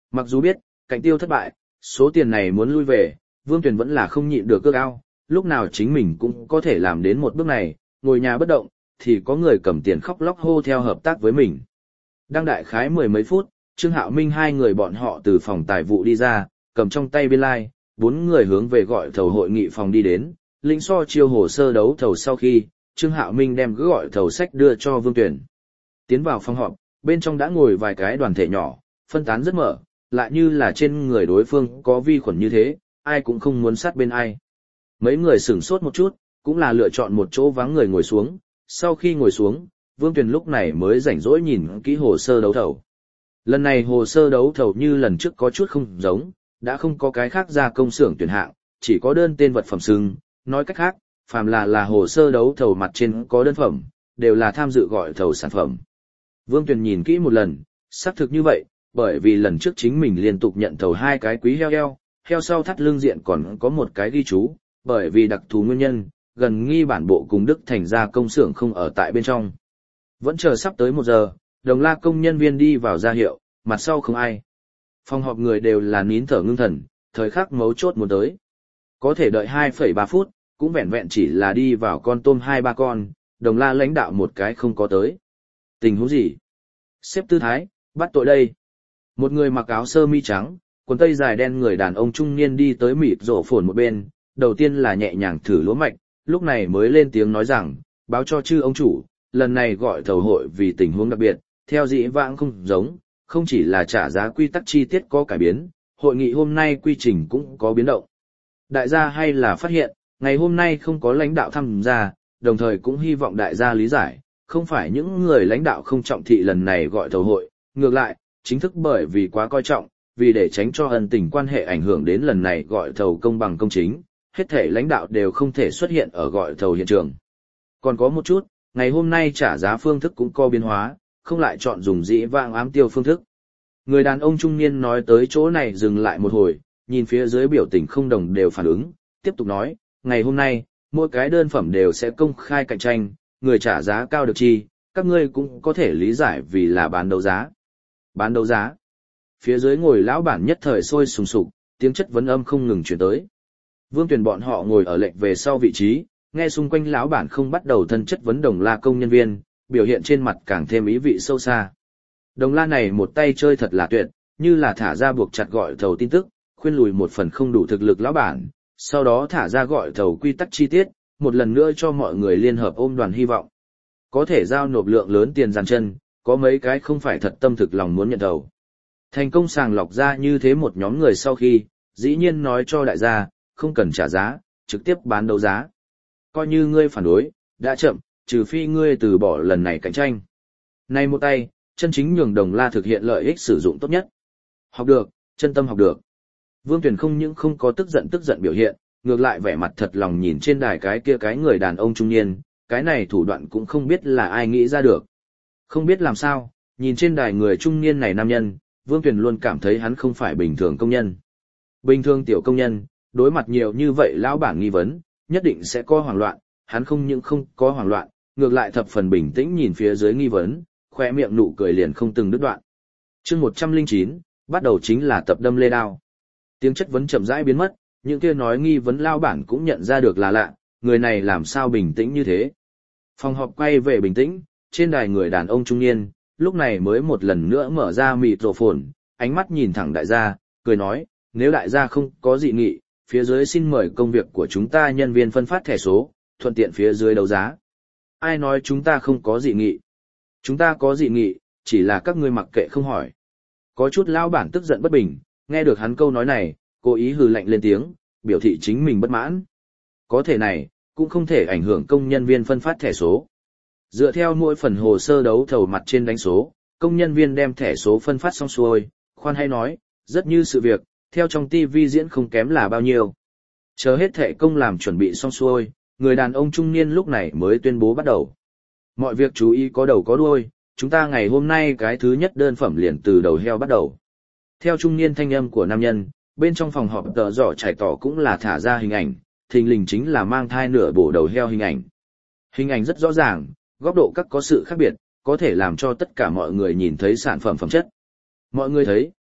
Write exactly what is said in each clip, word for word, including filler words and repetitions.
Mặc dù biết, cạnh tiêu thất bại, số tiền này muốn lui về, Vương Tuyền vẫn là không nhịn được ước ao, lúc nào chính mình cũng có thể làm đến một bước này, ngồi nhà bất động, thì có người cầm tiền khóc lóc hô theo hợp tác với mình. Đang đại khái mười mấy phút, Trương Hạo Minh hai người bọn họ từ phòng tài vụ đi ra, cầm trong tay biên lai, like, bốn người hướng về gọi thầu hội nghị phòng đi đến, lĩnh so chiêu hồ sơ đấu thầu sau khi, Trương Hạo Minh đem cứ gọi thầu sách đưa cho Vương Tuyền. Tiến vào phòng họp, bên trong đã ngồi vài cái đoàn thể nhỏ, phân tán rất mở, lại như là trên người đối phương có vi khuẩn như thế, ai cũng không muốn sát bên ai. Mấy người sửng sốt một chút, cũng là lựa chọn một chỗ vắng người ngồi xuống, sau khi ngồi xuống, Vương Tuyền lúc này mới rảnh rỗi nhìn kỹ hồ sơ đấu thầu. Lần này hồ sơ đấu thầu như lần trước có chút không giống, đã không có cái khác ra công xưởng tuyển hạng, chỉ có đơn tên vật phẩm xưng, nói cách khác, phàm là là hồ sơ đấu thầu mặt trên có đơn phẩm, đều là tham dự gọi thầu sản phẩm. Vương Tuyền nhìn kỹ một lần, xác thực như vậy, bởi vì lần trước chính mình liên tục nhận thầu hai cái quý heo heo, heo sau thắt lưng diện còn có một cái ghi chú, bởi vì đặc thù nguyên nhân, gần nghi bản bộ cùng Đức Thành ra công xưởng không ở tại bên trong. Vẫn chờ sắp tới một giờ, Đồng La công nhân viên đi vào ra hiệu, mặt sau không ai. Phòng họp người đều là nín thở ngưng thần, thời khắc mấu chốt muốn tới. Có thể đợi hai phẩy ba phút, cũng vẹn vẹn chỉ là đi vào con tôm hai ba con, Đồng La lãnh đạo một cái không có tới. Tình huống gì? Xếp tư thái, bắt tội đây. Một người mặc áo sơ mi trắng, quần tây dài đen người đàn ông trung niên đi tới mịt rổ phồn một bên, đầu tiên là nhẹ nhàng thử lúa mạch, lúc này mới lên tiếng nói rằng, báo cho chư ông chủ, lần này gọi thầu hội vì tình huống đặc biệt, theo dĩ vãng không giống, không chỉ là trả giá quy tắc chi tiết có cải biến, hội nghị hôm nay quy trình cũng có biến động. Đại gia hay là phát hiện, ngày hôm nay không có lãnh đạo tham gia, đồng thời cũng hy vọng đại gia lý giải, không phải những người lãnh đạo không trọng thị lần này gọi thầu hội, ngược lại, chính thức bởi vì quá coi trọng, vì để tránh cho ân tình quan hệ ảnh hưởng đến lần này gọi thầu công bằng công chính, hết thể lãnh đạo đều không thể xuất hiện ở gọi thầu hiện trường. Còn có một chút, ngày hôm nay trả giá phương thức cũng có biến hóa, không lại chọn dùng dĩ vãng ám tiêu phương thức. Người đàn ông trung niên nói tới chỗ này dừng lại một hồi, nhìn phía dưới biểu tình không đồng đều phản ứng, tiếp tục nói, ngày hôm nay, mỗi cái đơn phẩm đều sẽ công khai cạnh tranh, người trả giá cao được chi, các ngươi cũng có thể lý giải vì là bán đấu giá. Bán đấu giá. Phía dưới ngồi lão bản nhất thời sôi sùng sục, tiếng chất vấn âm không ngừng chuyển tới. Vương Tuyền bọn họ ngồi ở lệch về sau vị trí, nghe xung quanh lão bản không bắt đầu thân chất vấn Đồng La công nhân viên, biểu hiện trên mặt càng thêm ý vị sâu xa. Đồng La này một tay chơi thật là tuyệt, như là thả ra buộc chặt gọi thầu tin tức, khuyên lùi một phần không đủ thực lực lão bản, sau đó thả ra gọi thầu quy tắc chi tiết, một lần nữa cho mọi người liên hợp ôm đoàn hy vọng. Có thể giao nộp lượng lớn tiền dàn chân, có mấy cái không phải thật tâm thực lòng muốn nhận thầu. Thành công sàng lọc ra như thế một nhóm người sau khi, dĩ nhiên nói cho đại gia, không cần trả giá, trực tiếp bán đấu giá. Coi như ngươi phản đối, đã chậm, trừ phi ngươi từ bỏ lần này cạnh tranh. Này một tay, chân chính nhường Đồng La thực hiện lợi ích sử dụng tốt nhất. Học được, chân tâm học được. Vương Tuyền không những không có tức giận tức giận biểu hiện, ngược lại vẻ mặt thật lòng nhìn trên đài cái kia cái người đàn ông trung niên, cái này thủ đoạn cũng không biết là ai nghĩ ra được. Không biết làm sao, nhìn trên đài người trung niên này nam nhân, Vương Tuyền luôn cảm thấy hắn không phải bình thường công nhân. Bình thường tiểu công nhân, đối mặt nhiều như vậy lão bản nghi vấn, nhất định sẽ có hoảng loạn, hắn không những không có hoảng loạn, ngược lại thập phần bình tĩnh nhìn phía dưới nghi vấn, khóe miệng nụ cười liền không từng đứt đoạn. Chương một trăm lẻ chín, bắt đầu chính là tập đâm lê đao. Tiếng chất vấn chậm rãi biến mất, những kia nói nghi vấn lão bản cũng nhận ra được là lạ, người này làm sao bình tĩnh như thế. Phòng họp quay về bình tĩnh, trên đài người đàn ông trung niên, lúc này mới một lần nữa mở ra mịt rổ phồn, ánh mắt nhìn thẳng đại gia, cười nói, nếu đại gia không có dị nghị, phía dưới xin mời công việc của chúng ta nhân viên phân phát thẻ số, thuận tiện phía dưới đấu giá. Ai nói chúng ta không có dị nghị? Chúng ta có dị nghị, chỉ là các ngươi mặc kệ không hỏi. Có chút lão bản tức giận bất bình, nghe được hắn câu nói này, cố ý hừ lạnh lên tiếng, biểu thị chính mình bất mãn. Có thể này, cũng không thể ảnh hưởng công nhân viên phân phát thẻ số. Dựa theo mỗi phần hồ sơ đấu thầu mặt trên đánh số, công nhân viên đem thẻ số phân phát xong xuôi, khoan hay nói, rất như sự việc, theo trong ti vi diễn không kém là bao nhiêu. Chờ hết thẻ công làm chuẩn bị xong xuôi, người đàn ông trung niên lúc này mới tuyên bố bắt đầu. Mọi việc chú ý có đầu có đuôi, chúng ta ngày hôm nay cái thứ nhất đơn phẩm liền từ đầu heo bắt đầu. Theo trung niên thanh âm của nam nhân, bên trong phòng họp tờ giỏ trải tỏ cũng là thả ra hình ảnh, thình lình chính là mang thai nửa bổ đầu heo hình ảnh. Hình ảnh rất rõ ràng, góc độ các có sự khác biệt, có thể làm cho tất cả mọi người nhìn thấy sản phẩm phẩm chất. Mọi người thấy,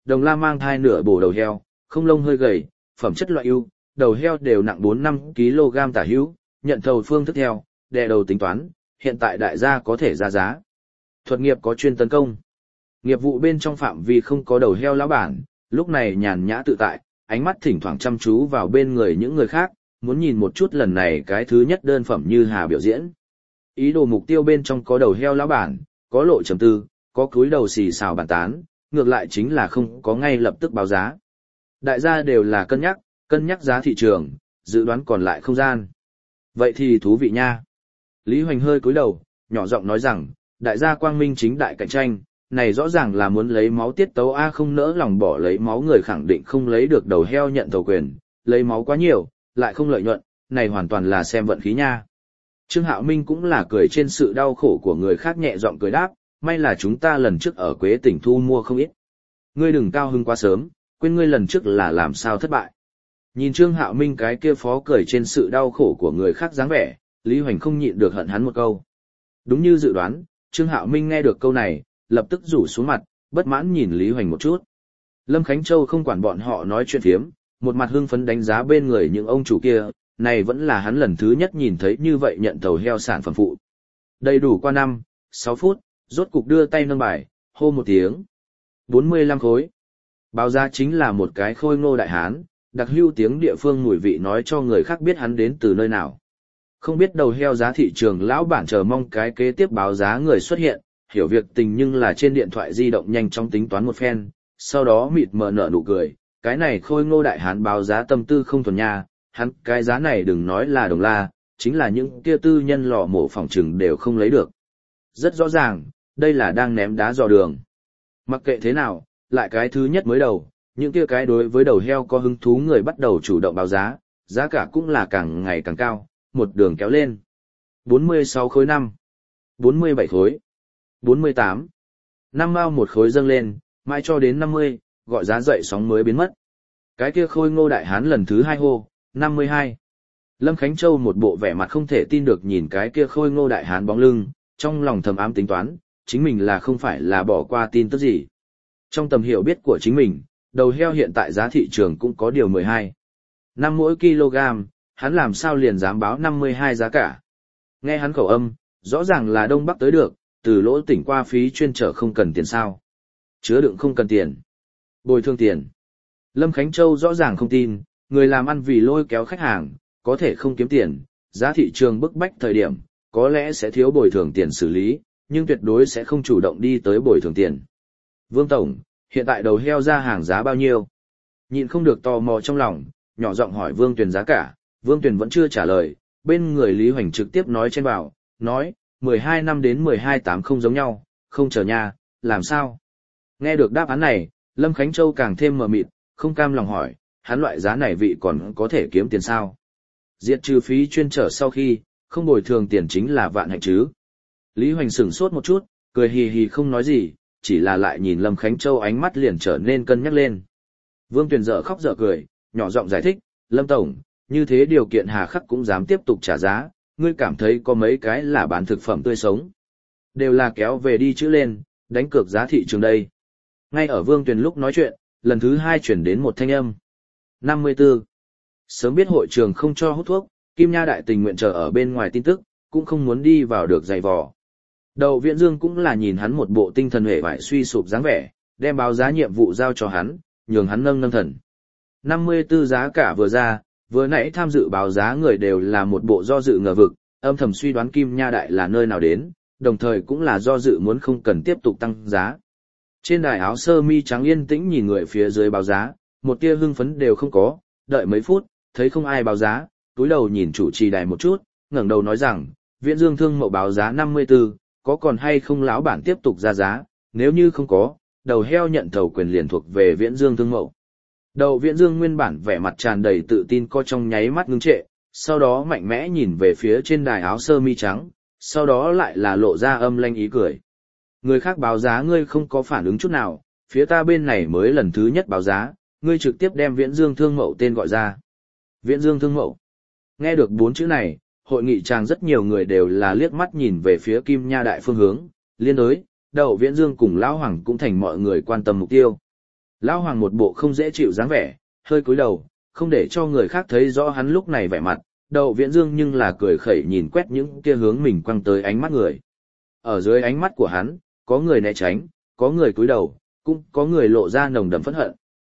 đồng la mang thai nửa bổ đầu heo, không lông hơi gầy, phẩm chất loại ưu, đầu heo đều nặng bốn năm ki lô gam tả hữu, nhận thầu phương thức theo, đè đầu tính toán, hiện tại đại gia có thể ra giá. Thuật nghiệp có chuyên tấn công. Nghiệp vụ bên trong phạm vi không có đầu heo lão bản, lúc này nhàn nhã tự tại, ánh mắt thỉnh thoảng chăm chú vào bên người những người khác, muốn nhìn một chút lần này cái thứ nhất đơn phẩm như hà biểu diễn. Ý đồ mục tiêu bên trong có đầu heo lão bản, có lộ trầm tư, có cúi đầu xì xào bàn tán, ngược lại chính là không có ngay lập tức báo giá. Đại gia đều là cân nhắc, cân nhắc giá thị trường, dự đoán còn lại không gian. Vậy thì thú vị nha. Lý Hoành hơi cúi đầu, nhỏ giọng nói rằng, đại gia quang minh chính đại cạnh tranh, này rõ ràng là muốn lấy máu tiết tấu A, không nỡ lòng bỏ lấy máu người khẳng định không lấy được đầu heo nhận thầu quyền, lấy máu quá nhiều, lại không lợi nhuận, này hoàn toàn là xem vận khí nha. Trương Hạo Minh cũng là cười trên sự đau khổ của người khác, nhẹ giọng cười đáp, may là chúng ta lần trước ở Quế tỉnh thu mua không ít. Ngươi đừng cao hứng quá sớm, quên ngươi lần trước là làm sao thất bại. Nhìn Trương Hạo Minh cái kia phó cười trên sự đau khổ của người khác dáng vẻ, Lý Hoành không nhịn được hận hắn một câu. Đúng như dự đoán, Trương Hạo Minh nghe được câu này, lập tức rủ xuống mặt, bất mãn nhìn Lý Hoành một chút. Lâm Khánh Châu không quản bọn họ nói chuyện phiếm, một mặt hưng phấn đánh giá bên người những ông chủ kia, này vẫn là hắn lần thứ nhất nhìn thấy như vậy nhận thầu heo sản phẩm phụ. Đầy đủ qua năm, sáu phút, rốt cục đưa tay nâng bài, hô một tiếng. bốn mươi lăm khối. Báo giá chính là một cái khôi ngô đại hán, đặc hữu tiếng địa phương mùi vị nói cho người khác biết hắn đến từ nơi nào. Không biết đầu heo giá thị trường lão bản chờ mong cái kế tiếp báo giá người xuất hiện, hiểu việc tình nhưng là trên điện thoại di động nhanh chóng tính toán một phen, sau đó mịt mờ nở nụ cười, cái này khôi ngô đại hán báo giá tâm tư không thuần nha, hắn cái giá này đừng nói là đồng la, chính là những kia tư nhân lò mổ phòng trừng đều không lấy được. Rất rõ ràng, đây là đang ném đá dò đường. Mặc kệ thế nào, lại cái thứ nhất mới đầu, những kia cái đối với đầu heo có hứng thú người bắt đầu chủ động báo giá, giá cả cũng là càng ngày càng cao, một đường kéo lên. bốn mươi sáu khối năm, bốn mươi bảy khối, bốn mươi tám, năm mao một khối dâng lên, mãi cho đến năm mươi, gọi giá dậy sóng mới biến mất. Cái kia khôi ngô đại hán lần thứ hai hô, năm mươi hai. Lâm Khánh Châu một bộ vẻ mặt không thể tin được nhìn cái kia khôi ngô đại hán bóng lưng, trong lòng thầm ám tính toán, chính mình là không phải là bỏ qua tin tức gì. Trong tầm hiểu biết của chính mình, đầu heo hiện tại giá thị trường cũng có điều mười hai. Năm mỗi kg, hắn làm sao liền dám báo năm mươi hai giá cả. Nghe hắn khẩu âm, rõ ràng là Đông Bắc tới được, từ lỗ tỉnh qua phí chuyên trở không cần tiền sao. Chứa đựng không cần tiền. Bồi thường tiền. Lâm Khánh Châu rõ ràng không tin, người làm ăn vì lôi kéo khách hàng, có thể không kiếm tiền, giá thị trường bức bách thời điểm, có lẽ sẽ thiếu bồi thường tiền xử lý, nhưng tuyệt đối sẽ không chủ động đi tới bồi thường tiền. Vương Tổng, hiện tại đầu heo ra hàng giá bao nhiêu? Nhịn không được tò mò trong lòng, nhỏ giọng hỏi Vương Tuyền giá cả, Vương Tuyền vẫn chưa trả lời, bên người Lý Hoành trực tiếp nói trên vào, nói, mười hai năm đến mười hai tám không giống nhau, không chờ nha, làm sao? Nghe được đáp án này, Lâm Khánh Châu càng thêm mờ mịt, không cam lòng hỏi, hắn loại giá này vị còn có thể kiếm tiền sao? Diệt trừ phí chuyên trở sau khi, không bồi thường tiền chính là vạn hạnh chứ. Lý Hoành sửng sốt một chút, cười hì hì không nói gì, chỉ là lại nhìn Lâm Khánh Châu ánh mắt liền trở nên cân nhắc lên. Vương Tuyền dở khóc dở cười, nhỏ giọng giải thích, Lâm Tổng, như thế điều kiện hà khắc cũng dám tiếp tục trả giá, ngươi cảm thấy có mấy cái là bán thực phẩm tươi sống. Đều là kéo về đi chữ lên, đánh cược giá thị trường đây. Ngay ở Vương Tuyền lúc nói chuyện, lần thứ hai chuyển đến một thanh âm. năm mươi tư. Sớm biết hội trường không cho hút thuốc, Kim Nha Đại tình nguyện chờ ở bên ngoài tin tức, cũng không muốn đi vào được giày vò. Đầu Viễn Dương cũng là nhìn hắn một bộ tinh thần hề vải suy sụp dáng vẻ, đem báo giá nhiệm vụ giao cho hắn, nhường hắn nâng nâng thần. năm mươi tư giá cả vừa ra, vừa nãy tham dự báo giá người đều là một bộ do dự ngờ vực, âm thầm suy đoán Kim Nha Đại là nơi nào đến, đồng thời cũng là do dự muốn không cần tiếp tục tăng giá. Trên đài áo sơ mi trắng yên tĩnh nhìn người phía dưới báo giá, một tia hưng phấn đều không có, đợi mấy phút, thấy không ai báo giá, túi đầu nhìn chủ trì đài một chút, ngẩng đầu nói rằng, Viễn Dương Thương Mậu báo giá năm mươi tư, có còn hay không lão bản tiếp tục ra giá, nếu như không có, đầu heo nhận thầu quyền liền thuộc về Viễn Dương Thương Mậu. Đầu Viễn Dương nguyên bản vẻ mặt tràn đầy tự tin co trong nháy mắt ngưng trệ, sau đó mạnh mẽ nhìn về phía trên đài áo sơ mi trắng, sau đó lại là lộ ra âm lanh ý cười. Người khác báo giá ngươi không có phản ứng chút nào, phía ta bên này mới lần thứ nhất báo giá, ngươi trực tiếp đem Viễn Dương Thương Mậu tên gọi ra. Viễn Dương Thương Mậu. Nghe được bốn chữ này, hội nghị tràng rất nhiều người đều là liếc mắt nhìn về phía Kim Nha Đại phương hướng, liên đối, Đậu Viễn Dương cùng Lão Hoàng cũng thành mọi người quan tâm mục tiêu. Lão Hoàng một bộ không dễ chịu dáng vẻ, hơi cúi đầu, không để cho người khác thấy rõ hắn lúc này vẻ mặt, Đậu Viễn Dương nhưng là cười khẩy nhìn quét những kia hướng mình quăng tới ánh mắt người. Ở dưới ánh mắt của hắn, có người né tránh, có người cúi đầu, cũng có người lộ ra nồng đậm phẫn hận.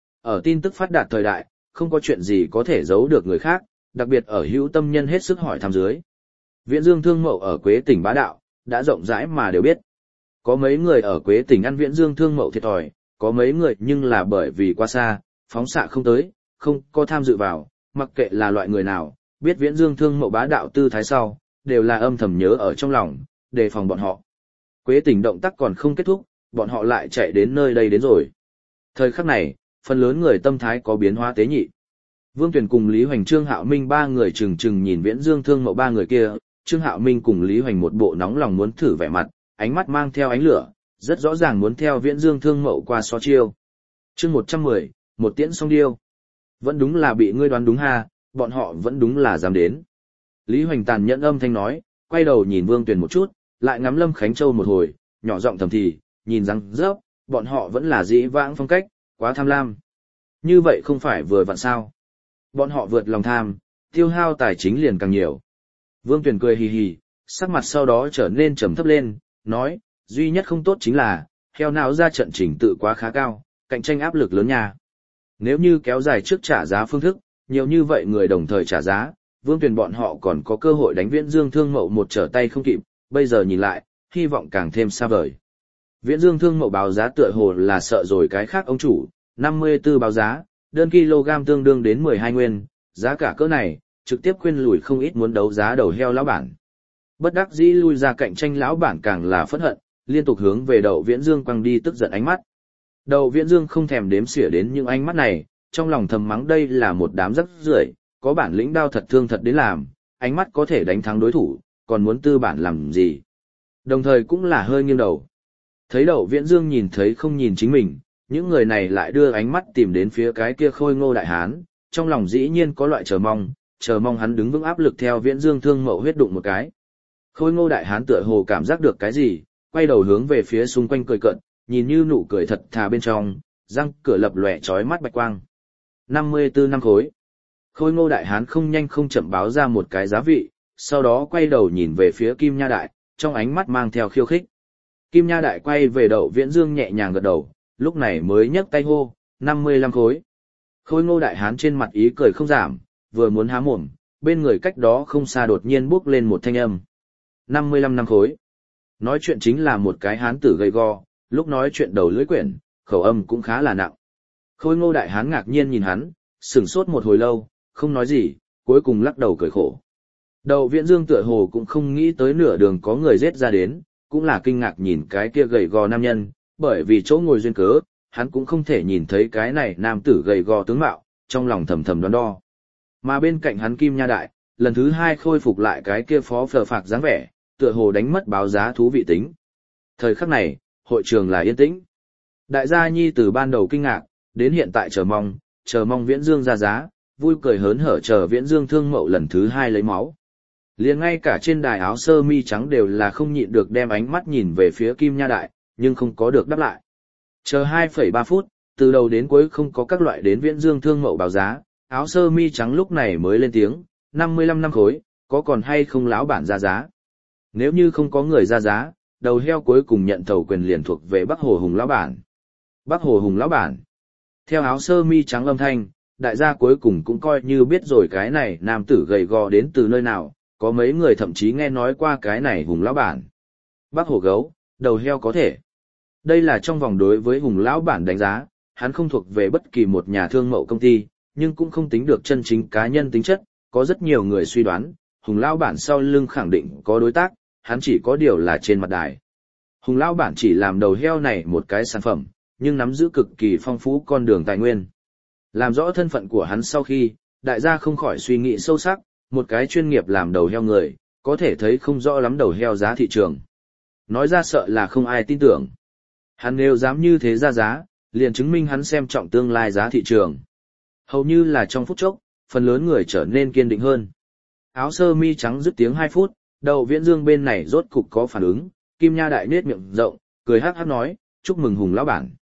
Ở tin tức phát đạt thời đại, không có chuyện gì có thể giấu được người khác, đặc biệt ở hữu tâm nhân hết sức hỏi thăm dưới. Viễn Dương Thương Mậu ở Quế Tỉnh bá đạo, đã rộng rãi mà đều biết. Có mấy người ở Quế Tỉnh ăn Viễn Dương Thương Mậu thiệt thòi, có mấy người nhưng là bởi vì quá xa, phóng xạ không tới, không có tham dự vào, mặc kệ là loại người nào, biết Viễn Dương Thương Mậu bá đạo tư thái sau, đều là âm thầm nhớ ở trong lòng, đề phòng bọn họ. Quế Tỉnh động tác còn không kết thúc, bọn họ lại chạy đến nơi đây đến rồi. Thời khắc này, phần lớn người tâm thái có biến hóa tế nhị. Vương Tuyển cùng Lý Hoành Trương Hạo Minh ba người chừng chừng nhìn Viễn Dương Thương Mậu ba người kia, Trương Hạo Minh cùng Lý Hoành một bộ nóng lòng muốn thử vẻ mặt, ánh mắt mang theo ánh lửa, rất rõ ràng muốn theo Viễn Dương Thương Mậu qua so chiêu. Chương một trăm mười, một tiễn song điêu. Vẫn đúng là bị ngươi đoán đúng ha, bọn họ vẫn đúng là dám đến. Lý Hoành tàn nhẫn âm thanh nói, quay đầu nhìn Vương Tuyển một chút, lại ngắm Lâm Khánh Châu một hồi, nhỏ giọng thầm thì, nhìn răng rớp, bọn họ vẫn là dĩ vãng phong cách, quá tham lam. Như vậy không phải vừa vặn sao? Bọn họ vượt lòng tham, tiêu hao tài chính liền càng nhiều. Vương Tuyển cười hì hì, sắc mặt sau đó trở nên trầm thấp lên, nói, duy nhất không tốt chính là, heo nào ra trận trình tự quá khá cao, cạnh tranh áp lực lớn nha. Nếu như kéo dài trước trả giá phương thức, nhiều như vậy người đồng thời trả giá, Vương Tuyển bọn họ còn có cơ hội đánh Viễn Dương Thương Mậu một trở tay không kịp, bây giờ nhìn lại, hy vọng càng thêm xa vời. Viễn Dương Thương Mậu báo giá tựa hồ là sợ rồi cái khác ông chủ, năm mươi tư báo giá, đơn kg tương đương đến mười hai nguyên, giá cả cỡ này, trực tiếp khuyên lùi không ít muốn đấu giá đầu heo lão bản. Bất đắc dĩ lui ra cạnh tranh lão bản càng là phẫn hận, liên tục hướng về Đậu Viễn Dương quăng đi tức giận ánh mắt. Đậu Viễn Dương không thèm đếm xỉa đến những ánh mắt này, trong lòng thầm mắng đây là một đám rắc rưởi, có bản lĩnh đao thật thương thật đến làm, ánh mắt có thể đánh thắng đối thủ, còn muốn tư bản làm gì. Đồng thời cũng là hơi nghiêng đầu. Thấy Đậu Viễn Dương nhìn thấy không nhìn chính mình, những người này lại đưa ánh mắt tìm đến phía cái kia Khôi Ngô đại hán, trong lòng dĩ nhiên có loại chờ mong, chờ mong hắn đứng vững áp lực theo Viễn Dương Thương Mậu huyết đụng một cái. Khôi Ngô đại hán tựa hồ cảm giác được cái gì, quay đầu hướng về phía xung quanh cười cợt, nhìn như nụ cười thật thà bên trong, răng cửa lập lòe chói mắt bạch quang. năm mươi tư năm khối. Khôi Ngô đại hán không nhanh không chậm báo ra một cái giá vị, sau đó quay đầu nhìn về phía Kim Nha đại, trong ánh mắt mang theo khiêu khích. Kim Nha đại quay về Đậu Viễn Dương nhẹ nhàng gật đầu, lúc này mới nhấc tay hô, năm mươi lăm khối. Khôi Ngô đại hán trên mặt ý cười không giảm, vừa muốn há mồm, bên người cách đó không xa đột nhiên bước lên một thanh âm. năm mươi lăm năm khối. Nói chuyện chính là một cái hán tử gầy go, lúc nói chuyện đầu lưỡi quyển, khẩu âm cũng khá là nặng. Khôi Ngô đại hán ngạc nhiên nhìn hắn, sửng sốt một hồi lâu, không nói gì, cuối cùng lắc đầu cười khổ. Đậu Viễn Dương tựa hồ cũng không nghĩ tới nửa đường có người giết ra đến, cũng là kinh ngạc nhìn cái kia gầy gò nam nhân, bởi vì chỗ ngồi duyên cớ, hắn cũng không thể nhìn thấy cái này nam tử gầy gò tướng mạo, trong lòng thầm thầm đoán đo. Mà bên cạnh hắn Kim Nha đại, lần thứ hai khôi phục lại cái kia phó phờ phạc dáng vẻ, tựa hồ đánh mất báo giá thú vị tính. Thời khắc này, hội trường là yên tĩnh. Đại gia nhi từ ban đầu kinh ngạc, đến hiện tại chờ mong, chờ mong Viễn Dương ra giá, vui cười hớn hở chờ Viễn Dương Thương Mậu lần thứ hai lấy máu. Liền ngay cả trên đài áo sơ mi trắng đều là không nhịn được đem ánh mắt nhìn về phía Kim Nha đại, nhưng không có được đáp lại. Chờ hai phẩy ba phút, từ đầu đến cuối không có các loại đến Viễn Dương Thương Mậu báo giá, áo sơ mi trắng lúc này mới lên tiếng, năm mươi lăm năm khối, có còn hay không lão bản ra giá. Nếu như không có người ra giá, đầu heo cuối cùng nhận thầu quyền liền thuộc về Bắc Hồ Hùng lão bản. Bắc Hồ Hùng lão bản. Theo áo sơ mi trắng âm thanh, đại gia cuối cùng cũng coi như biết rồi cái này nam tử gầy gò đến từ nơi nào, có mấy người thậm chí nghe nói qua cái này Hùng lão bản. Bắc Hồ gấu, đầu heo có thể. Đây là trong vòng đối với Hùng lão bản đánh giá, hắn không thuộc về bất kỳ một nhà thương mậu công ty, nhưng cũng không tính được chân chính cá nhân tính chất, có rất nhiều người suy đoán, Hùng lão bản sau lưng khẳng định có đối tác, hắn chỉ có điều là trên mặt đài. Hùng lão bản chỉ làm đầu heo này một cái sản phẩm, nhưng nắm giữ cực kỳ phong phú con đường tài nguyên. Làm rõ thân phận của hắn sau khi, đại gia không khỏi suy nghĩ sâu sắc, một cái chuyên nghiệp làm đầu heo người, có thể thấy không rõ lắm đầu heo giá thị trường. Nói ra sợ là không ai tin tưởng. Hắn nếu dám như thế ra giá, liền chứng minh hắn xem trọng tương lai giá thị trường. Hầu như là trong phút chốc, phần lớn người trở nên kiên định hơn. Áo sơ mi trắng dứt tiếng hai phút, Đậu Viễn Dương bên này rốt cục có phản ứng, Kim Nha đại nết miệng rộng, cười hắc hắc nói, chúc mừng Hùng lão bản.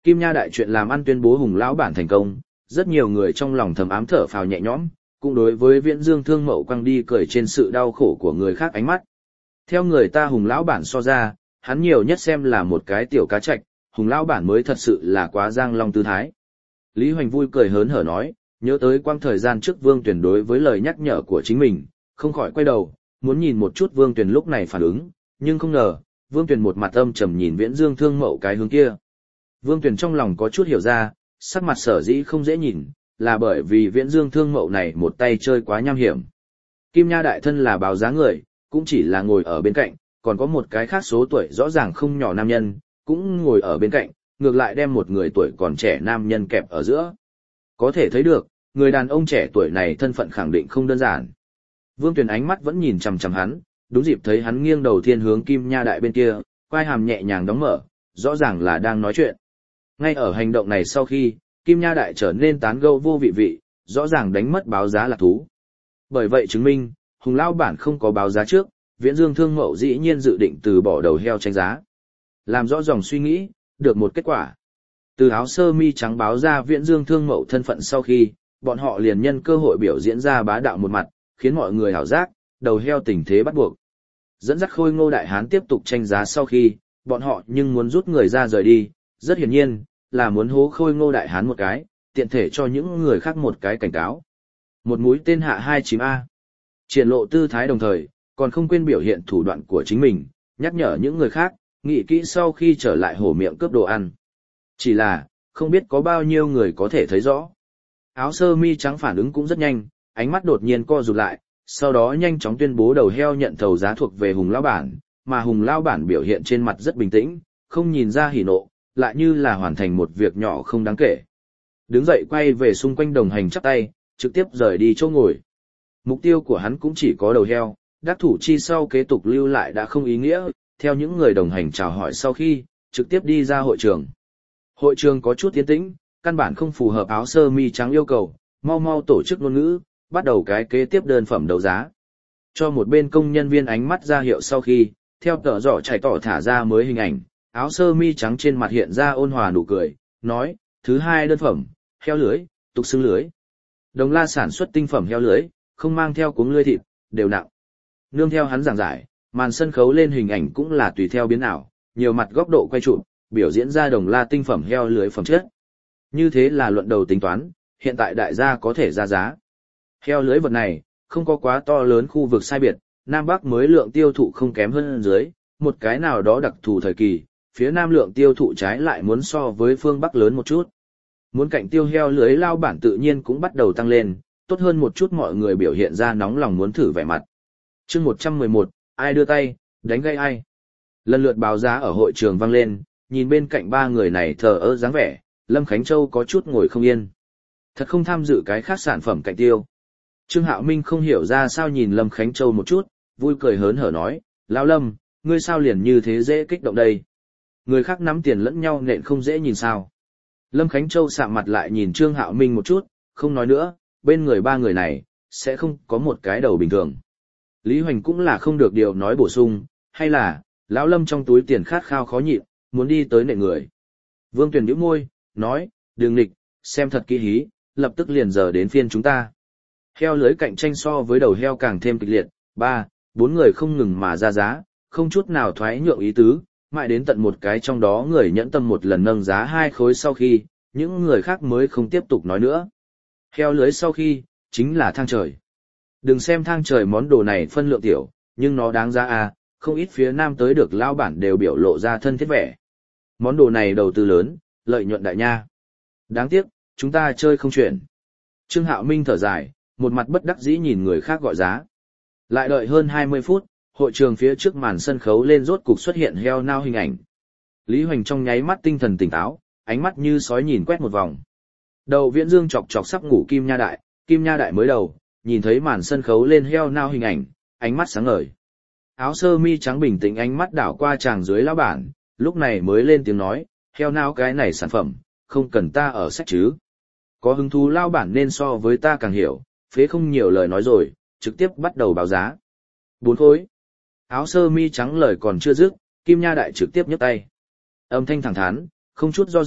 Kim Nha đại chuyện làm ăn tuyên bố Hùng lão bản thành công, rất nhiều người trong lòng thầm ám thở phào nhẹ nhõm, cũng đối với Viễn Dương Thương Mậu quăng đi cười trên sự đau khổ của người khác ánh mắt. Theo người ta Hùng lão bản so ra, hắn nhiều nhất xem là một cái tiểu cá trạch, Hùng lão bản mới thật sự là quá giang long tư thái. Lý Hoành vui cười hớn hở nói, nhớ tới quang thời gian trước Vương Tuyền đối với lời nhắc nhở của chính mình, không khỏi quay đầu, muốn nhìn một chút Vương Tuyền lúc này phản ứng, nhưng không ngờ, Vương Tuyền một mặt âm trầm nhìn Viễn Dương Thương Mậu cái hướng kia. Vương Tuyền trong lòng có chút hiểu ra, sắc mặt sở dĩ không dễ nhìn, là bởi vì Viễn Dương Thương Mậu này một tay chơi quá nham hiểm. Kim Nha đại thân là báo giá người, cũng chỉ là ngồi ở bên cạnh, còn có một cái khác số tuổi rõ ràng không nhỏ nam nhân, cũng ngồi ở bên cạnh, ngược lại đem một người tuổi còn trẻ nam nhân kẹp ở giữa. Có thể thấy được, người đàn ông trẻ tuổi này thân phận khẳng định không đơn giản. Vương Tuyền ánh mắt vẫn nhìn chằm chằm hắn, đúng dịp thấy hắn nghiêng đầu thiên hướng Kim Nha đại bên kia, quai hàm nhẹ nhàng đóng mở, rõ ràng là đang nói chuyện. Ngay ở hành động này sau khi, Kim Nha đại trở nên tán gẫu vô vị vị, rõ ràng đánh mất báo giá lạc thú. Bởi vậy chứng minh, Hùng lão bản không có báo giá trước, Viễn Dương Thương Mậu dĩ nhiên dự định từ bỏ đầu heo tranh giá. Làm rõ dòng suy nghĩ, được một kết quả. Từ áo sơ mi trắng báo ra Viễn Dương Thương Mậu thân phận sau khi, bọn họ liền nhân cơ hội biểu diễn ra bá đạo một mặt, khiến mọi người hảo giác, đầu heo tình thế bắt buộc. Dẫn dắt Khôi Ngô đại hán tiếp tục tranh giá sau khi, bọn họ nhưng muốn rút người ra rời đi, rất hiển nhiên, là muốn hố Khôi Ngô đại hán một cái, tiện thể cho những người khác một cái cảnh cáo. Một mũi tên hạ hai chím A. Triển lộ tư thái đồng thời, còn không quên biểu hiện thủ đoạn của chính mình, nhắc nhở những người khác, nghĩ kỹ sau khi trở lại hổ miệng cướp đồ ăn. Chỉ là, không biết có bao nhiêu người có thể thấy rõ. Áo sơ mi trắng phản ứng cũng rất nhanh, ánh mắt đột nhiên co rụt lại, sau đó nhanh chóng tuyên bố đầu heo nhận thầu giá thuộc về Hùng lão bản, mà Hùng lão bản biểu hiện trên mặt rất bình tĩnh, không nhìn ra hỉ nộ, lại như là hoàn thành một việc nhỏ không đáng kể. Đứng dậy quay về xung quanh đồng hành chắp tay, trực tiếp rời đi chỗ ngồi. Mục tiêu của hắn cũng chỉ có đầu heo, đắc thủ chi sau kế tục lưu lại đã không ý nghĩa, theo những người đồng hành chào hỏi sau khi, trực tiếp đi ra hội trường. Hội trường có chút tiến tĩnh, căn bản không phù hợp áo sơ mi trắng yêu cầu, mau mau tổ chức ngôn ngữ, bắt đầu cái kế tiếp đơn phẩm đấu giá. Cho một bên công nhân viên ánh mắt ra hiệu sau khi, theo tờ giỏ chạy tỏ thả ra mới hình ảnh, áo sơ mi trắng trên mặt hiện ra ôn hòa nụ cười, nói, thứ hai đơn phẩm, heo lưới, tục xương lưới. Đồng La sản xuất tinh phẩm heo lưới, không mang theo cuống lưới thịt, đều nặng. Nương theo hắn giảng giải, màn sân khấu lên hình ảnh cũng là tùy theo biến ảo, nhiều mặt góc độ quay chụp, biểu diễn ra Đồng La tinh phẩm heo lưới phẩm chất. Như thế là luận đầu tính toán, hiện tại đại gia có thể ra giá. Heo lưới vật này, không có quá to lớn khu vực sai biệt, Nam Bắc mới lượng tiêu thụ không kém hơn dưới, một cái nào đó đặc thù thời kỳ, phía Nam lượng tiêu thụ trái lại muốn so với phương Bắc lớn một chút. Muốn cạnh tiêu heo lưới lao bản tự nhiên cũng bắt đầu tăng lên, tốt hơn một chút mọi người biểu hiện ra nóng lòng muốn thử vẻ mặt. Chương một trăm mười một, ai đưa tay, đánh gây ai. Lần lượt báo giá ở hội trường vang lên, nhìn bên cạnh ba người này thờ ơ dáng vẻ, Lâm Khánh Châu có chút ngồi không yên. Thật không tham dự cái khác sản phẩm cạnh tiêu. Trương Hạo Minh không hiểu ra sao nhìn Lâm Khánh Châu một chút, vui cười hớn hở nói, Lão Lâm, ngươi sao liền như thế dễ kích động đây. Người khác nắm tiền lẫn nhau nện không dễ nhìn sao. Lâm Khánh Châu sạm mặt lại nhìn Trương Hạo Minh một chút, không nói nữa, bên người ba người này, sẽ không có một cái đầu bình thường. Lý Hoành cũng là không được điều nói bổ sung, hay là, Lão Lâm trong túi tiền khát khao khó nhịn, muốn đi tới nệ người. Vương Tuyền nhíu môi, nói, đừng nghịch, xem thật kỹ hí, lập tức liền giờ đến phiên chúng ta. Heo lưới cạnh tranh so với đầu heo càng thêm kịch liệt, ba, bốn người không ngừng mà ra giá, không chút nào thoái nhượng ý tứ, mãi đến tận một cái trong đó người nhẫn tâm một lần nâng giá hai khối sau khi, những người khác mới không tiếp tục nói nữa. Heo lưới sau khi, chính là thang trời. Đừng xem thang trời món đồ này phân lượng tiểu, nhưng nó đáng giá à, không ít phía Nam tới được lao bản đều biểu lộ ra thân thiết vẻ. Món đồ này đầu tư lớn, lợi nhuận đại nha. Đáng tiếc, chúng ta chơi không chuyển. Trương Hạo Minh thở dài, một mặt bất đắc dĩ nhìn người khác gọi giá. Lại đợi hơn hai mươi phút, hội trường phía trước màn sân khấu lên rốt cục xuất hiện heo nao hình ảnh. Lý Hoành trong nháy mắt tinh thần tỉnh táo, ánh mắt như sói nhìn quét một vòng. Đầu Viễn Dương chọc chọc sắp ngủ Kim Nha Đại, Kim Nha Đại mới đầu, nhìn thấy màn sân khấu lên heo nao hình ảnh, ánh mắt sáng ngời. Áo sơ mi trắng bình tĩnh ánh mắt đảo qua chàng dưới lão bản, lúc này mới lên tiếng nói, heo nao cái này sản phẩm, không cần ta ở sách chứ. Có hứng thú lao bản nên so với ta càng hiểu, phế không nhiều lời nói rồi, trực tiếp bắt đầu báo giá. Bốn khối. Áo sơ mi trắng lời còn chưa dứt, Kim Nha Đại trực tiếp nhấc tay. Âm thanh thẳng thắn, không chút do dự,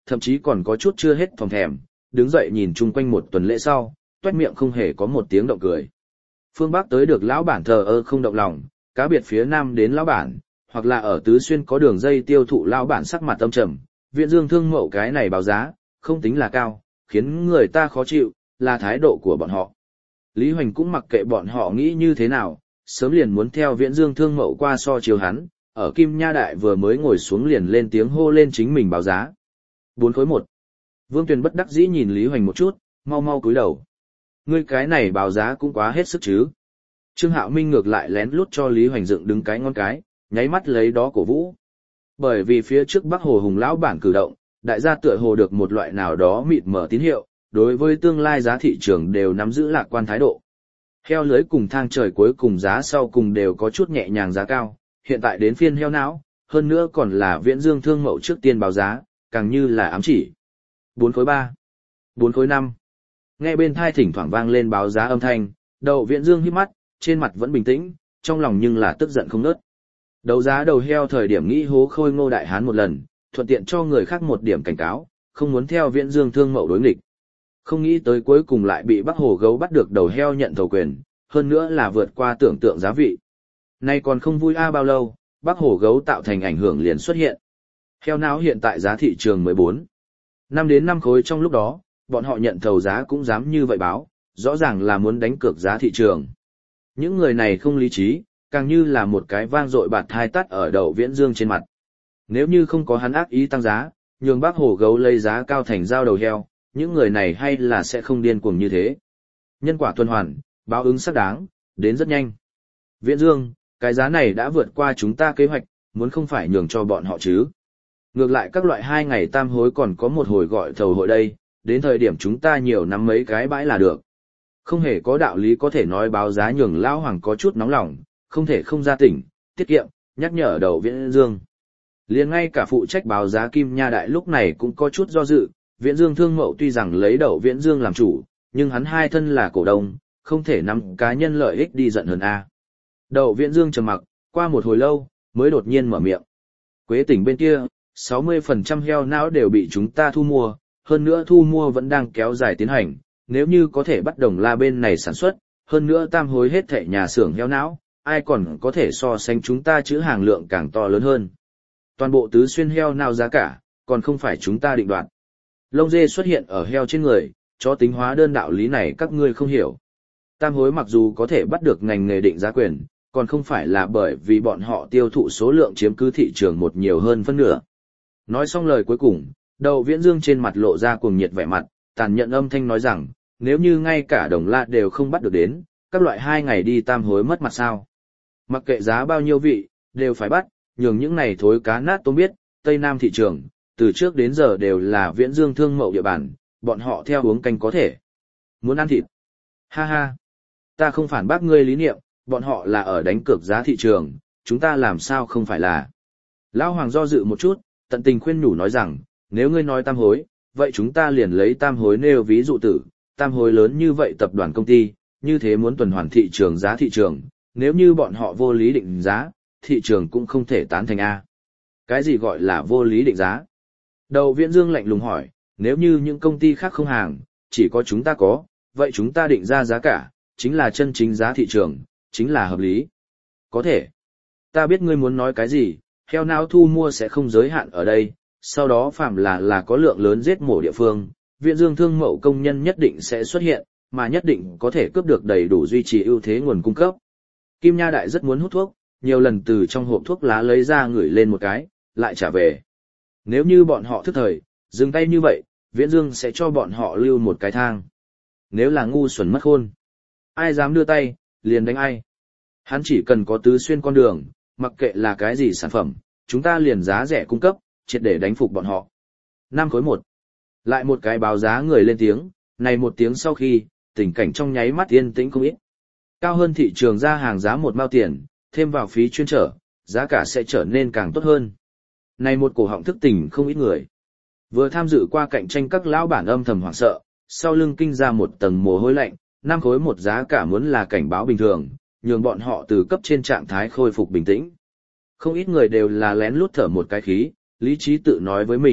thậm chí còn có chút chưa hết phòng thèm, đứng dậy nhìn chung quanh một tuần lễ sau, toét miệng không hề có một tiếng động cười. Phương Bắc tới được lão bản thờ ơ không động lòng, cá biệt phía Nam đến lão bản, hoặc là ở Tứ Xuyên có đường dây tiêu thụ lão bản sắc mặt âm trầm, Viễn Dương Thương Mậu cái này báo giá, không tính là cao, khiến người ta khó chịu, là thái độ của bọn họ. Lý Hoành cũng mặc kệ bọn họ nghĩ như thế nào, sớm liền muốn theo Viễn Dương Thương Mậu qua so chiều hắn, ở Kim Nha Đại vừa mới ngồi xuống liền lên tiếng hô lên chính mình báo giá. Bốn khối một. Vương Tuyền bất đắc dĩ nhìn Lý Hoành một chút, mau mau cúi đầu. Ngươi cái này báo giá cũng quá hết sức chứ. Trương Hạo Minh ngược lại lén lút cho Lý Hoành dựng đứng cái ngón cái, nháy mắt lấy đó cổ vũ. Bởi vì phía trước Bắc Hồ Hùng lão bản cử động, đại gia tựa hồ được một loại nào đó mịt mở tín hiệu, đối với tương lai giá thị trường đều nắm giữ lạc quan thái độ. Heo lưới cùng thang trời cuối cùng giá sau cùng đều có chút nhẹ nhàng giá cao, hiện tại đến phiên heo não, hơn nữa còn là Viễn Dương Thương Mậu trước tiên báo giá, càng như là ám chỉ. Bốn khối ba, bốn khối năm. Nghe bên thai thỉnh thoảng vang lên báo giá âm thanh, đầu Viễn Dương híp mắt, trên mặt vẫn bình tĩnh, trong lòng nhưng là tức giận không ngớt. Đấu giá đầu heo thời điểm nghĩ hố Khôi Ngô đại hán một lần, thuận tiện cho người khác một điểm cảnh cáo, không muốn theo Viễn Dương Thương Mậu đối nghịch. Không nghĩ tới cuối cùng lại bị Bắc Hồ Gấu bắt được đầu heo nhận thầu quyền, hơn nữa là vượt qua tưởng tượng giá vị. Nay còn không vui a bao lâu, Bắc Hồ Gấu tạo thành ảnh hưởng liền xuất hiện. Heo não hiện tại giá thị trường mười bốn, năm đến năm khối trong lúc đó, bọn họ nhận thầu giá cũng dám như vậy báo, rõ ràng là muốn đánh cược giá thị trường. Những người này không lý trí, càng như là một cái vang dội bạt hai tắt ở đầu Viễn Dương trên mặt. Nếu như không có hắn ác ý tăng giá, nhường Bắc Hồ Gấu lấy giá cao thành giao đầu heo, những người này hay là sẽ không điên cuồng như thế. Nhân quả tuần hoàn, báo ứng xác đáng, đến rất nhanh. Viễn Dương, cái giá này đã vượt qua chúng ta kế hoạch, muốn không phải nhường cho bọn họ chứ. Ngược lại các loại hai ngày tam hối còn có một hồi gọi thầu hội đây, đến thời điểm chúng ta nhiều nắm mấy cái bãi là được. Không hề có đạo lý có thể nói báo giá nhường Lão Hoàng có chút nóng lòng, không thể không ra tỉnh, tiết kiệm, nhắc nhở đầu Viễn Dương. Liền ngay cả phụ trách báo giá Kim Nha Đại lúc này cũng có chút do dự, Viễn Dương Thương Mậu tuy rằng lấy đầu Viễn Dương làm chủ, nhưng hắn hai thân là cổ đông, không thể nắm cá nhân lợi ích đi giận hơn a. Đầu Viễn Dương trầm mặc, qua một hồi lâu, mới đột nhiên mở miệng. Quế tỉnh bên kia, sáu mươi phần trăm heo não đều bị chúng ta thu mua, hơn nữa thu mua vẫn đang kéo dài tiến hành, nếu như có thể bắt Đồng La bên này sản xuất, hơn nữa tam hối hết thảy nhà xưởng heo não, ai còn có thể so sánh chúng ta chữ hàng lượng càng to lớn hơn. Toàn bộ Tứ Xuyên heo nào giá cả, còn không phải chúng ta định đoạt. Lông dê xuất hiện ở heo trên người, cho tính hóa đơn đạo lý này các ngươi không hiểu. Tam hối mặc dù có thể bắt được ngành nghề định giá quyền, còn không phải là bởi vì bọn họ tiêu thụ số lượng chiếm cứ thị trường một nhiều hơn phân nửa. Nói xong lời cuối cùng, đầu Viễn Dương trên mặt lộ ra cuồng nhiệt vẻ mặt, tàn nhẫn âm thanh nói rằng, nếu như ngay cả Đồng La đều không bắt được đến, các loại hai ngày đi tam hối mất mặt sao. Mặc kệ giá bao nhiêu vị, đều phải bắt, nhường những này thối cá nát tôm biết, Tây Nam thị trường, từ trước đến giờ đều là Viễn Dương Thương Mậu địa bàn, bọn họ theo uống canh có thể. Muốn ăn thịt. Ha ha. Ta không phản bác ngươi lý niệm, bọn họ là ở đánh cược giá thị trường, chúng ta làm sao không phải là. Lão Hoàng do dự một chút, tận tình khuyên nhủ nói rằng, nếu ngươi nói tam hối, vậy chúng ta liền lấy tam hối nêu ví dụ tử, tam hối lớn như vậy tập đoàn công ty, như thế muốn tuần hoàn thị trường giá thị trường, nếu như bọn họ vô lý định giá, thị trường cũng không thể tán thành A. Cái gì gọi là vô lý định giá? Đầu Viễn Dương lạnh lùng hỏi, nếu như những công ty khác không hàng, chỉ có chúng ta có, vậy chúng ta định ra giá cả, chính là chân chính giá thị trường, chính là hợp lý. Có thể. Ta biết ngươi muốn nói cái gì, heo não thu mua sẽ không giới hạn ở đây, sau đó phạm là là có lượng lớn giết mổ địa phương, Viễn Dương Thương Mậu công nhân nhất định sẽ xuất hiện, mà nhất định có thể cướp được đầy đủ duy trì ưu thế nguồn cung cấp. Kim Nha Đại rất muốn hút thuốc, nhiều lần từ trong hộp thuốc lá lấy ra ngửi lên một cái, lại trả về. Nếu như bọn họ thức thời, dừng tay như vậy, Viễn Dương sẽ cho bọn họ lưu một cái thang. Nếu là ngu xuẩn mất khôn, ai dám đưa tay, liền đánh ai. Hắn chỉ cần có Tứ Xuyên con đường, mặc kệ là cái gì sản phẩm, chúng ta liền giá rẻ cung cấp, triệt để đánh phục bọn họ. Năm khối một. Lại một cái báo giá người lên tiếng, này một tiếng sau khi, tình cảnh trong nháy mắt yên tĩnh không ít. Cao hơn thị trường ra hàng giá một mao tiền, thêm vào phí chuyên trở, giá cả sẽ trở nên càng tốt hơn. Này một cổ họng thức tỉnh không ít người. Vừa tham dự qua cạnh tranh các lão bản âm thầm hoảng sợ, sau lưng kinh ra một tầng mồ hôi lạnh, năm khối một giá cả muốn là cảnh báo bình thường, nhường bọn họ từ cấp trên trạng thái khôi phục bình tĩnh. Không ít người đều là lén lút thở một cái khí, lý trí tự nói với mình,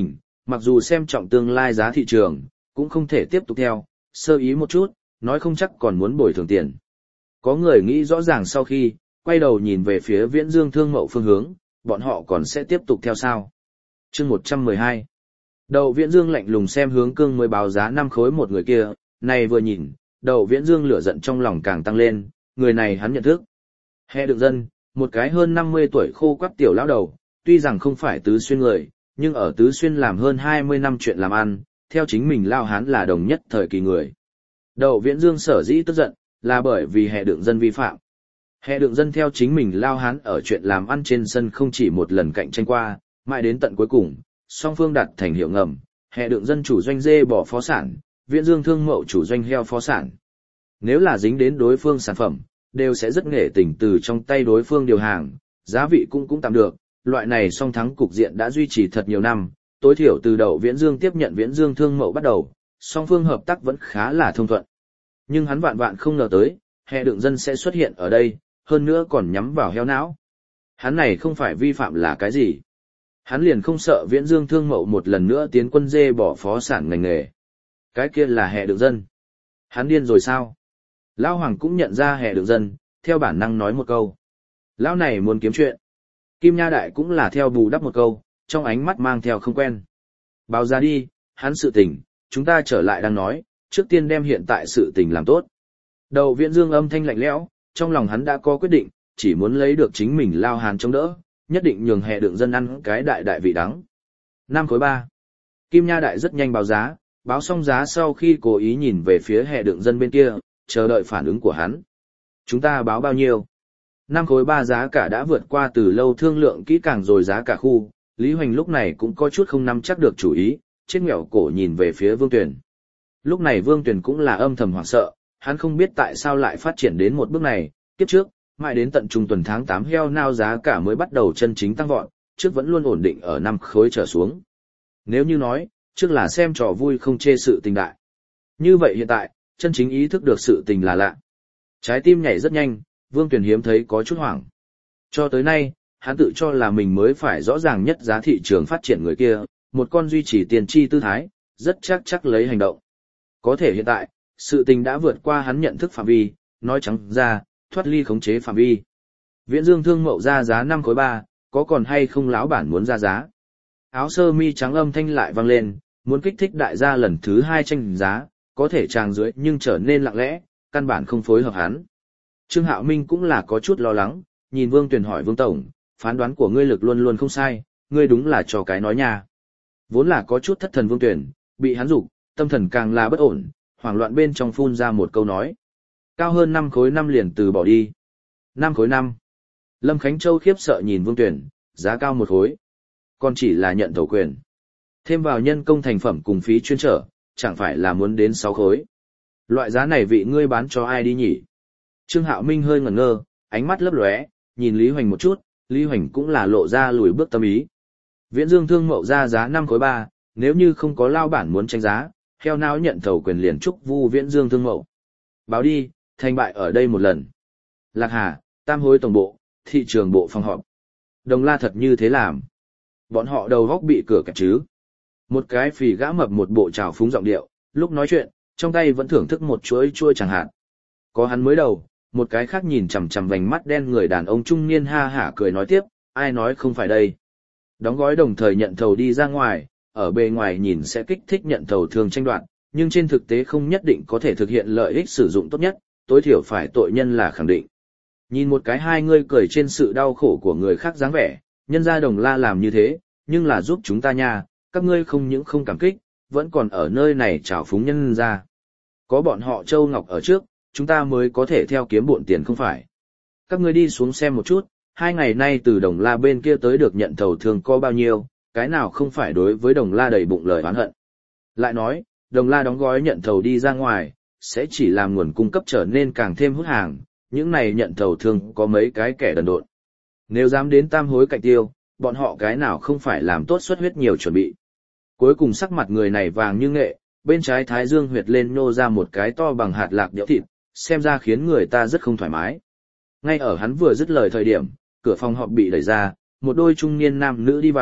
Mặc dù xem trọng tương lai giá thị trường, cũng không thể tiếp tục theo, sơ ý một chút, nói không chắc còn muốn bồi thường tiền. Có người nghĩ rõ ràng sau khi, quay đầu nhìn về phía Viễn Dương Thương Mậu phương hướng, bọn họ còn sẽ tiếp tục theo sao. Chương một trăm mười hai. Đầu Viễn Dương lạnh lùng xem hướng Cương mới báo giá năm khối một người kia, này vừa nhìn, đầu Viễn Dương lửa giận trong lòng càng tăng lên, người này hắn nhận thức. Hè Đượng Dân, một cái hơn năm mươi tuổi khô quắt tiểu lão đầu, tuy rằng không phải tứ xuyên người, nhưng ở tứ xuyên làm hơn hai mươi năm chuyện làm ăn, theo chính mình lao hán là đồng nhất thời kỳ người. Đầu Viễn Dương sở dĩ tức giận, là bởi vì Hè Đượng Dân vi phạm. Hè Đượng Dân theo chính mình lao hán ở chuyện làm ăn trên sân không chỉ một lần cạnh tranh qua, mãi đến tận cuối cùng, song phương đạt thành hiệu ngầm, Hè Đượng Dân chủ doanh dê bỏ phó sản, Viễn Dương Thương Mậu chủ doanh heo phó sản. Nếu là dính đến đối phương sản phẩm, đều sẽ rất nghệ tình từ trong tay đối phương điều hàng, giá vị cũng cũng tạm được, loại này song thắng cục diện đã duy trì thật nhiều năm, tối thiểu từ đầu Viễn Dương tiếp nhận Viễn Dương Thương Mậu bắt đầu, song phương hợp tác vẫn khá là thông thuận. Nhưng hắn vạn vạn không ngờ tới, Hè Đượng Dân sẽ xuất hiện ở đây, hơn nữa còn nhắm vào heo não. Hắn này không phải vi phạm là cái gì? Hắn liền không sợ Viễn Dương Thương Mậu một lần nữa tiến quân dê bỏ phó sản ngành nghề. Cái kia là Hè Đượng Dân. Hắn điên rồi sao? Lão Hoàng cũng nhận ra Hè Đượng Dân, theo bản năng nói một câu. Lão này muốn kiếm chuyện. Kim Nha Đại cũng là theo bù đắp một câu, trong ánh mắt mang theo không quen. Báo ra đi, hắn sự tình, chúng ta trở lại đang nói, trước tiên đem hiện tại sự tình làm tốt. Đầu Viễn Dương âm thanh lạnh lẽo, trong lòng hắn đã có quyết định, chỉ muốn lấy được chính mình lao hàn chống đỡ, nhất định nhường Hè Đượng Dân ăn cái đại đại vị đắng. Năm khối ba. Kim Nha Đại rất nhanh báo giá, báo xong giá sau khi cố ý nhìn về phía Hè Đượng Dân bên kia, chờ đợi phản ứng của hắn. Chúng ta báo bao nhiêu? Năm khối ba giá cả đã vượt qua từ lâu thương lượng kỹ càng rồi giá cả khu, Lý Hoành lúc này cũng có chút không nắm chắc được chủ ý, chết nghẹo cổ nhìn về phía Vương Tuyền. Lúc này Vương Tuyền cũng là âm thầm hoảng sợ, hắn không biết tại sao lại phát triển đến một bước này, kiếp trước, mãi đến tận trung tuần tháng tám heo nao giá cả mới bắt đầu chân chính tăng vọt, trước vẫn luôn ổn định ở năm khối trở xuống. Nếu như nói, trước là xem trò vui không chê sự tình đại. Như vậy hiện tại, chân chính ý thức được sự tình là lạ. Trái tim nhảy rất nhanh, Vương Tuyền hiếm thấy có chút hoảng. Cho tới nay, hắn tự cho là mình mới phải rõ ràng nhất giá thị trường phát triển người kia, một con duy trì tiền tri tư thái, rất chắc chắc lấy hành động. Có thể hiện tại, sự tình đã vượt qua hắn nhận thức phạm vi, nói trắng ra, thoát ly khống chế phạm vi. Viễn Dương Thương Mậu ra giá năm khối ba, có còn hay không lão bản muốn ra giá? Áo sơ mi trắng âm thanh lại vang lên, muốn kích thích đại gia lần thứ hai tranh giá, có thể tràng dưới nhưng trở nên lặng lẽ, căn bản không phối hợp hắn. Trương Hạo Minh cũng là có chút lo lắng, nhìn Vương Tuyền hỏi Vương Tổng, phán đoán của ngươi lực luôn luôn không sai, ngươi đúng là cho cái nói nha. Vốn là có chút thất thần Vương Tuyền, bị hắn dục, tâm thần càng là bất ổn, hoảng loạn bên trong phun ra một câu nói. Cao hơn năm khối năm liền từ bỏ đi. Năm khối năm. Lâm Khánh Châu khiếp sợ nhìn Vương Tuyền, giá cao một khối. Còn chỉ là nhận thầu quyền. Thêm vào nhân công thành phẩm cùng phí chuyên trở, chẳng phải là muốn đến sáu khối. Loại giá này vị ngươi bán cho ai đi nhỉ? Trương Hạo Minh hơi ngẩn ngơ, ánh mắt lấp lóe, nhìn Lý Hoành một chút, Lý Hoành cũng là lộ ra lùi bước tâm ý. Viễn Dương Thương Mậu ra giá năm khối ba, nếu như không có lao bản muốn tranh giá, heo não nhận thầu quyền liền trúc vu Viễn Dương Thương Mậu. Báo đi, thành bại ở đây một lần. Lạc Hà, Tam Hối Tổng bộ, thị trường bộ phòng họp. Đồng La thật như thế làm. Bọn họ đầu góc bị cửa kẹp chứ. Một cái phì gã mập một bộ trào phúng giọng điệu, lúc nói chuyện, trong tay vẫn thưởng thức một chuỗi chua chẳng hạn. Có hắn mới đầu, một cái khác nhìn chằm chằm vành mắt đen người đàn ông trung niên ha hả cười nói tiếp, ai nói không phải đây. Đóng gói đồng thời nhận thầu đi ra ngoài, ở bề ngoài nhìn sẽ kích thích nhận thầu thường tranh đoạt, nhưng trên thực tế không nhất định có thể thực hiện lợi ích sử dụng tốt nhất, tối thiểu phải tội nhân là khẳng định. Nhìn một cái hai ngươi cười trên sự đau khổ của người khác dáng vẻ, nhân gia Đồng La làm như thế, nhưng là giúp chúng ta nha, các ngươi không những không cảm kích, vẫn còn ở nơi này trào phúng nhân gia. Có bọn họ Châu Ngọc ở trước, chúng ta mới có thể theo kiếm bộn tiền không phải. Các ngươi đi xuống xem một chút, hai ngày nay từ Đồng La bên kia tới được nhận thầu thường có bao nhiêu, cái nào không phải đối với Đồng La đầy bụng lời oán hận. Lại nói, Đồng La đóng gói nhận thầu đi ra ngoài, sẽ chỉ làm nguồn cung cấp trở nên càng thêm hút hàng, những này nhận thầu thường có mấy cái kẻ đần độn. Nếu dám đến Tam Hối cạnh tiêu, bọn họ cái nào không phải làm tốt xuất huyết nhiều chuẩn bị. Cuối cùng sắc mặt người này vàng như nghệ, bên trái thái dương huyệt lên nhô ra một cái to bằng hạt lạc đẽo thịt, xem ra khiến người ta rất không thoải mái. Ngay ở hắn vừa dứt lời thời điểm, cửa phòng họp bị đẩy ra, một đôi trung niên nam nữ đi vào,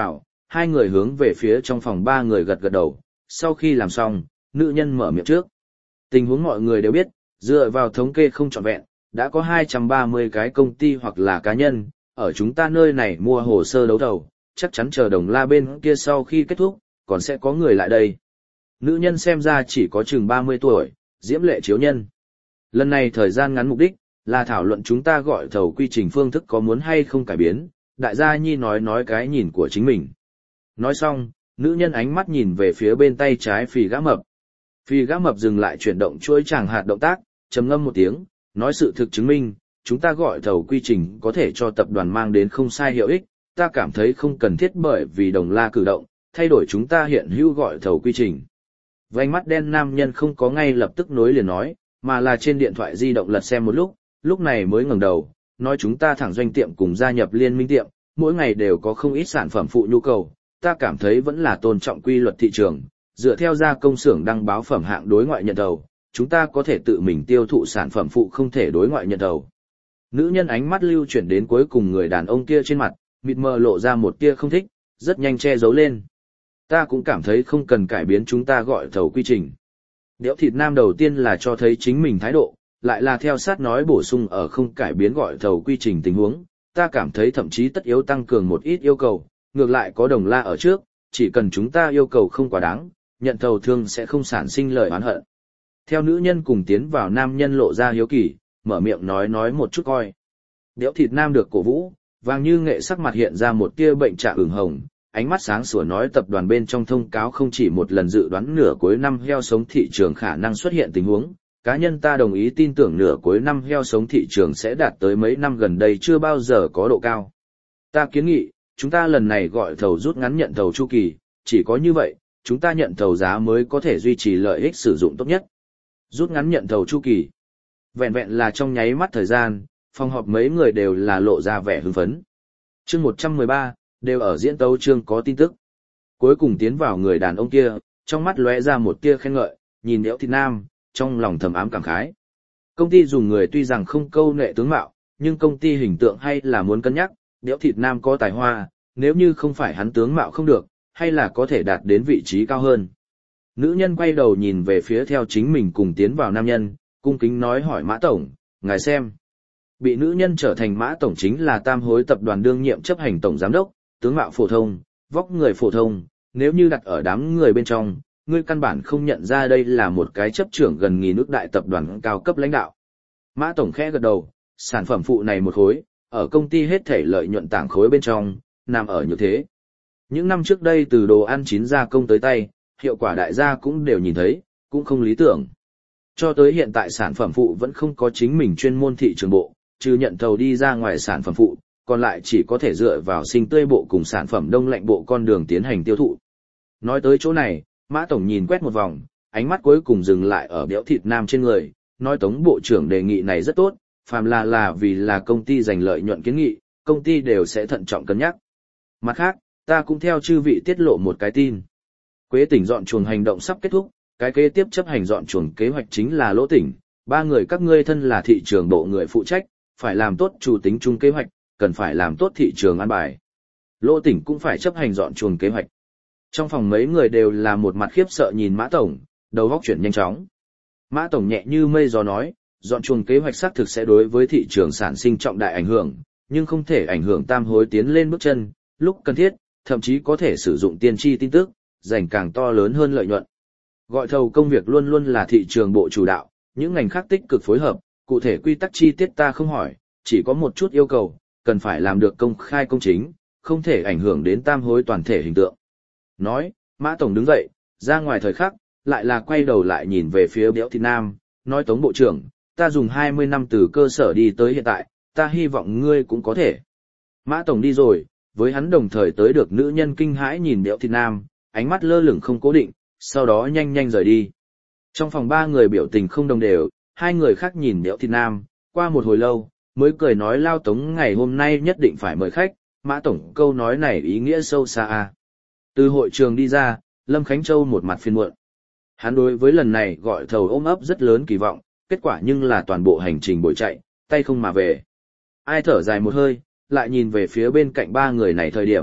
hai người hướng về phía trong phòng ba người gật gật đầu, sau khi làm xong, nữ nhân mở miệng trước. Tình huống mọi người đều biết, dựa vào thống kê không trọn vẹn, đã có hai trăm ba mươi cái công ty hoặc là cá nhân, ở chúng ta nơi này mua hồ sơ đấu thầu, chắc chắn chờ Đồng La bên kia sau khi kết thúc, còn sẽ có người lại đây. Nữ nhân xem ra chỉ có chừng ba mươi tuổi, diễm lệ chiếu nhân. Lần này thời gian ngắn mục đích, là thảo luận chúng ta gọi thầu quy trình phương thức có muốn hay không cải biến, đại gia nhi nói nói cái nhìn của chính mình. Nói xong, nữ nhân ánh mắt nhìn về phía bên tay trái Phì Gã Mập. Phì Gã Mập dừng lại chuyển động chuỗi tràng hạt động tác, trầm ngâm một tiếng, nói sự thực chứng minh, chúng ta gọi thầu quy trình có thể cho tập đoàn mang đến không sai hiệu ích, ta cảm thấy không cần thiết bởi vì Đồng La cử động, thay đổi chúng ta hiện hữu gọi thầu quy trình. Vành mắt đen nam nhân không có ngay lập tức nối liền nói, mà là trên điện thoại di động lật xem một lúc, lúc này mới ngẩng đầu, nói chúng ta thẳng doanh tiệm cùng gia nhập liên minh tiệm, mỗi ngày đều có không ít sản phẩm phụ nhu cầu, ta cảm thấy vẫn là tôn trọng quy luật thị trường, dựa theo gia công xưởng đăng báo phẩm hạng đối ngoại nhận thầu, chúng ta có thể tự mình tiêu thụ sản phẩm phụ không thể đối ngoại nhận thầu. Nữ nhân ánh mắt lưu chuyển đến cuối cùng người đàn ông kia trên mặt, mịt mờ lộ ra một tia không thích, rất nhanh che giấu lên. Ta cũng cảm thấy không cần cải biến chúng ta gọi thầu quy trình. Đẽo thịt nam đầu tiên là cho thấy chính mình thái độ, lại là theo sát nói bổ sung ở không cải biến gọi thầu quy trình tình huống, ta cảm thấy thậm chí tất yếu tăng cường một ít yêu cầu, ngược lại có Đồng La ở trước, chỉ cần chúng ta yêu cầu không quá đáng, nhận thầu thương sẽ không sản sinh lời oán hận. Theo nữ nhân cùng tiến vào nam nhân lộ ra hiếu kỳ, mở miệng nói nói một chút coi. Đẽo thịt nam được cổ vũ, vàng như nghệ sắc mặt hiện ra một tia bệnh trạng ửng hồng, ánh mắt sáng sủa nói tập đoàn bên trong thông cáo không chỉ một lần dự đoán nửa cuối năm heo sống thị trường khả năng xuất hiện tình huống, cá nhân ta đồng ý tin tưởng nửa cuối năm heo sống thị trường sẽ đạt tới mấy năm gần đây chưa bao giờ có độ cao. Ta kiến nghị, chúng ta lần này gọi thầu rút ngắn nhận thầu chu kỳ, chỉ có như vậy, chúng ta nhận thầu giá mới có thể duy trì lợi ích sử dụng tốt nhất. Rút ngắn nhận thầu chu kỳ. Vẹn vẹn là trong nháy mắt thời gian, phòng họp mấy người đều là lộ ra vẻ hưng phấn. Chương một trăm mười ba, đều ở diễn tấu chương có tin tức. Cuối cùng tiến vào người đàn ông kia, trong mắt lóe ra một tia khen ngợi, nhìn Đẽo thịt nam, trong lòng thầm ám cảm khái. Công ty dùng người tuy rằng không câu nệ tướng mạo, nhưng công ty hình tượng hay là muốn cân nhắc, Đẽo thịt nam có tài hoa, nếu như không phải hắn tướng mạo không được, hay là có thể đạt đến vị trí cao hơn. Nữ nhân quay đầu nhìn về phía theo chính mình cùng tiến vào nam nhân, cung kính nói hỏi Mã Tổng, ngài xem. Bị nữ nhân trở thành Mã Tổng chính là Tam Hối tập đoàn đương nhiệm chấp hành tổng giám đốc, tướng mạo phổ thông, vóc người phổ thông, nếu như đặt ở đám người bên trong, ngươi căn bản không nhận ra đây là một cái chấp trưởng gần nghìn nước đại tập đoàn cao cấp lãnh đạo. Mã Tổng khẽ gật đầu, sản phẩm phụ này một khối, ở công ty hết thể lợi nhuận tảng khối bên trong, nằm ở như thế. Những năm trước đây từ đồ ăn chín gia công tới tay, hiệu quả đại gia cũng đều nhìn thấy, cũng không lý tưởng. Cho tới hiện tại sản phẩm phụ vẫn không có chính mình chuyên môn thị trường bộ, trừ nhận thầu đi ra ngoài sản phẩm phụ, còn lại chỉ có thể dựa vào sinh tươi bộ cùng sản phẩm đông lạnh bộ con đường tiến hành tiêu thụ. Nói tới chỗ này, Mã Tổng nhìn quét một vòng, ánh mắt cuối cùng dừng lại ở Đẽo thịt nam trên người, nói Tống Bộ trưởng đề nghị này rất tốt, phàm là là vì là công ty giành lợi nhuận kiến nghị, công ty đều sẽ thận trọng cân nhắc. Mặt khác, ta cũng theo chư vị tiết lộ một cái tin. Quế tỉnh dọn chuồng hành động sắp kết thúc, cái kế tiếp chấp hành dọn chuồng kế hoạch chính là Lỗ tỉnh, ba người các ngươi thân là thị trường bộ người phụ trách, phải làm tốt chủ tính chung kế hoạch, cần phải làm tốt thị trường an bài. Lỗ tỉnh cũng phải chấp hành dọn chuồng kế hoạch. Trong phòng mấy người đều là một mặt khiếp sợ nhìn Mã Tổng, đầu óc chuyển nhanh chóng. Mã Tổng nhẹ như mây gió nói, dọn chuồng kế hoạch xác thực sẽ đối với thị trường sản sinh trọng đại ảnh hưởng, nhưng không thể ảnh hưởng Tam Hối tiến lên bước chân, lúc cần thiết, thậm chí có thể sử dụng tiên tri tin tức, giành càng to lớn hơn lợi nhuận. Gọi thầu công việc luôn luôn là thị trường bộ chủ đạo, những ngành khác tích cực phối hợp, cụ thể quy tắc chi tiết ta không hỏi, chỉ có một chút yêu cầu, cần phải làm được công khai công chính, không thể ảnh hưởng đến Tam Hối toàn thể hình tượng. Nói, Mã Tổng đứng dậy, ra ngoài thời khắc, lại là quay đầu lại nhìn về phía Đẽo thịt nam, nói Tống Bộ trưởng, ta dùng hai mươi năm từ cơ sở đi tới hiện tại, ta hy vọng ngươi cũng có thể. Mã Tổng đi rồi, với hắn đồng thời tới được nữ nhân kinh hãi nhìn Đẽo thịt nam, ánh mắt lơ lửng không cố định, sau đó nhanh nhanh rời đi. Trong phòng ba người biểu tình không đồng đều, hai người khác nhìn Đẽo thịt nam, qua một hồi lâu, mới cười nói Lao Tống ngày hôm nay nhất định phải mời khách, Mã Tổng câu nói này ý nghĩa sâu xa à. Từ hội trường đi ra, Lâm Khánh Châu một mặt phiền muộn. Hắn đối với lần này gọi thầu ôm ấp rất lớn kỳ vọng, kết quả nhưng là toàn bộ hành trình bội chạy, tay không mà về. Ai thở dài một hơi, lại nhìn về phía bên cạnh ba người này thời điểm,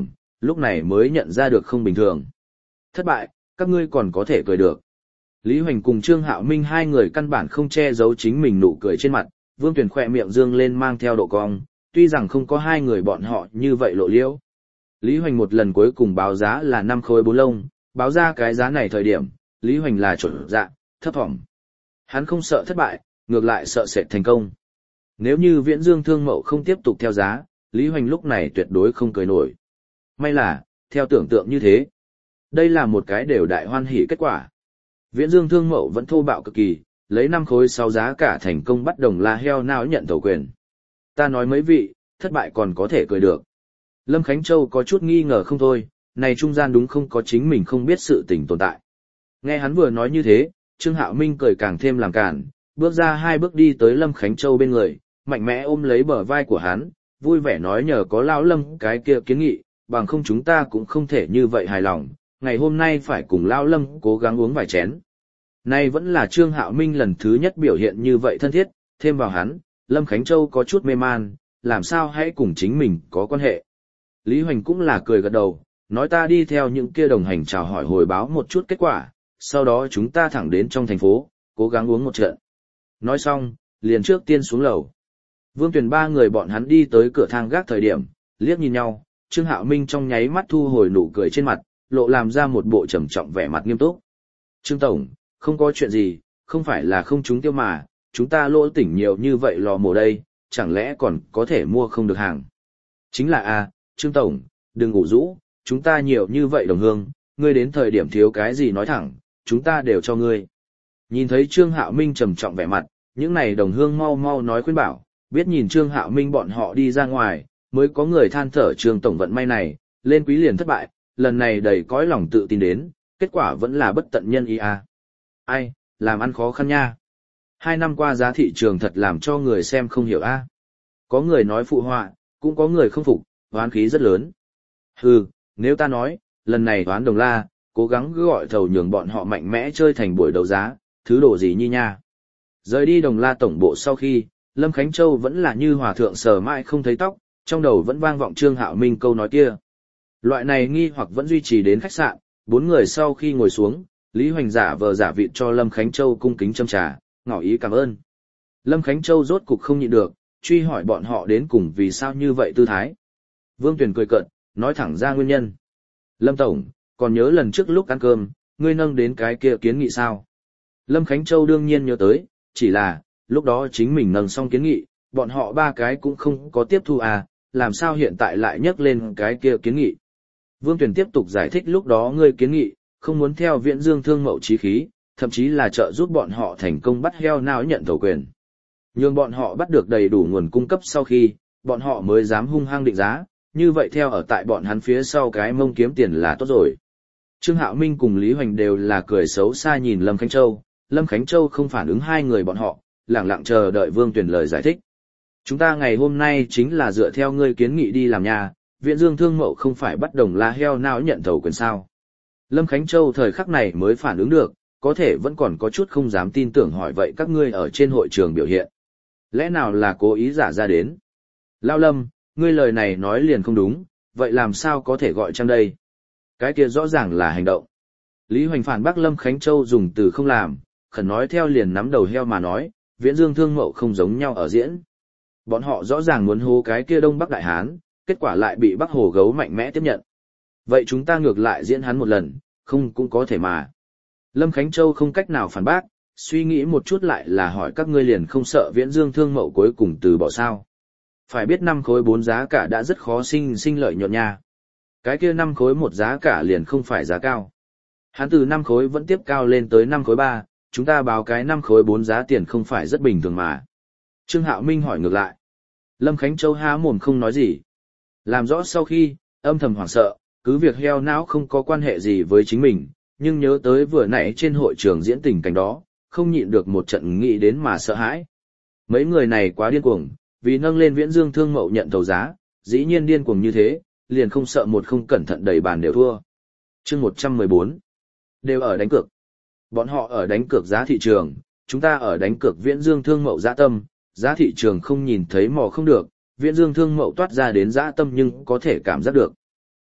lúc này mới nhận ra được không bình thường. Thất bại, các ngươi còn có thể cười được. Lý Hoành cùng Trương Hạo Minh hai người căn bản không che giấu chính mình nụ cười trên mặt, Vương Tuyền khỏe miệng dương lên mang theo độ cong, tuy rằng không có hai người bọn họ như vậy lộ liễu. Lý Hoành một lần cuối cùng báo giá là năm khối bốn lông, báo ra cái giá này thời điểm, Lý Hoành là chuẩn dạ, thấp thỏm. Hắn không sợ thất bại, ngược lại sợ sẽ thành công. Nếu như Viễn Dương Thương Mậu không tiếp tục theo giá, Lý Hoành lúc này tuyệt đối không cười nổi. May là, theo tưởng tượng như thế. Đây là một cái đều đại hoan hỉ kết quả. Viễn Dương Thương Mậu vẫn thô bạo cực kỳ, lấy năm khối sáu giá cả thành công bắt Đồng La heo não nhận thầu quyền. Ta nói mấy vị, thất bại còn có thể cười được. Lâm Khánh Châu có chút nghi ngờ không thôi, này trung gian đúng không có chính mình không biết sự tình tồn tại. Nghe hắn vừa nói như thế, Trương Hạo Minh cười càng thêm làm cản, bước ra hai bước đi tới Lâm Khánh Châu bên người, mạnh mẽ ôm lấy bờ vai của hắn, vui vẻ nói nhờ có lão Lâm cái kia kiến nghị, bằng không chúng ta cũng không thể như vậy hài lòng, ngày hôm nay phải cùng lão Lâm cố gắng uống vài chén. Nay vẫn là Trương Hạo Minh lần thứ nhất biểu hiện như vậy thân thiết, thêm vào hắn, Lâm Khánh Châu có chút mê man, làm sao hãy cùng chính mình có quan hệ. Lý Hoành cũng là cười gật đầu, nói ta đi theo những kia đồng hành chào hỏi hồi báo một chút kết quả, sau đó chúng ta thẳng đến trong thành phố, cố gắng uống một trận. Nói xong, liền trước tiên xuống lầu. Vương Tuyền ba người bọn hắn đi tới cửa thang gác thời điểm, liếc nhìn nhau, Trương Hạo Minh trong nháy mắt thu hồi nụ cười trên mặt, lộ làm ra một bộ trầm trọng vẻ mặt nghiêm túc. Trương Tổng, không có chuyện gì, không phải là không trúng tiêu mà, chúng ta lỗ tỉnh nhiều như vậy lò mổ đây, chẳng lẽ còn có thể mua không được hàng. Chính là a, Trương Tổng, đừng ngủ rũ, chúng ta nhiều như vậy đồng hương, ngươi đến thời điểm thiếu cái gì nói thẳng, chúng ta đều cho ngươi. Nhìn thấy Trương Hạo Minh trầm trọng vẻ mặt, những này đồng hương mau mau nói khuyên bảo, biết nhìn Trương Hạo Minh bọn họ đi ra ngoài, mới có người than thở Trương Tổng vận may này, lên quý liền thất bại, lần này đầy cõi lòng tự tin đến, kết quả vẫn là bất tận nhân ý a. Ai, làm ăn khó khăn nha. Hai năm qua giá thị trường thật làm cho người xem không hiểu a. Có người nói phụ họa, cũng có người không phục, oán khí rất lớn. Hừ, nếu ta nói, lần này toán Đồng La, cố gắng gọi thầu nhường bọn họ mạnh mẽ chơi thành buổi đấu giá, thứ đồ gì như nha. Rời đi Đồng La tổng bộ sau khi, Lâm Khánh Châu vẫn là như hòa thượng sờ mãi không thấy tóc, trong đầu vẫn vang vọng Trương Hạo Minh câu nói kia. Loại này nghi hoặc vẫn duy trì đến khách sạn, bốn người sau khi ngồi xuống, Lý Hoành giả vờ giả vịt cho Lâm Khánh Châu cung kính châm trà, ngỏ ý cảm ơn. Lâm Khánh Châu rốt cục không nhịn được, truy hỏi bọn họ đến cùng vì sao như vậy tư thái. Vương Tuyền cười cợt, nói thẳng ra nguyên nhân. Lâm Tổng, còn nhớ lần trước lúc ăn cơm, ngươi nâng đến cái kia kiến nghị sao? Lâm Khánh Châu đương nhiên nhớ tới, chỉ là, lúc đó chính mình nâng xong kiến nghị, bọn họ ba cái cũng không có tiếp thu à, làm sao hiện tại lại nhắc lên cái kia kiến nghị. Vương Tuyền tiếp tục giải thích lúc đó ngươi kiến nghị, không muốn theo Viễn Dương Thương Mậu chí khí, thậm chí là trợ giúp bọn họ thành công bắt heo não nhận thầu quyền. Nhưng bọn họ bắt được đầy đủ nguồn cung cấp sau khi, bọn họ mới dám hung hăng định giá, như vậy theo ở tại bọn hắn phía sau cái mông kiếm tiền là tốt rồi. Trương Hạo Minh cùng Lý Hoành đều là cười xấu xa nhìn Lâm Khánh Châu, Lâm Khánh Châu không phản ứng hai người bọn họ, lặng lặng chờ đợi Vương Tuyền lời giải thích. Chúng ta ngày hôm nay chính là dựa theo ngươi kiến nghị đi làm nhà, Viễn Dương Thương Mậu không phải bắt Đồng La heo não nhận thầu quyền sao. Lâm Khánh Châu thời khắc này mới phản ứng được, có thể vẫn còn có chút không dám tin tưởng hỏi vậy các ngươi ở trên hội trường biểu hiện. Lẽ nào là cố ý giả ra đến? Lao Lâm, ngươi lời này nói liền không đúng, vậy làm sao có thể gọi chăng đây? Cái kia rõ ràng là hành động. Lý Hoành phản bác Lâm Khánh Châu dùng từ không làm, khẩn nói theo liền nắm đầu heo mà nói, Viễn Dương Thương Mậu không giống nhau ở diễn. Bọn họ rõ ràng muốn hô cái kia Đông Bắc Đại Hán, kết quả lại bị Bắc Hồ Gấu mạnh mẽ tiếp nhận. Vậy chúng ta ngược lại diễn hắn một lần, không cũng có thể mà. Lâm Khánh Châu không cách nào phản bác, suy nghĩ một chút lại là hỏi các ngươi liền không sợ Viễn Dương Thương Mậu cuối cùng từ bỏ sao. Phải biết năm khối bốn giá cả đã rất khó sinh sinh lợi nhuận nha. Cái kia năm khối một giá cả liền không phải giá cao. Hắn từ năm khối vẫn tiếp cao lên tới năm khối ba, chúng ta báo cái năm khối bốn giá tiền không phải rất bình thường mà. Trương Hạo Minh hỏi ngược lại. Lâm Khánh Châu há mồm không nói gì. Làm rõ sau khi, âm thầm hoảng sợ, cứ việc heo não không có quan hệ gì với chính mình, nhưng nhớ tới vừa nãy trên hội trường diễn tình cảnh đó, không nhịn được một trận nghĩ đến mà sợ hãi. Mấy người này quá điên cuồng, vì nâng lên Viễn Dương Thương Mậu nhận thầu giá, dĩ nhiên điên cuồng như thế, liền không sợ một không cẩn thận đầy bàn đều thua. Chương một trăm mười bốn đều ở đánh cược. Bọn họ ở đánh cược giá thị trường, chúng ta ở đánh cược Viễn Dương Thương Mậu dã tâm, giá thị trường không nhìn thấy mò không được, Viễn Dương Thương Mậu toát ra đến dã tâm nhưng có thể cảm giác được.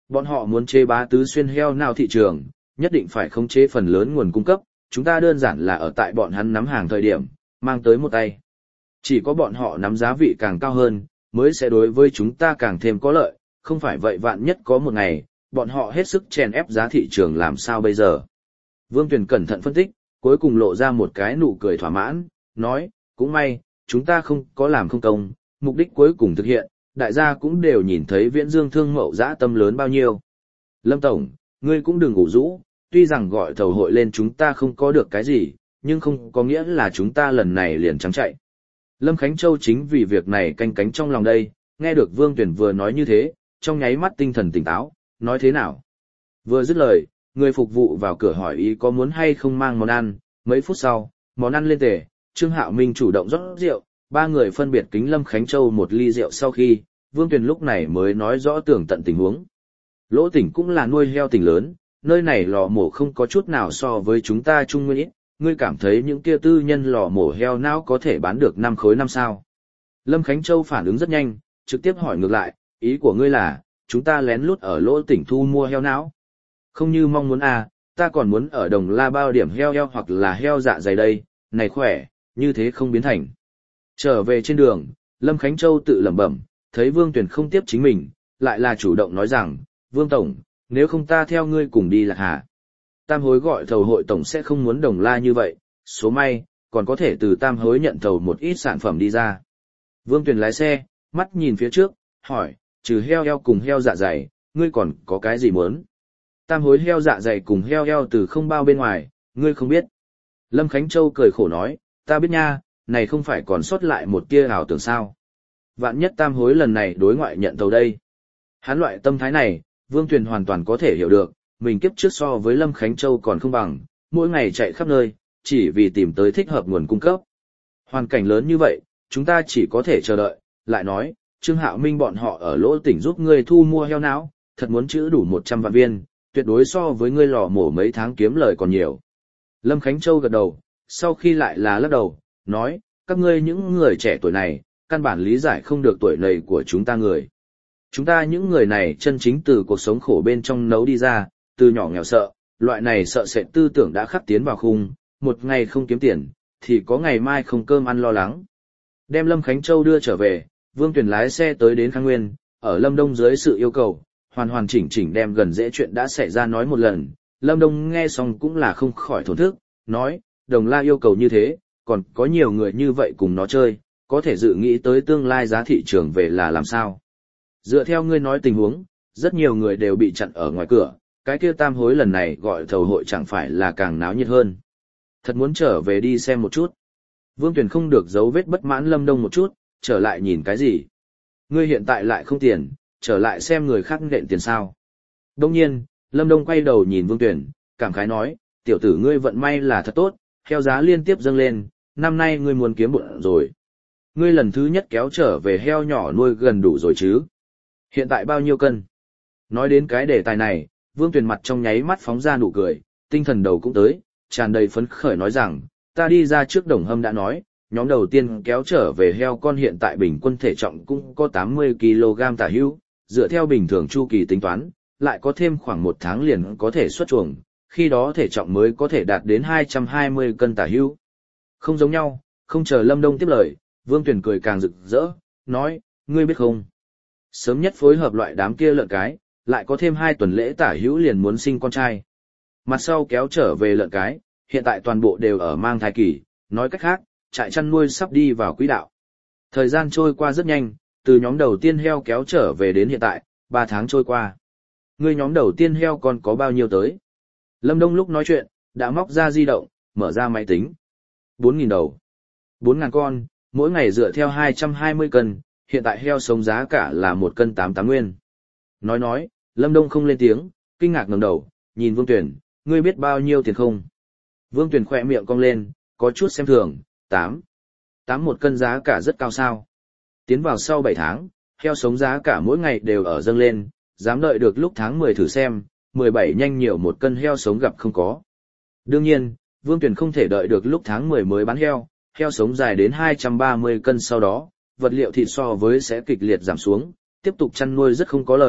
Bọn họ muốn chế bá tứ xuyên heo nào thị trường, nhất định phải khống chế phần lớn nguồn cung cấp, chúng ta đơn giản là ở tại bọn hắn nắm hàng thời điểm, mang tới một tay. Chỉ có bọn họ nắm giá vị càng cao hơn, mới sẽ đối với chúng ta càng thêm có lợi, không phải vậy vạn nhất có một ngày, bọn họ hết sức chèn ép giá thị trường làm sao bây giờ. Vương Tuyền cẩn thận phân tích, cuối cùng lộ ra một cái nụ cười thỏa mãn, nói, cũng may, chúng ta không có làm không công, mục đích cuối cùng thực hiện, đại gia cũng đều nhìn thấy Viễn Dương Thương Mậu dã tâm lớn bao nhiêu. Lâm Tổng, ngươi cũng đừng ngủ rũ, tuy rằng gọi thầu hội lên chúng ta không có được cái gì, nhưng không có nghĩa là chúng ta lần này liền trắng chạy. Lâm Khánh Châu chính vì việc này canh cánh trong lòng đây, nghe được Vương Tuyển vừa nói như thế, trong nháy mắt tinh thần tỉnh táo, nói thế nào. Vừa dứt lời, người phục vụ vào cửa hỏi ý có muốn hay không mang món ăn, mấy phút sau, món ăn lên tề, Trương Hạo Minh chủ động rót rượu, ba người phân biệt kính Lâm Khánh Châu một ly rượu sau khi, Vương Tuyền lúc này mới nói rõ tường tận tình huống. Lỗ tỉnh cũng là nuôi heo tỉnh lớn, nơi này lò mổ không có chút nào so với chúng ta Trung Nguyên ít, ngươi cảm thấy những kia tư nhân lò mổ heo não có thể bán được năm khối năm sao. Lâm Khánh Châu phản ứng rất nhanh, trực tiếp hỏi ngược lại, ý của ngươi là, chúng ta lén lút ở lỗ tỉnh thu mua heo não. Không như mong muốn à, ta còn muốn ở Đồng La bao điểm heo heo hoặc là heo dạ dày đây, này khỏe, như thế không biến thành. Trở về trên đường, Lâm Khánh Châu tự lẩm bẩm, thấy Vương Tuyền không tiếp chính mình, lại là chủ động nói rằng, Vương Tổng, nếu không ta theo ngươi cùng đi Lạc Hà. Tam hối gọi thầu hội tổng sẽ không muốn Đồng La như vậy, số may, còn có thể từ tam hối nhận thầu một ít sản phẩm đi ra. Vương Tuyền lái xe, mắt nhìn phía trước, hỏi, trừ heo heo cùng heo dạ dày, ngươi còn có cái gì muốn? Tam hối heo dạ dày cùng heo heo từ không bao bên ngoài, ngươi không biết. Lâm Khánh Châu cười khổ nói, ta biết nha, này không phải còn sót lại một tia ảo tưởng sao. Vạn nhất tam hối lần này đối ngoại nhận thầu đây. Hắn loại tâm thái này, Vương Tuyền hoàn toàn có thể hiểu được, mình kiếp trước so với Lâm Khánh Châu còn không bằng, mỗi ngày chạy khắp nơi, chỉ vì tìm tới thích hợp nguồn cung cấp. Hoàn cảnh lớn như vậy, chúng ta chỉ có thể chờ đợi, lại nói, Trương Hạo Minh bọn họ ở lỗ tỉnh giúp ngươi thu mua heo não, thật muốn chữ đủ một trăm vạn viên, tuyệt đối so với ngươi lò mổ mấy tháng kiếm lời còn nhiều. Lâm Khánh Châu gật đầu, sau khi lại là lắc đầu, nói, các ngươi những người trẻ tuổi này, căn bản lý giải không được tuổi này của chúng ta người. Chúng ta những người này chân chính từ cuộc sống khổ bên trong nấu đi ra, từ nhỏ nghèo sợ, loại này sợ sệt tư tưởng đã khắc tiến vào khung, một ngày không kiếm tiền, thì có ngày mai không cơm ăn lo lắng. Đem Lâm Khánh Châu đưa trở về, Vương Tuyền lái xe tới đến Khang Nguyên, ở Lâm Đông dưới sự yêu cầu, hoàn hoàn chỉnh chỉnh đem gần dễ chuyện đã xảy ra nói một lần. Lâm Đông nghe xong cũng là không khỏi thổn thức, nói, Đồng La yêu cầu như thế, còn có nhiều người như vậy cùng nó chơi, có thể dự nghĩ tới tương lai giá thị trường về là làm sao. Dựa theo ngươi nói tình huống, rất nhiều người đều bị chặn ở ngoài cửa, cái kia tam hối lần này gọi thầu hội chẳng phải là càng náo nhiệt hơn. Thật muốn trở về đi xem một chút. Vương Tuyền không được giấu vết bất mãn Lâm Đông một chút, trở lại nhìn cái gì. Ngươi hiện tại lại không tiền, trở lại xem người khác nện tiền sao. Đông nhiên, Lâm Đông quay đầu nhìn Vương Tuyền, cảm khái nói, tiểu tử ngươi vận may là thật tốt, heo giá liên tiếp dâng lên, năm nay ngươi muốn kiếm bụng rồi. Ngươi lần thứ nhất kéo trở về heo nhỏ nuôi gần đủ rồi chứ. Hiện tại bao nhiêu cân? Nói đến cái đề tài này, Vương Tuyền mặt trong nháy mắt phóng ra nụ cười, tinh thần đầu cũng tới, tràn đầy phấn khởi nói rằng, ta đi ra trước Đồng Hâm đã nói, nhóm đầu tiên kéo trở về heo con hiện tại bình quân thể trọng cũng có tám mươi ki lô gam tả hữu, dựa theo bình thường chu kỳ tính toán, lại có thêm khoảng một tháng liền có thể xuất chuồng, khi đó thể trọng mới có thể đạt đến hai trăm hai mươi cân tả hữu. Không giống nhau, không chờ Lâm Đông tiếp lời, Vương Tuyền cười càng rực rỡ, nói, ngươi biết không? Sớm nhất phối hợp loại đám kia lợn cái, lại có thêm hai tuần lễ tả hữu liền muốn sinh con trai. Mặt sau kéo trở về lợn cái, hiện tại toàn bộ đều ở mang thai kỳ, nói cách khác, trại chăn nuôi sắp đi vào quỹ đạo. Thời gian trôi qua rất nhanh, từ nhóm đầu tiên heo kéo trở về đến hiện tại, ba tháng trôi qua. Ngươi nhóm đầu tiên heo còn có bao nhiêu tới? Lâm Đông lúc nói chuyện, đã móc ra di động, mở ra máy tính. bốn nghìn đầu. bốn nghìn con, mỗi ngày dựa theo hai trăm hai mươi cân, hiện tại heo sống giá cả là một cân tám tám nguyên. Nói nói, Lâm Đông không lên tiếng, kinh ngạc ngẩng đầu, nhìn Vương Tuyền, ngươi biết bao nhiêu tiền không? Vương Tuyền khỏe miệng cong lên, có chút xem thường, tám. tám một cân giá cả rất cao sao. Tiến vào sau bảy tháng, heo sống giá cả mỗi ngày đều ở dâng lên, dám đợi được lúc tháng mười thử xem, mười bảy nhanh nhiều một cân heo sống gặp không có. Đương nhiên, Vương Tuyền không thể đợi được lúc tháng mười mới bán heo, heo sống dài đến hai trăm ba mươi cân sau đó, vật liệu thịt so với sẽ kịch liệt giảm xuống, tiếp tục chăn nuôi rất không có lời,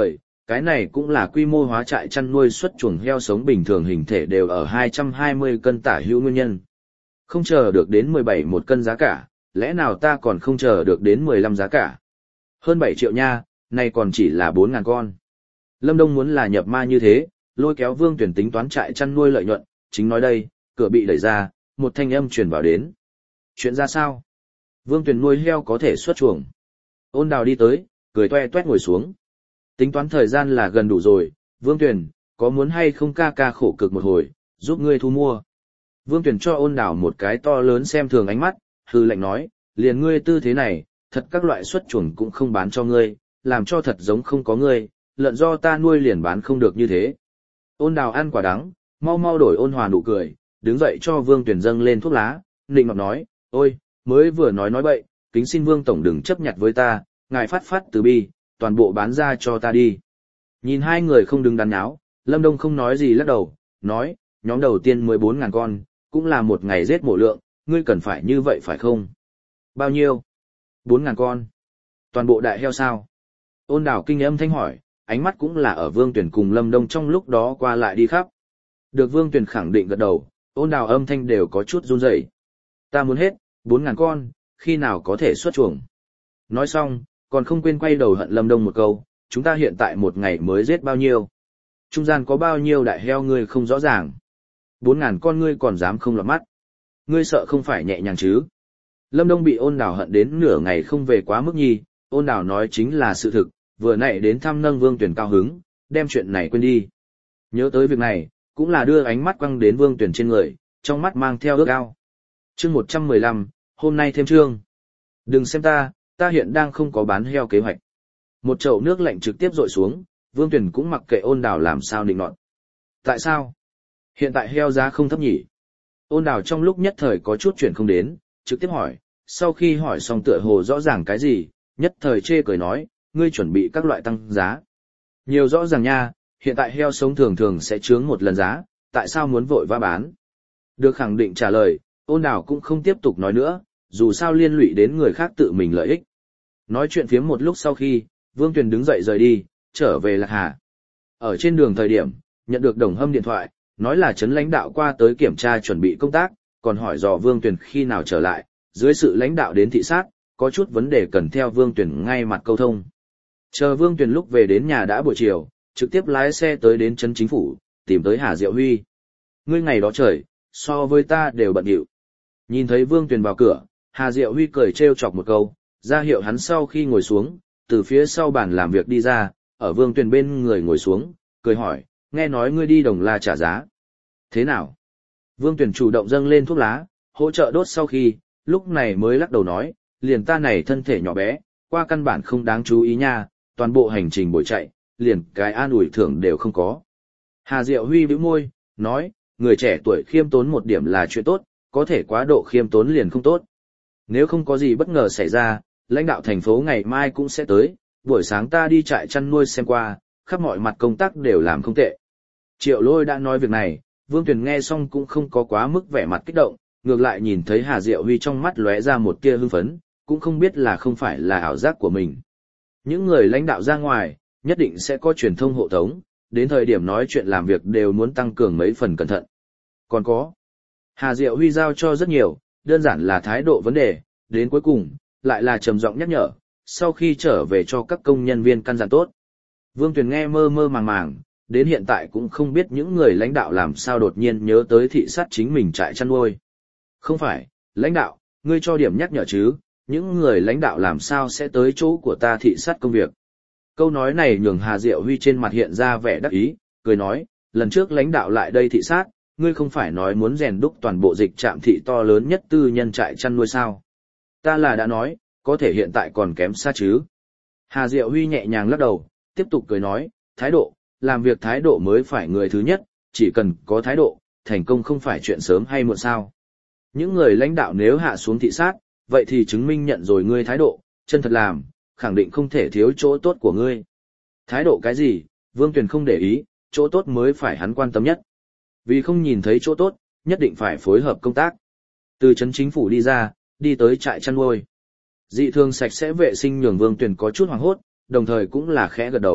Cái này cũng là quy mô hóa trại chăn nuôi xuất chuồng heo sống bình thường hình thể đều ở hai trăm hai mươi cân tả hữu nguyên nhân. Không chờ được đến mười bảy một cân giá cả, lẽ nào ta còn không chờ được đến mười lăm giá cả? Hơn bảy triệu nha, này còn chỉ là bốn ngàn con. Lâm Đông muốn là nhập ma như thế, lôi kéo Vương Tuyển tính toán trại chăn nuôi lợi nhuận, chính nói đây, cửa bị đẩy ra, một thanh âm truyền vào đến. Chuyện ra sao? Vương Tuyển nuôi heo có thể xuất chuồng. Ôn Đào đi tới, cười toe toét ngồi xuống. Tính toán thời gian là gần đủ rồi, Vương Tuyển, có muốn hay không ca ca khổ cực một hồi, giúp ngươi thu mua. Vương Tuyển cho Ôn Đào một cái to lớn xem thường ánh mắt, hư lệnh nói, liền ngươi tư thế này, thật các loại xuất chuồng cũng không bán cho ngươi, làm cho thật giống không có ngươi, lợn do ta nuôi liền bán không được như thế. Ôn Đào ăn quả đắng, mau mau đổi ôn hòa nụ cười, đứng dậy cho Vương Tuyển dâng lên thuốc lá, nịnh ngọt nói, ôi, mới vừa nói nói bậy, kính xin Vương Tổng đừng chấp nhặt với ta, ngài phát phát từ bi, toàn bộ bán ra cho ta đi. Nhìn hai người không đứng đắn nháo, Lâm Đông không nói gì lắc đầu, nói, nhóm đầu tiên mười bốn ngàn con, cũng là một ngày giết mổ lượng, ngươi cần phải như vậy phải không? Bao nhiêu? bốn ngàn con. Toàn bộ đại heo sao? Ôn Đào kinh âm thanh hỏi, ánh mắt cũng là ở Vương Tuyển cùng Lâm Đông trong lúc đó qua lại đi khắp. Được Vương Tuyển khẳng định gật đầu, Ôn Đào âm thanh đều có chút run rẩy. Ta muốn hết, bốn ngàn con, khi nào có thể xuất chuồng? Nói xong, còn không quên quay đầu hận Lâm Đông một câu, chúng ta hiện tại một ngày mới giết bao nhiêu? Trung gian có bao nhiêu đại heo ngươi không rõ ràng? Bốn ngàn con ngươi còn dám không lọt mắt? Ngươi sợ không phải nhẹ nhàng chứ? Lâm Đông bị Ôn Đào hận đến nửa ngày không về quá mức nhi, Ôn Đào nói chính là sự thực, vừa nãy đến thăm nâng Vương Tuyển cao hứng, đem chuyện này quên đi. Nhớ tới việc này, cũng là đưa ánh mắt quăng đến Vương Tuyển trên người, trong mắt mang theo ước ao. Chương một trăm mười lăm, hôm nay thêm chương. Đừng xem ta, ta hiện đang không có bán heo kế hoạch. Một chậu nước lạnh trực tiếp dội xuống, Vương Tuyển cũng mặc kệ Ôn Đào làm sao định nọt. Tại sao? Hiện tại heo giá không thấp nhỉ? Ôn Đào trong lúc nhất thời có chút chuyện không đến, trực tiếp hỏi, sau khi hỏi xong tựa hồ rõ ràng cái gì, nhất thời chê cười nói, ngươi chuẩn bị các loại tăng giá. Nhiều rõ ràng nha, hiện tại heo sống thường thường sẽ chướng một lần giá, tại sao muốn vội vã bán? Được khẳng định trả lời, Ôn Đào cũng không tiếp tục nói nữa, dù sao liên lụy đến người khác tự mình lợi ích. Nói chuyện phiếm một lúc sau khi, Vương Tuyền đứng dậy rời đi, trở về Lạc Hà. Ở trên đường thời điểm, nhận được Đồng Hâm điện thoại, nói là trấn lãnh đạo qua tới kiểm tra chuẩn bị công tác, còn hỏi dò Vương Tuyền khi nào trở lại, dưới sự lãnh đạo đến thị sát, có chút vấn đề cần theo Vương Tuyền ngay mặt câu thông. Chờ Vương Tuyền lúc về đến nhà đã buổi chiều, trực tiếp lái xe tới đến trấn chính phủ, tìm tới Hà Diệu Huy. Ngươi ngày đó trời, so với ta đều bận điệu. Nhìn thấy Vương Tuyền vào cửa, Hà Diệu Huy cười trêu chọc một câu, ra hiệu hắn sau khi ngồi xuống, từ phía sau bàn làm việc đi ra, ở Vương Tuyền bên người ngồi xuống, cười hỏi, nghe nói ngươi đi Đồng La trả giá. Thế nào? Vương Tuyền chủ động dâng lên thuốc lá, hỗ trợ đốt sau khi, lúc này mới lắc đầu nói, liền ta này thân thể nhỏ bé, qua căn bản không đáng chú ý nha, toàn bộ hành trình bội chạy, liền cái an ủi thưởng đều không có. Hà Diệu Huy bĩu môi, nói, người trẻ tuổi khiêm tốn một điểm là chuyện tốt, có thể quá độ khiêm tốn liền không tốt. Nếu không có gì bất ngờ xảy ra, lãnh đạo thành phố ngày mai cũng sẽ tới, buổi sáng ta đi trại chăn nuôi xem qua, khắp mọi mặt công tác đều làm không tệ. Triệu Lôi đã nói việc này, Vương Tuyền nghe xong cũng không có quá mức vẻ mặt kích động, ngược lại nhìn thấy Hà Diệu Huy trong mắt lóe ra một tia hưng phấn, cũng không biết là không phải là ảo giác của mình. Những người lãnh đạo ra ngoài, nhất định sẽ có truyền thông hộ tống, đến thời điểm nói chuyện làm việc đều muốn tăng cường mấy phần cẩn thận. Còn có, Hà Diệu Huy giao cho rất nhiều, đơn giản là thái độ vấn đề, đến cuối cùng, lại là trầm giọng nhắc nhở, sau khi trở về cho các công nhân viên căn dặn tốt. Vương Tuyền nghe mơ mơ màng màng, đến hiện tại cũng không biết những người lãnh đạo làm sao đột nhiên nhớ tới thị sát chính mình trại chăn nuôi. Không phải, lãnh đạo, ngươi cho điểm nhắc nhở chứ, những người lãnh đạo làm sao sẽ tới chỗ của ta thị sát công việc. Câu nói này nhường Hà Diệu Huy trên mặt hiện ra vẻ đắc ý, cười nói, lần trước lãnh đạo lại đây thị sát, ngươi không phải nói muốn rèn đúc toàn bộ dịch trạm thị to lớn nhất tư nhân trại chăn nuôi sao. Ta là đã nói, có thể hiện tại còn kém xa chứ. Hà Diệu Huy nhẹ nhàng lắc đầu, tiếp tục cười nói, thái độ, làm việc thái độ mới phải người thứ nhất, chỉ cần có thái độ, thành công không phải chuyện sớm hay muộn sao. Những người lãnh đạo nếu hạ xuống thị sát, vậy thì chứng minh nhận rồi ngươi thái độ, chân thật làm, khẳng định không thể thiếu chỗ tốt của ngươi. Thái độ cái gì, Vương Tuyền không để ý, chỗ tốt mới phải hắn quan tâm nhất. Vì không nhìn thấy chỗ tốt, nhất định phải phối hợp công tác. Từ trấn chính phủ đi ra, đi tới trại chăn nuôi. Dị thường sạch sẽ vệ sinh nhường Vương Tuyền có chút hoảng hốt, đồng thời cũng là khẽ gật đầu,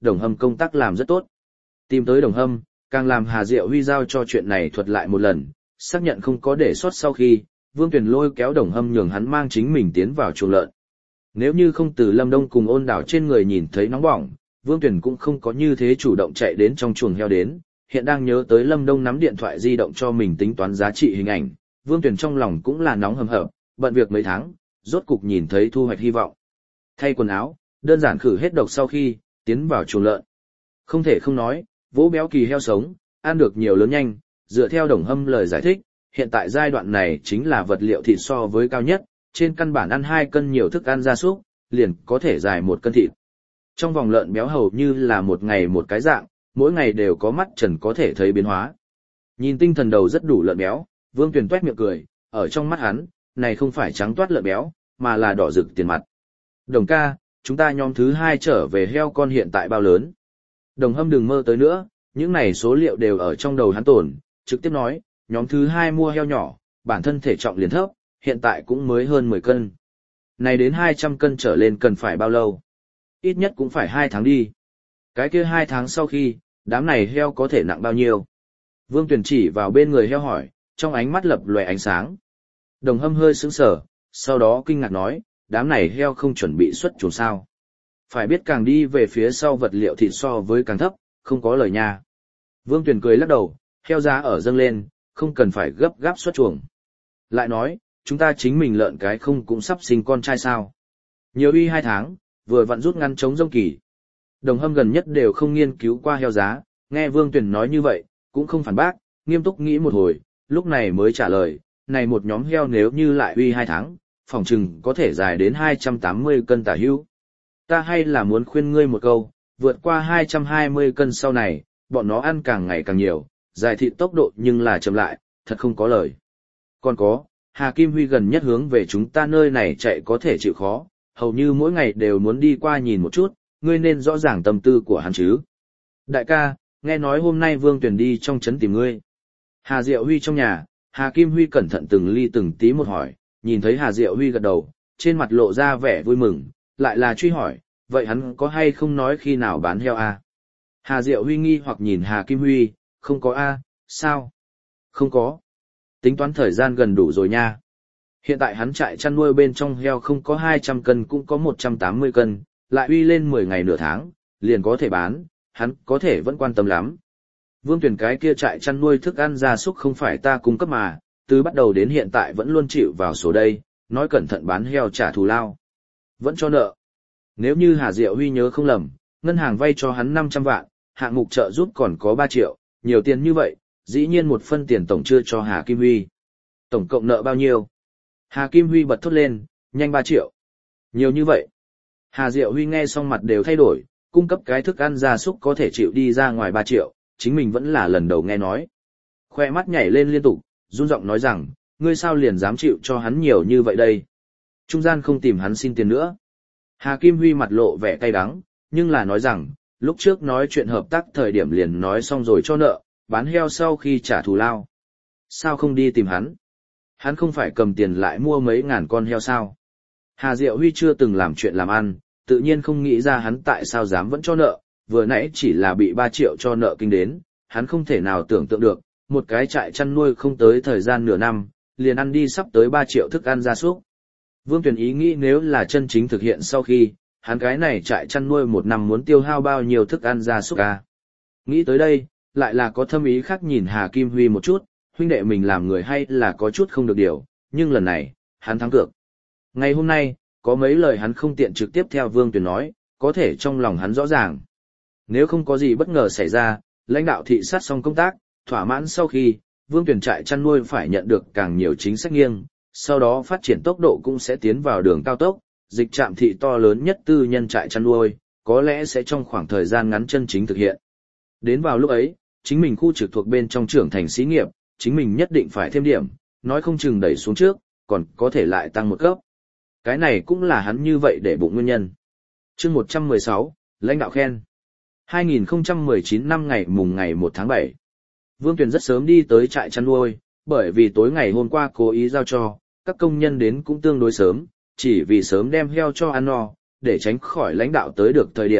Đồng Hâm công tác làm rất tốt. Tìm tới Đồng Hâm, càng làm Hà Diệu Huy giao cho chuyện này thuật lại một lần, xác nhận không có để sót sau khi, Vương Tuyền lôi kéo Đồng Hâm nhường hắn mang chính mình tiến vào chuồng lợn. Nếu như không từ Lâm Đông cùng Ôn Đảo trên người nhìn thấy nóng bỏng, Vương Tuyền cũng không có như thế chủ động chạy đến trong chuồng heo đến, hiện đang nhớ tới Lâm Đông nắm điện thoại di động cho mình tính toán giá trị hình ảnh, Vương Tuyền trong lòng cũng là nóng hầm hập, bận việc mấy tháng, rốt cục nhìn thấy thu hoạch hy vọng. Thay quần áo, đơn giản khử hết độc sau khi, tiến vào chuồng lợn. Không thể không nói, vỗ béo kỳ heo sống, ăn được nhiều lớn nhanh, dựa theo Đồng Hâm lời giải thích, hiện tại giai đoạn này chính là vật liệu thịt so với cao nhất, trên căn bản ăn hai cân nhiều thức ăn gia súc, liền có thể dài một cân thịt. Trong vòng lợn béo hầu như là một ngày một cái dạng, mỗi ngày đều có mắt trần có thể thấy biến hóa. Nhìn tinh thần đầu rất đủ lợn béo, Vương Tuyền toét miệng cười, ở trong mắt hắn, này không phải trắng toát lợn béo, mà là đỏ rực tiền mặt. Đồng ca, chúng ta nhóm thứ hai trở về heo con hiện tại bao lớn? Đồng Hâm đừng mơ tới nữa, những này số liệu đều ở trong đầu hắn tổn, trực tiếp nói, nhóm thứ hai mua heo nhỏ, bản thân thể trọng liền thấp, hiện tại cũng mới hơn mười cân. Này đến hai trăm cân trở lên cần phải bao lâu? Ít nhất cũng phải hai tháng đi. Cái kia hai tháng sau khi, đám này heo có thể nặng bao nhiêu? Vương Tuyền chỉ vào bên người heo hỏi, trong ánh mắt lập lòe ánh sáng. Đồng Hâm hơi sững sờ, sau đó kinh ngạc nói, đám này heo không chuẩn bị xuất chuồng sao? Phải biết càng đi về phía sau vật liệu thịt so với càng thấp, không có lời nha. Vương Tuyền cười lắc đầu, heo giá ở dâng lên, không cần phải gấp gáp xuất chuồng. Lại nói, chúng ta chính mình lợn cái không cũng sắp sinh con trai sao? Nhiều uy hai tháng, vừa vặn rút ngắn chống rông kỳ. Đồng Hâm gần nhất đều không nghiên cứu qua heo giá, nghe Vương Tuyền nói như vậy, cũng không phản bác, nghiêm túc nghĩ một hồi, lúc này mới trả lời, này một nhóm heo nếu như lại uy hai tháng, phòng chừng có thể dài đến hai trăm tám mươi cân tả hữu. Ta hay là muốn khuyên ngươi một câu, vượt qua hai trăm hai mươi cân sau này, bọn nó ăn càng ngày càng nhiều, dài thịt tốc độ nhưng là chậm lại, thật không có lời. Còn có, Hà Kim Huy gần nhất hướng về chúng ta nơi này chạy có thể chịu khó, hầu như mỗi ngày đều muốn đi qua nhìn một chút, ngươi nên rõ ràng tâm tư của hắn chứ. Đại ca, nghe nói hôm nay Vương Tuyền đi trong trấn tìm ngươi. Hà Diệu Huy trong nhà, Hà Kim Huy cẩn thận từng ly từng tí một hỏi, nhìn thấy Hà Diệu Huy gật đầu, trên mặt lộ ra vẻ vui mừng, lại là truy hỏi, vậy hắn có hay không nói khi nào bán heo à? Hà Diệu Huy nghi hoặc nhìn Hà Kim Huy, không có a, sao? Không có. Tính toán thời gian gần đủ rồi nha. Hiện tại hắn trại chăn nuôi bên trong heo không có hai trăm cân cũng có một trăm tám mươi cân, lại uy lên mười ngày nửa tháng, liền có thể bán, hắn có thể vẫn quan tâm lắm. Vương Tuyền cái kia trại chăn nuôi thức ăn gia súc không phải ta cung cấp mà, từ bắt đầu đến hiện tại vẫn luôn chịu vào số đây, nói cẩn thận bán heo trả thù lao. Vẫn cho nợ. Nếu như Hà Diệu Huy nhớ không lầm, ngân hàng vay cho hắn năm trăm vạn, hạng mục trợ giúp còn có ba triệu, nhiều tiền như vậy, dĩ nhiên một phân tiền tổng chưa cho Hà Kim Huy. Tổng cộng nợ bao nhiêu? Hà Kim Huy bật thốt lên, nhanh ba triệu. Nhiều như vậy. Hà Diệu Huy nghe xong mặt đều thay đổi, cung cấp cái thức ăn gia súc có thể chịu đi ra ngoài ba triệu, chính mình vẫn là lần đầu nghe nói. Khoe mắt nhảy lên liên tục, run giọng nói rằng, ngươi sao liền dám chịu cho hắn nhiều như vậy đây? Trung gian không tìm hắn xin tiền nữa. Hà Kim Huy mặt lộ vẻ cay đắng, nhưng là nói rằng, lúc trước nói chuyện hợp tác thời điểm liền nói xong rồi cho nợ, bán heo sau khi trả thù lao. Sao không đi tìm hắn? Hắn không phải cầm tiền lại mua mấy ngàn con heo sao? Hà Diệu Huy chưa từng làm chuyện làm ăn, tự nhiên không nghĩ ra hắn tại sao dám vẫn cho nợ, vừa nãy chỉ là bị ba triệu cho nợ kinh đến, hắn không thể nào tưởng tượng được, một cái trại chăn nuôi không tới thời gian nửa năm, liền ăn đi sắp tới ba triệu thức ăn gia súc. Vương Tuyền ý nghĩ nếu là chân chính thực hiện sau khi, hắn cái này trại chăn nuôi một năm muốn tiêu hao bao nhiêu thức ăn gia súc à? Nghĩ tới đây, lại là có thâm ý khác nhìn Hà Kim Huy một chút, huynh đệ mình làm người hay là có chút không được điều, nhưng lần này, hắn thắng cược. Ngày hôm nay, có mấy lời hắn không tiện trực tiếp theo Vương Tuyền nói, có thể trong lòng hắn rõ ràng. Nếu không có gì bất ngờ xảy ra, lãnh đạo thị sát xong công tác, thỏa mãn sau khi, Vương Tuyền trại chăn nuôi phải nhận được càng nhiều chính sách nghiêng, sau đó phát triển tốc độ cũng sẽ tiến vào đường cao tốc, dịch trạm thị to lớn nhất tư nhân trại chăn nuôi, có lẽ sẽ trong khoảng thời gian ngắn chân chính thực hiện. Đến vào lúc ấy, chính mình khu trực thuộc bên trong trưởng thành xí nghiệp, chính mình nhất định phải thêm điểm, nói không chừng đẩy xuống trước, còn có thể lại tăng một cấp. Cái này cũng là hắn như vậy để bụng nguyên nhân. Chương một trăm mười sáu, lãnh đạo khen. hai nghìn không trăm mười chín năm ngày mùng ngày một tháng bảy. Vương Tuyền rất sớm đi tới trại chăn nuôi, bởi vì tối ngày hôm qua cố ý giao cho, các công nhân đến cũng tương đối sớm, chỉ vì sớm đem heo cho ăn no, để tránh khỏi lãnh đạo tới được thời điểm,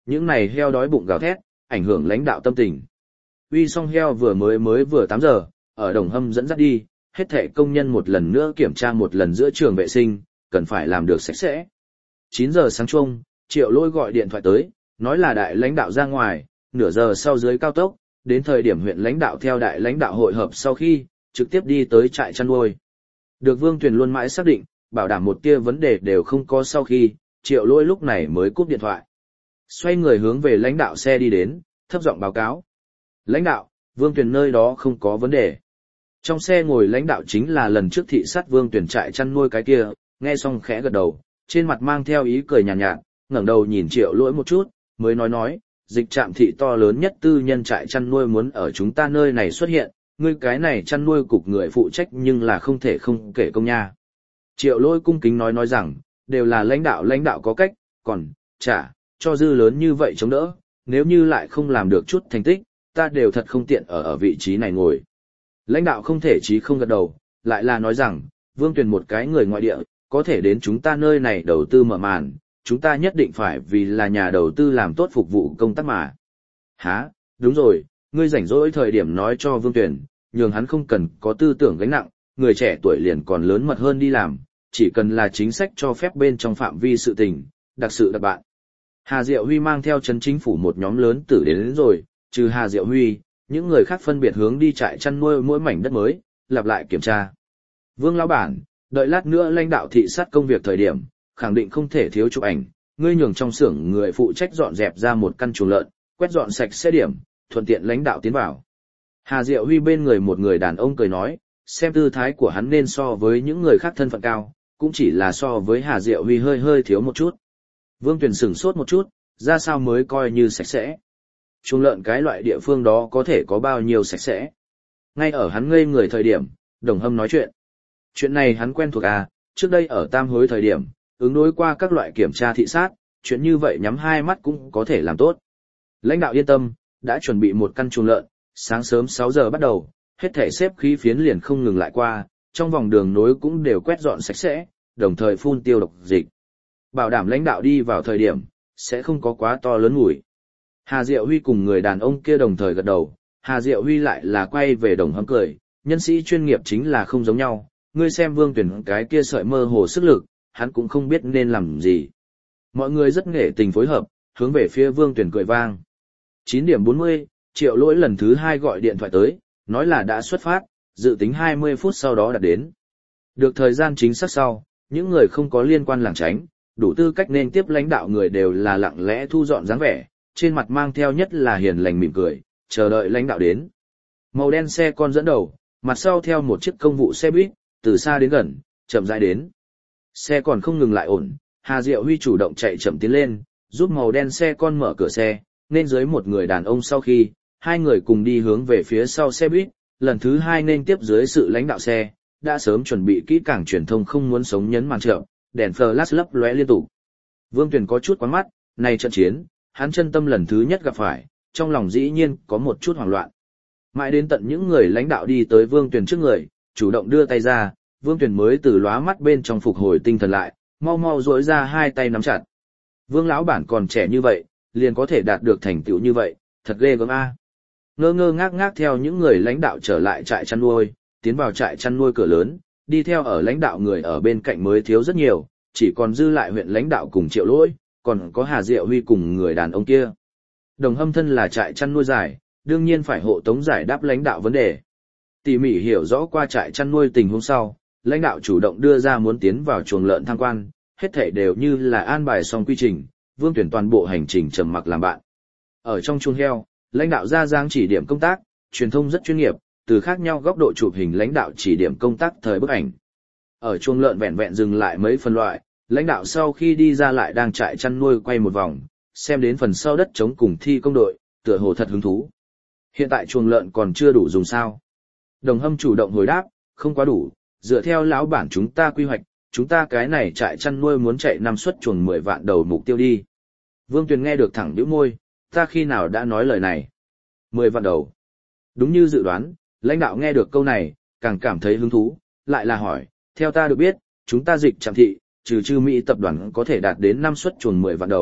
những này heo đói bụng gào thét, ảnh hưởng lãnh đạo tâm tình. Uy xong heo vừa mới mới vừa tám giờ, ở Đồng Hâm dẫn dắt đi, hết thảy công nhân một lần nữa kiểm tra một lần giữa trường vệ sinh, cần phải làm được sạch sẽ. chín giờ sáng chung, Triệu Lỗi gọi điện thoại tới, nói là đại lãnh đạo ra ngoài, nửa giờ sau dưới cao tốc, đến thời điểm huyện lãnh đạo theo đại lãnh đạo hội hợp sau khi, trực tiếp đi tới trại chăn nuôi. Được Vương Tuyền luôn mãi xác định, bảo đảm một tia vấn đề đều không có sau khi, Triệu Lỗi lúc này mới cúp điện thoại. Xoay người hướng về lãnh đạo xe đi đến, thấp giọng báo cáo. Lãnh đạo, Vương Tuyền nơi đó không có vấn đề. Trong xe ngồi lãnh đạo chính là lần trước thị sát Vương Tuyền trại chăn nuôi cái kia, nghe xong khẽ gật đầu, trên mặt mang theo ý cười nhàn nhạt, nhạt, ngẩng đầu nhìn Triệu Lỗi một chút, mới nói nói, dịch trạm thị to lớn nhất tư nhân trại chăn nuôi muốn ở chúng ta nơi này xuất hiện, ngươi cái này chăn nuôi cục người phụ trách nhưng là không thể không kể công nha. Triệu Lỗi cung kính nói nói rằng, đều là lãnh đạo lãnh đạo có cách, còn, chả, cho dư lớn như vậy chống đỡ, nếu như lại không làm được chút thành tích, ta đều thật không tiện ở ở vị trí này ngồi. Lãnh đạo không thể chí không gật đầu, lại là nói rằng, Vương Tuyền một cái người ngoại địa, có thể đến chúng ta nơi này đầu tư mở màn, chúng ta nhất định phải vì là nhà đầu tư làm tốt phục vụ công tác mà. Hả, đúng rồi, ngươi rảnh rỗi thời điểm nói cho Vương Tuyền, nhường hắn không cần có tư tưởng gánh nặng, người trẻ tuổi liền còn lớn mật hơn đi làm, chỉ cần là chính sách cho phép bên trong phạm vi sự tình, đặc sự đặc bạn. Hà Diệu Huy mang theo trấn chính phủ một nhóm lớn tử đến, đến rồi, trừ Hà Diệu Huy, những người khác phân biệt hướng đi trại chăn nuôi mỗi mảnh đất mới, lặp lại kiểm tra. Vương lão bản, đợi lát nữa lãnh đạo thị sát công việc thời điểm, khẳng định không thể thiếu chụp ảnh, ngươi nhường trong xưởng người phụ trách dọn dẹp ra một căn chuồng lợn, quét dọn sạch sẽ điểm, thuận tiện lãnh đạo tiến vào. Hà Diệu Huy bên người một người đàn ông cười nói, xem tư thái của hắn nên so với những người khác thân phận cao, cũng chỉ là so với Hà Diệu Huy hơi hơi thiếu một chút. Vương Tuyền sửng sốt một chút, ra sao mới coi như sạch sẽ. Chuồng lợn cái loại địa phương đó có thể có bao nhiêu sạch sẽ. Ngay ở hắn ngây người thời điểm, Đồng Hâm nói chuyện. Chuyện này hắn quen thuộc à, trước đây ở Tam Hối thời điểm, ứng đối qua các loại kiểm tra thị sát, chuyện như vậy nhắm hai mắt cũng có thể làm tốt. Lãnh đạo yên tâm, đã chuẩn bị một căn chuồng lợn, sáng sớm sáu giờ bắt đầu, hết thảy xếp khí phiến liền không ngừng lại qua, trong vòng đường nối cũng đều quét dọn sạch sẽ, đồng thời phun tiêu độc dịch. Bảo đảm lãnh đạo đi vào thời điểm, sẽ không có quá to lớn mùi. Hà Diệu Huy cùng người đàn ông kia đồng thời gật đầu, Hà Diệu Huy lại là quay về Đồng Hâm cười, nhân sĩ chuyên nghiệp chính là không giống nhau, ngươi xem Vương Tuyền cái kia sợi mơ hồ sức lực, hắn cũng không biết nên làm gì. Mọi người rất nghệ tình phối hợp, hướng về phía Vương Tuyền cười vang. chín điểm bốn mươi, Triệu Lỗi lần thứ hai gọi điện thoại tới, nói là đã xuất phát, dự tính hai mươi phút sau đó đạt đến. Được thời gian chính xác sau, những người không có liên quan lảng tránh, đủ tư cách nên tiếp lãnh đạo người đều là lặng lẽ thu dọn dáng vẻ, trên mặt mang theo nhất là hiền lành mỉm cười, chờ đợi lãnh đạo đến. Màu đen xe con dẫn đầu, mặt sau theo một chiếc công vụ xe buýt, từ xa đến gần, chậm rãi đến. Xe còn không ngừng lại ổn, Hà Diệu Huy chủ động chạy chậm tiến lên, giúp màu đen xe con mở cửa xe, nên dưới một người đàn ông sau khi, hai người cùng đi hướng về phía sau xe buýt, lần thứ hai nên tiếp dưới sự lãnh đạo xe, đã sớm chuẩn bị kỹ càng truyền thông không muốn sống nhấn màn trợ, đèn flash lấp lóe liên tục. Vương Tuyền có chút quán mắt, này trận chiến, hắn chân tâm lần thứ nhất gặp phải, trong lòng dĩ nhiên có một chút hoảng loạn. Mãi đến tận những người lãnh đạo đi tới Vương Tuyền trước người, chủ động đưa tay ra, Vương Tuyền mới từ lóa mắt bên trong phục hồi tinh thần lại, mau mau duỗi ra hai tay nắm chặt. Vương lão bản còn trẻ như vậy, liền có thể đạt được thành tựu như vậy, thật ghê gớm a. Ngơ ngơ ngác ngác theo những người lãnh đạo trở lại trại chăn nuôi, tiến vào trại chăn nuôi cửa lớn, đi theo ở lãnh đạo người ở bên cạnh mới thiếu rất nhiều, chỉ còn dư lại huyện lãnh đạo cùng Triệu Lỗi, còn có Hà Diệu Huy cùng người đàn ông kia. Đồng Hâm thân là trại chăn nuôi giải, đương nhiên phải hộ tống giải đáp lãnh đạo vấn đề. Tỉ mỉ hiểu rõ qua trại chăn nuôi tình huống sau, lãnh đạo chủ động đưa ra muốn tiến vào chuồng lợn tham quan, hết thảy đều như là an bài xong quy trình, Vương Tuyển toàn bộ hành trình trầm mặc làm bạn. Ở trong chuồng heo, lãnh đạo ra dáng chỉ điểm công tác, truyền thông rất chuyên nghiệp, từ khác nhau góc độ chụp hình lãnh đạo chỉ điểm công tác thời bức ảnh. Ở chuồng lợn vẹn vẹn dừng lại mấy phân loại, lãnh đạo sau khi đi ra lại đang trại chăn nuôi quay một vòng, xem đến phần sau đất trống cùng thi công đội, tựa hồ thật hứng thú. Hiện tại chuồng lợn còn chưa đủ dùng sao? Đồng Hâm chủ động hồi đáp, không quá đủ, dựa theo lão bản chúng ta quy hoạch, chúng ta cái này trại chăn nuôi muốn chạy năm suất chuồng mười vạn đầu mục tiêu đi. Vương Tuyền nghe được thẳng bĩu môi, ta khi nào đã nói lời này? mười vạn đầu. Đúng như dự đoán, lãnh đạo nghe được câu này, càng cảm thấy hứng thú, lại là hỏi, theo ta được biết, chúng ta dịch trạm thị, trừ chư Mỹ tập đoàn có thể đạt đến năm suất chuồng mười vạn đầu,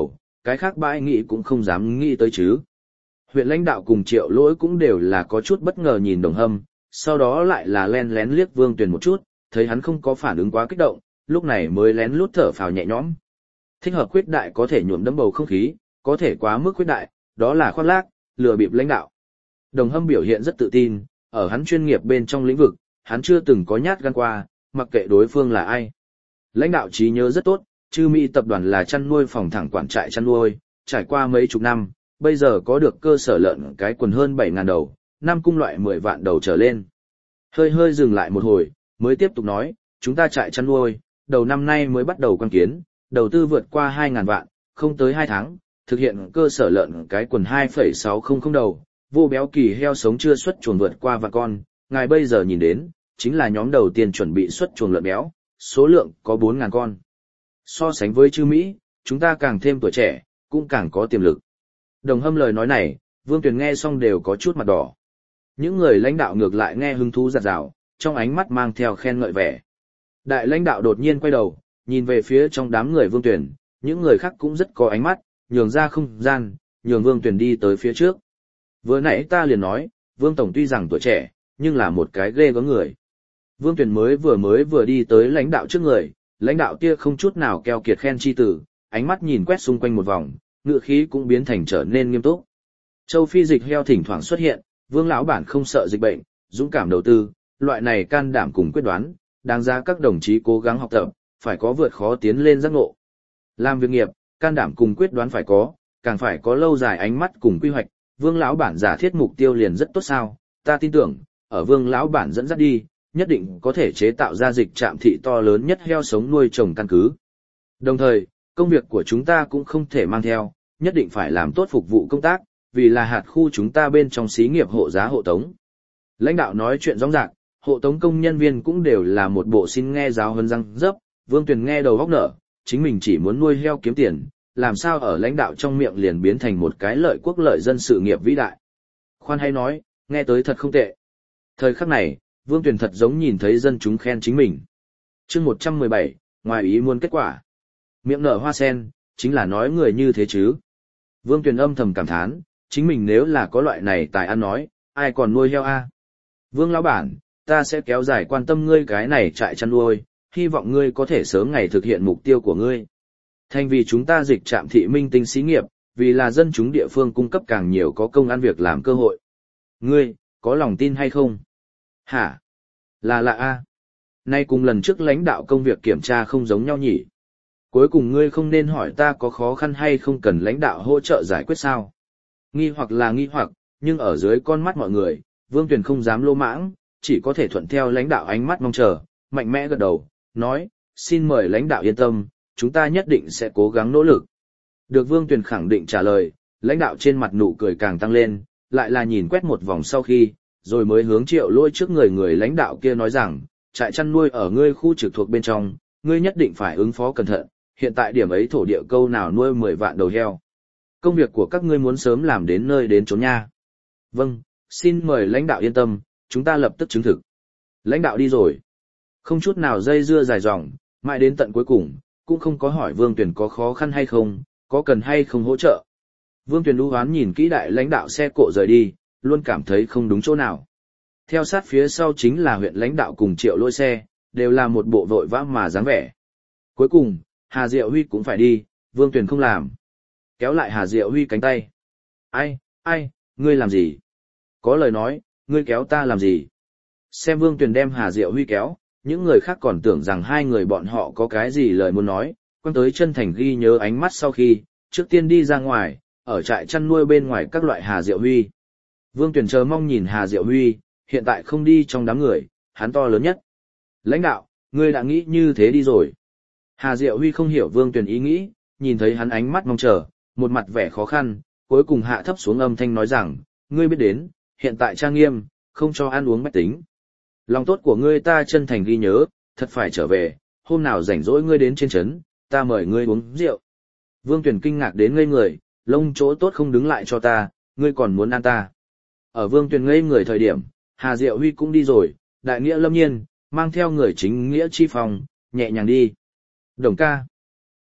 cái khác bãi nghĩ cũng không dám nghĩ tới chứ. Huyện lãnh đạo cùng Triệu Lỗi cũng đều là có chút bất ngờ nhìn Đồng Hâm, sau đó lại là len lén liếc Vương Tuyền một chút, thấy hắn không có phản ứng quá kích động, lúc này mới lén lút thở phào nhẹ nhõm. Thích hợp khuyết đại có thể nhuộm đẫm bầu không khí, có thể quá mức khuyết đại, đó là khoác lác, lừa bịp lãnh đạo. Đồng Hâm biểu hiện rất tự tin, ở hắn chuyên nghiệp bên trong lĩnh vực, hắn chưa từng có nhát gan qua, mặc kệ đối phương là ai. Lãnh đạo trí nhớ rất tốt, Trư Mỹ tập đoàn là chăn nuôi phòng thẳng quản trại chăn nuôi, trải qua mấy chục năm, bây giờ có được cơ sở lợn cái quần hơn bảy ngàn đầu, năm cung loại mười vạn đầu trở lên. Hơi hơi dừng lại một hồi, mới tiếp tục nói, chúng ta trại chăn nuôi, đầu năm nay mới bắt đầu quan kiến, đầu tư vượt qua hai ngàn vạn, không tới hai tháng, thực hiện cơ sở lợn cái quần hai phẩy sáu không không đầu, vô béo kỳ heo sống chưa xuất chuồng vượt qua vạn con, ngài bây giờ nhìn đến, chính là nhóm đầu tiên chuẩn bị xuất chuồng lợn béo, số lượng có bốn ngàn con. So sánh với Trư Mỹ, chúng ta càng thêm tuổi trẻ, cũng càng có tiềm lực. Đồng Hâm lời nói này, Vương Tuyền nghe xong đều có chút mặt đỏ. Những người lãnh đạo ngược lại nghe hứng thú giặt rào, trong ánh mắt mang theo khen ngợi vẻ. Đại lãnh đạo đột nhiên quay đầu, nhìn về phía trong đám người Vương Tuyền, những người khác cũng rất có ánh mắt, nhường ra không gian, nhường Vương Tuyền đi tới phía trước. Vừa nãy ta liền nói, Vương Tổng tuy rằng tuổi trẻ, nhưng là một cái ghê gớm người. Vương Tuyền mới vừa mới vừa đi tới lãnh đạo trước người, lãnh đạo kia không chút nào keo kiệt khen chi tử, ánh mắt nhìn quét xung quanh một vòng, ngựa khí cũng biến thành trở nên nghiêm túc. Châu Phi dịch heo thỉnh thoảng xuất hiện, Vương lão bản không sợ dịch bệnh, dũng cảm đầu tư, loại này can đảm cùng quyết đoán, đáng giá các đồng chí cố gắng học tập, phải có vượt khó tiến lên giác ngộ. Làm việc nghiệp, can đảm cùng quyết đoán phải có, càng phải có lâu dài ánh mắt cùng quy hoạch. Vương lão bản giả thiết mục tiêu liền rất tốt sao? Ta tin tưởng, ở Vương lão bản dẫn dắt đi, nhất định có thể chế tạo ra dịch trạm thị to lớn nhất heo sống nuôi trồng căn cứ. Đồng thời, công việc của chúng ta cũng không thể mang theo, nhất định phải làm tốt phục vụ công tác, vì là hạt khu chúng ta bên trong xí nghiệp hộ giá hộ tống. Lãnh đạo nói chuyện rõ ràng, hộ tống công nhân viên cũng đều là một bộ xin nghe giáo huấn răng dấp, Vương Tuyền nghe đầu óc nở, chính mình chỉ muốn nuôi heo kiếm tiền, làm sao ở lãnh đạo trong miệng liền biến thành một cái lợi quốc lợi dân sự nghiệp vĩ đại. Khoan hay nói, nghe tới thật không tệ. Thời khắc này, Vương Tuyền thật giống nhìn thấy dân chúng khen chính mình. Chương một trăm mười bảy, ngoài ý muốn kết quả. Miệng nở hoa sen, chính là nói người như thế chứ. Vương Tuyền âm thầm cảm thán, chính mình nếu là có loại này tài ăn nói, ai còn nuôi heo a? Vương lão bản, ta sẽ kéo dài quan tâm ngươi cái này trại chăn nuôi, hy vọng ngươi có thể sớm ngày thực hiện mục tiêu của ngươi. Thành vì chúng ta dịch trạm thị minh tinh xí nghiệp, vì là dân chúng địa phương cung cấp càng nhiều có công ăn việc làm cơ hội. Ngươi, có lòng tin hay không? Hả? Là lạ a. Nay cùng lần trước lãnh đạo công việc kiểm tra không giống nhau nhỉ? Cuối cùng ngươi không nên hỏi ta có khó khăn hay không cần lãnh đạo hỗ trợ giải quyết sao? Nghi hoặc là nghi hoặc, nhưng ở dưới con mắt mọi người, Vương Tuyền không dám lô mãng, chỉ có thể thuận theo lãnh đạo ánh mắt mong chờ, mạnh mẽ gật đầu, nói, xin mời lãnh đạo yên tâm, chúng ta nhất định sẽ cố gắng nỗ lực. Được Vương Tuyền khẳng định trả lời, lãnh đạo trên mặt nụ cười càng tăng lên, lại là nhìn quét một vòng sau khi, rồi mới hướng Triệu Lỗi trước người người lãnh đạo kia nói rằng, trại chăn nuôi ở ngươi khu trực thuộc bên trong, ngươi nhất định phải ứng phó cẩn thận, hiện tại điểm ấy thổ địa câu nào nuôi mười vạn đầu heo. Công việc của các ngươi muốn sớm làm đến nơi đến chốn nha. Vâng, xin mời lãnh đạo yên tâm, chúng ta lập tức chứng thực. Lãnh đạo đi rồi. Không chút nào dây dưa dài dòng, mãi đến tận cuối cùng, cũng không có hỏi Vương Tuyền có khó khăn hay không, có cần hay không hỗ trợ. Vương Tuyền lưu hoán nhìn kỹ đại lãnh đạo xe cộ rời đi, luôn cảm thấy không đúng chỗ nào. Theo sát phía sau chính là huyện lãnh đạo cùng Triệu Lỗi xe, đều là một bộ vội vã mà dáng vẻ. Cuối cùng, Hà Diệu Huy cũng phải đi, Vương Tuyền không làm. Kéo lại Hà Diệu Huy cánh tay. Ai, ai, ngươi làm gì? Có lời nói, ngươi kéo ta làm gì? Xem Vương Tuyền đem Hà Diệu Huy kéo, những người khác còn tưởng rằng hai người bọn họ có cái gì lời muốn nói, quăng tới chân thành ghi nhớ ánh mắt sau khi, trước tiên đi ra ngoài, ở trại chăn nuôi bên ngoài các loại Hà Diệu Huy. Vương Tuyền chờ mong nhìn Hà Diệu Huy, hiện tại không đi trong đám người, hắn to lớn nhất. Lãnh đạo, ngươi đã nghĩ như thế đi rồi. Hà Diệu Huy không hiểu Vương Tuyền ý nghĩ, nhìn thấy hắn ánh mắt mong chờ, một mặt vẻ khó khăn, cuối cùng hạ thấp xuống âm thanh nói rằng, ngươi biết đến, hiện tại trang nghiêm, không cho ăn uống bách tính. Lòng tốt của ngươi ta chân thành ghi nhớ, thật phải trở về, hôm nào rảnh rỗi ngươi đến trên trấn, ta mời ngươi uống rượu. Vương Tuyền kinh ngạc đến ngây người, lông chỗ tốt không đứng lại cho ta, ngươi còn muốn ăn ta. Ở Vương Tuyền ngây người thời điểm, Hà Diệu Huy cũng đi rồi, đại nghĩa lâm nhiên, mang theo người chính nghĩa chi phòng, nhẹ nhàng đi. Đồng ca.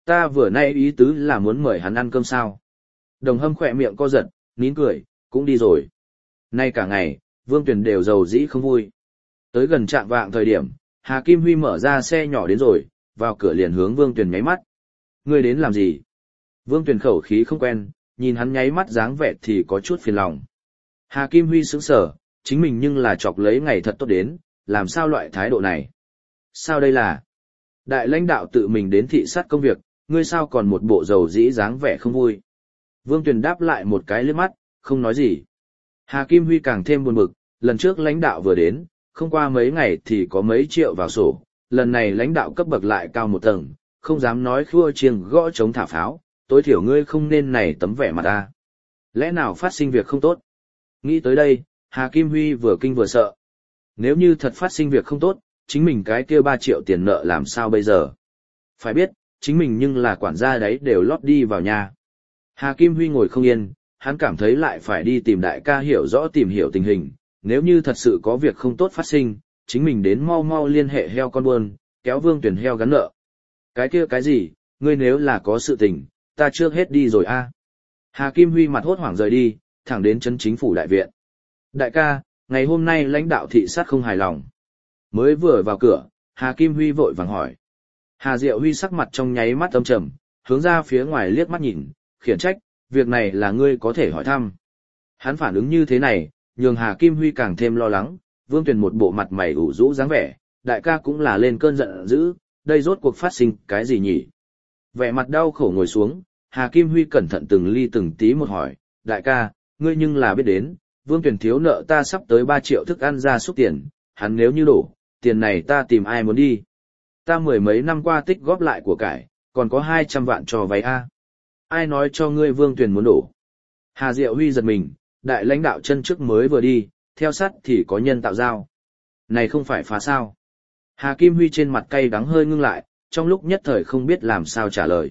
Ta vừa nay ý tứ là muốn mời hắn ăn cơm sao. Đồng Hâm khỏe miệng co giật, nín cười, cũng đi rồi. Nay cả ngày, Vương Tuyền đều giàu dĩ không vui. Tới gần trạng vạng thời điểm, Hà Kim Huy mở ra xe nhỏ đến rồi, vào cửa liền hướng Vương Tuyền nháy mắt. Ngươi đến làm gì? Vương Tuyền khẩu khí không quen, nhìn hắn nháy mắt dáng vẻ thì có chút phiền lòng. Hà Kim Huy sững sờ, chính mình nhưng là chọc lấy ngày thật tốt đến, làm sao loại thái độ này? Sao đây là? Đại lãnh đạo tự mình đến thị sát công việc, ngươi sao còn một bộ dầu dĩ dáng vẻ không vui? Vương Tuyền đáp lại một cái liếc mắt, không nói gì. Hà Kim Huy càng thêm buồn bực, lần trước lãnh đạo vừa đến, không qua mấy ngày thì có mấy triệu vào sổ, lần này lãnh đạo cấp bậc lại cao một tầng, không dám nói khua chiêng gõ chống thả pháo, tối thiểu ngươi không nên này tấm vẻ mặt ta. Lẽ nào phát sinh việc không tốt? Nghĩ tới đây, Hà Kim Huy vừa kinh vừa sợ. Nếu như thật phát sinh việc không tốt, chính mình cái kia ba triệu tiền nợ làm sao bây giờ? Phải biết, chính mình nhưng là quản gia đấy đều lót đi vào nhà. Hà Kim Huy ngồi không yên, hắn cảm thấy lại phải đi tìm đại ca hiểu rõ tìm hiểu tình hình, nếu như thật sự có việc không tốt phát sinh, chính mình đến mau mau liên hệ heo con buôn, kéo Vương Tuyền heo gắn nợ. Cái kia cái gì, ngươi nếu là có sự tình, ta trước hết đi rồi a. Hà Kim Huy mặt hốt hoảng rời đi, thẳng đến chân chính phủ đại viện. Đại ca, ngày hôm nay lãnh đạo thị sát không hài lòng. Mới vừa vào cửa, Hà Kim Huy vội vàng hỏi. Hà Diệu Huy sắc mặt trong nháy mắt âm trầm, hướng ra phía ngoài liếc mắt nhìn, khiển trách, việc này là ngươi có thể hỏi thăm. Hắn phản ứng như thế này, nhường Hà Kim Huy càng thêm lo lắng, Vương Tuyền một bộ mặt mày ủ rũ dáng vẻ, đại ca cũng là lên cơn giận dữ, đây rốt cuộc phát sinh cái gì nhỉ? Vẻ mặt đau khổ ngồi xuống, Hà Kim Huy cẩn thận từng ly từng tí một hỏi, đại ca, ngươi nhưng là biết đến, Vương Tuyền thiếu nợ ta sắp tới ba triệu thức ăn ra xúc tiền, hắn nếu như đổ, tiền này ta tìm ai muốn đi? Ta mười mấy năm qua tích góp lại của cải, còn có hai trăm vạn cho vay a. Ai nói cho ngươi Vương Tuyền muốn đổ? Hà Diệu Huy giật mình, đại lãnh đạo chân trước mới vừa đi, theo sát thì có nhân tạo giao. Này không phải phá sao? Hà Kim Huy trên mặt cay đắng hơi ngưng lại, trong lúc nhất thời không biết làm sao trả lời.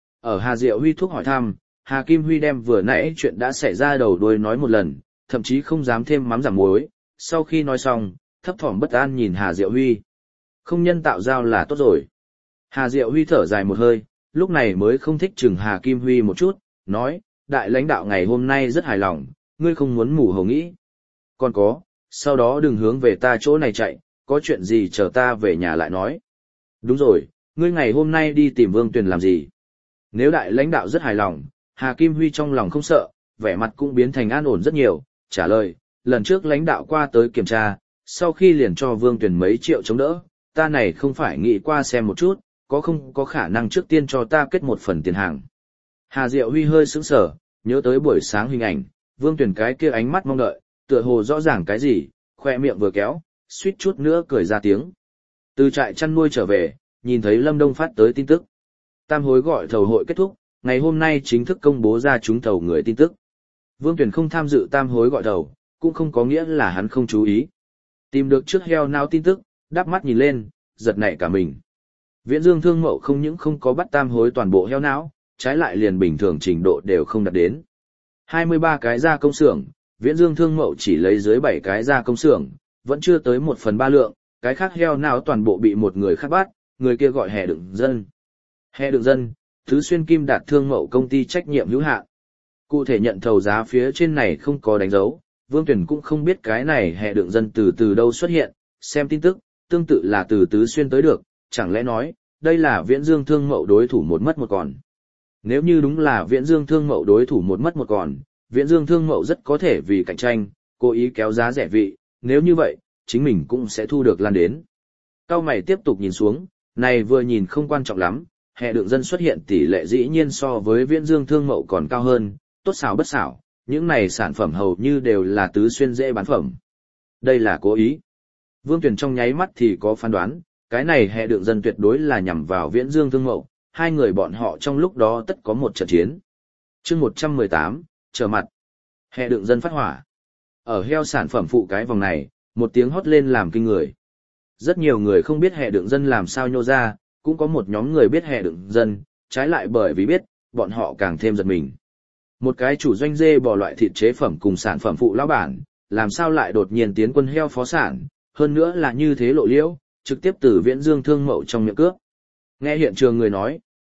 Ở Hà Diệu Huy thuốc hỏi thăm, Hà Kim Huy đem vừa nãy chuyện đã xảy ra đầu đuôi nói một lần, thậm chí không dám thêm mắm giảm muối. Sau khi nói xong, thấp thỏm bất an nhìn Hà Diệu Huy. Không nhân tạo giao là tốt rồi. Hà Diệu Huy thở dài một hơi, lúc này mới không thích chừng Hà Kim Huy một chút, nói, đại lãnh đạo ngày hôm nay rất hài lòng, ngươi không muốn mù hồ nghĩ. Còn có, sau đó đừng hướng về ta chỗ này chạy, có chuyện gì chờ ta về nhà lại nói. Đúng rồi, ngươi ngày hôm nay đi tìm Vương Tuyền làm gì? Nếu đại lãnh đạo rất hài lòng, Hà Kim Huy trong lòng không sợ, vẻ mặt cũng biến thành an ổn rất nhiều, trả lời, lần trước lãnh đạo qua tới kiểm tra, sau khi liền cho Vương Tuyền mấy triệu chống đỡ, ta này không phải nghĩ qua xem một chút, có không có khả năng trước tiên cho ta kết một phần tiền hàng. Hà Diệu Huy hơi sững sờ, nhớ tới buổi sáng hình ảnh, Vương Tuyền cái kia ánh mắt mong đợi, tựa hồ rõ ràng cái gì, khoe miệng vừa kéo, suýt chút nữa cười ra tiếng. Từ trại chăn nuôi trở về, nhìn thấy Lâm Đông phát tới tin tức. Tam hối gọi thầu hội kết thúc, ngày hôm nay chính thức công bố ra trúng thầu người tin tức. Vương Tuyền không tham dự tam hối gọi thầu, cũng không có nghĩa là hắn không chú ý. Tìm được trước heo nao tin tức, đắp mắt nhìn lên, giật nảy cả mình. Viễn Dương Thương Mậu không những không có bắt tam hối toàn bộ heo não, trái lại liền bình thường trình độ đều không đạt đến. hai mươi ba cái gia công xưởng, Viễn Dương Thương Mậu chỉ lấy dưới bảy cái gia công xưởng, vẫn chưa tới một phần ba lượng, cái khác heo não toàn bộ bị một người khác bắt, người kia gọi Hè Đựng Dân. Hè Đựng Dân, Thứ Xuyên Kim Đạt Thương Mậu công ty trách nhiệm hữu hạn. Cụ thể nhận thầu giá phía trên này không có đánh dấu, Vương Tuyền cũng không biết cái này Hè Đựng Dân từ từ đâu xuất hiện, xem tin tức, tương tự là từ Tứ Xuyên tới được, chẳng lẽ nói, đây là Viễn Dương Thương Mậu đối thủ một mất một còn. Nếu như đúng là Viễn Dương Thương Mậu đối thủ một mất một còn, Viễn Dương Thương Mậu rất có thể vì cạnh tranh, cố ý kéo giá rẻ vị, nếu như vậy, chính mình cũng sẽ thu được lan đến. Cao mày tiếp tục nhìn xuống, này vừa nhìn không quan trọng lắm, Hè Đựng Dân xuất hiện tỷ lệ dĩ nhiên so với Viễn Dương Thương Mậu còn cao hơn, tốt xảo bất xảo, những này sản phẩm hầu như đều là Tứ Xuyên dễ bán phẩm. Đây là cố ý. Vương Tuyền trong nháy mắt thì có phán đoán, cái này Hè Đựng Dân tuyệt đối là nhằm vào Viễn Dương Thương Mậu, hai người bọn họ trong lúc đó tất có một trận chiến. Chương một trăm mười tám, trở mặt. Hè Đựng Dân phát hỏa. Ở heo sản phẩm phụ cái vòng này, một tiếng hót lên làm kinh người. Rất nhiều người không biết Hè Đựng Dân làm sao nhô ra, cũng có một nhóm người biết Hè Đựng Dân, trái lại bởi vì biết, bọn họ càng thêm giật mình. Một cái chủ doanh dê bò loại thịt chế phẩm cùng sản phẩm phụ lão bản, làm sao lại đột nhiên tiến quân heo phó sản, hơn nữa là như thế lộ liễu, trực tiếp từ Viễn Dương Thương Mậu trong miệng cướp. Nghe hiện trường người nói,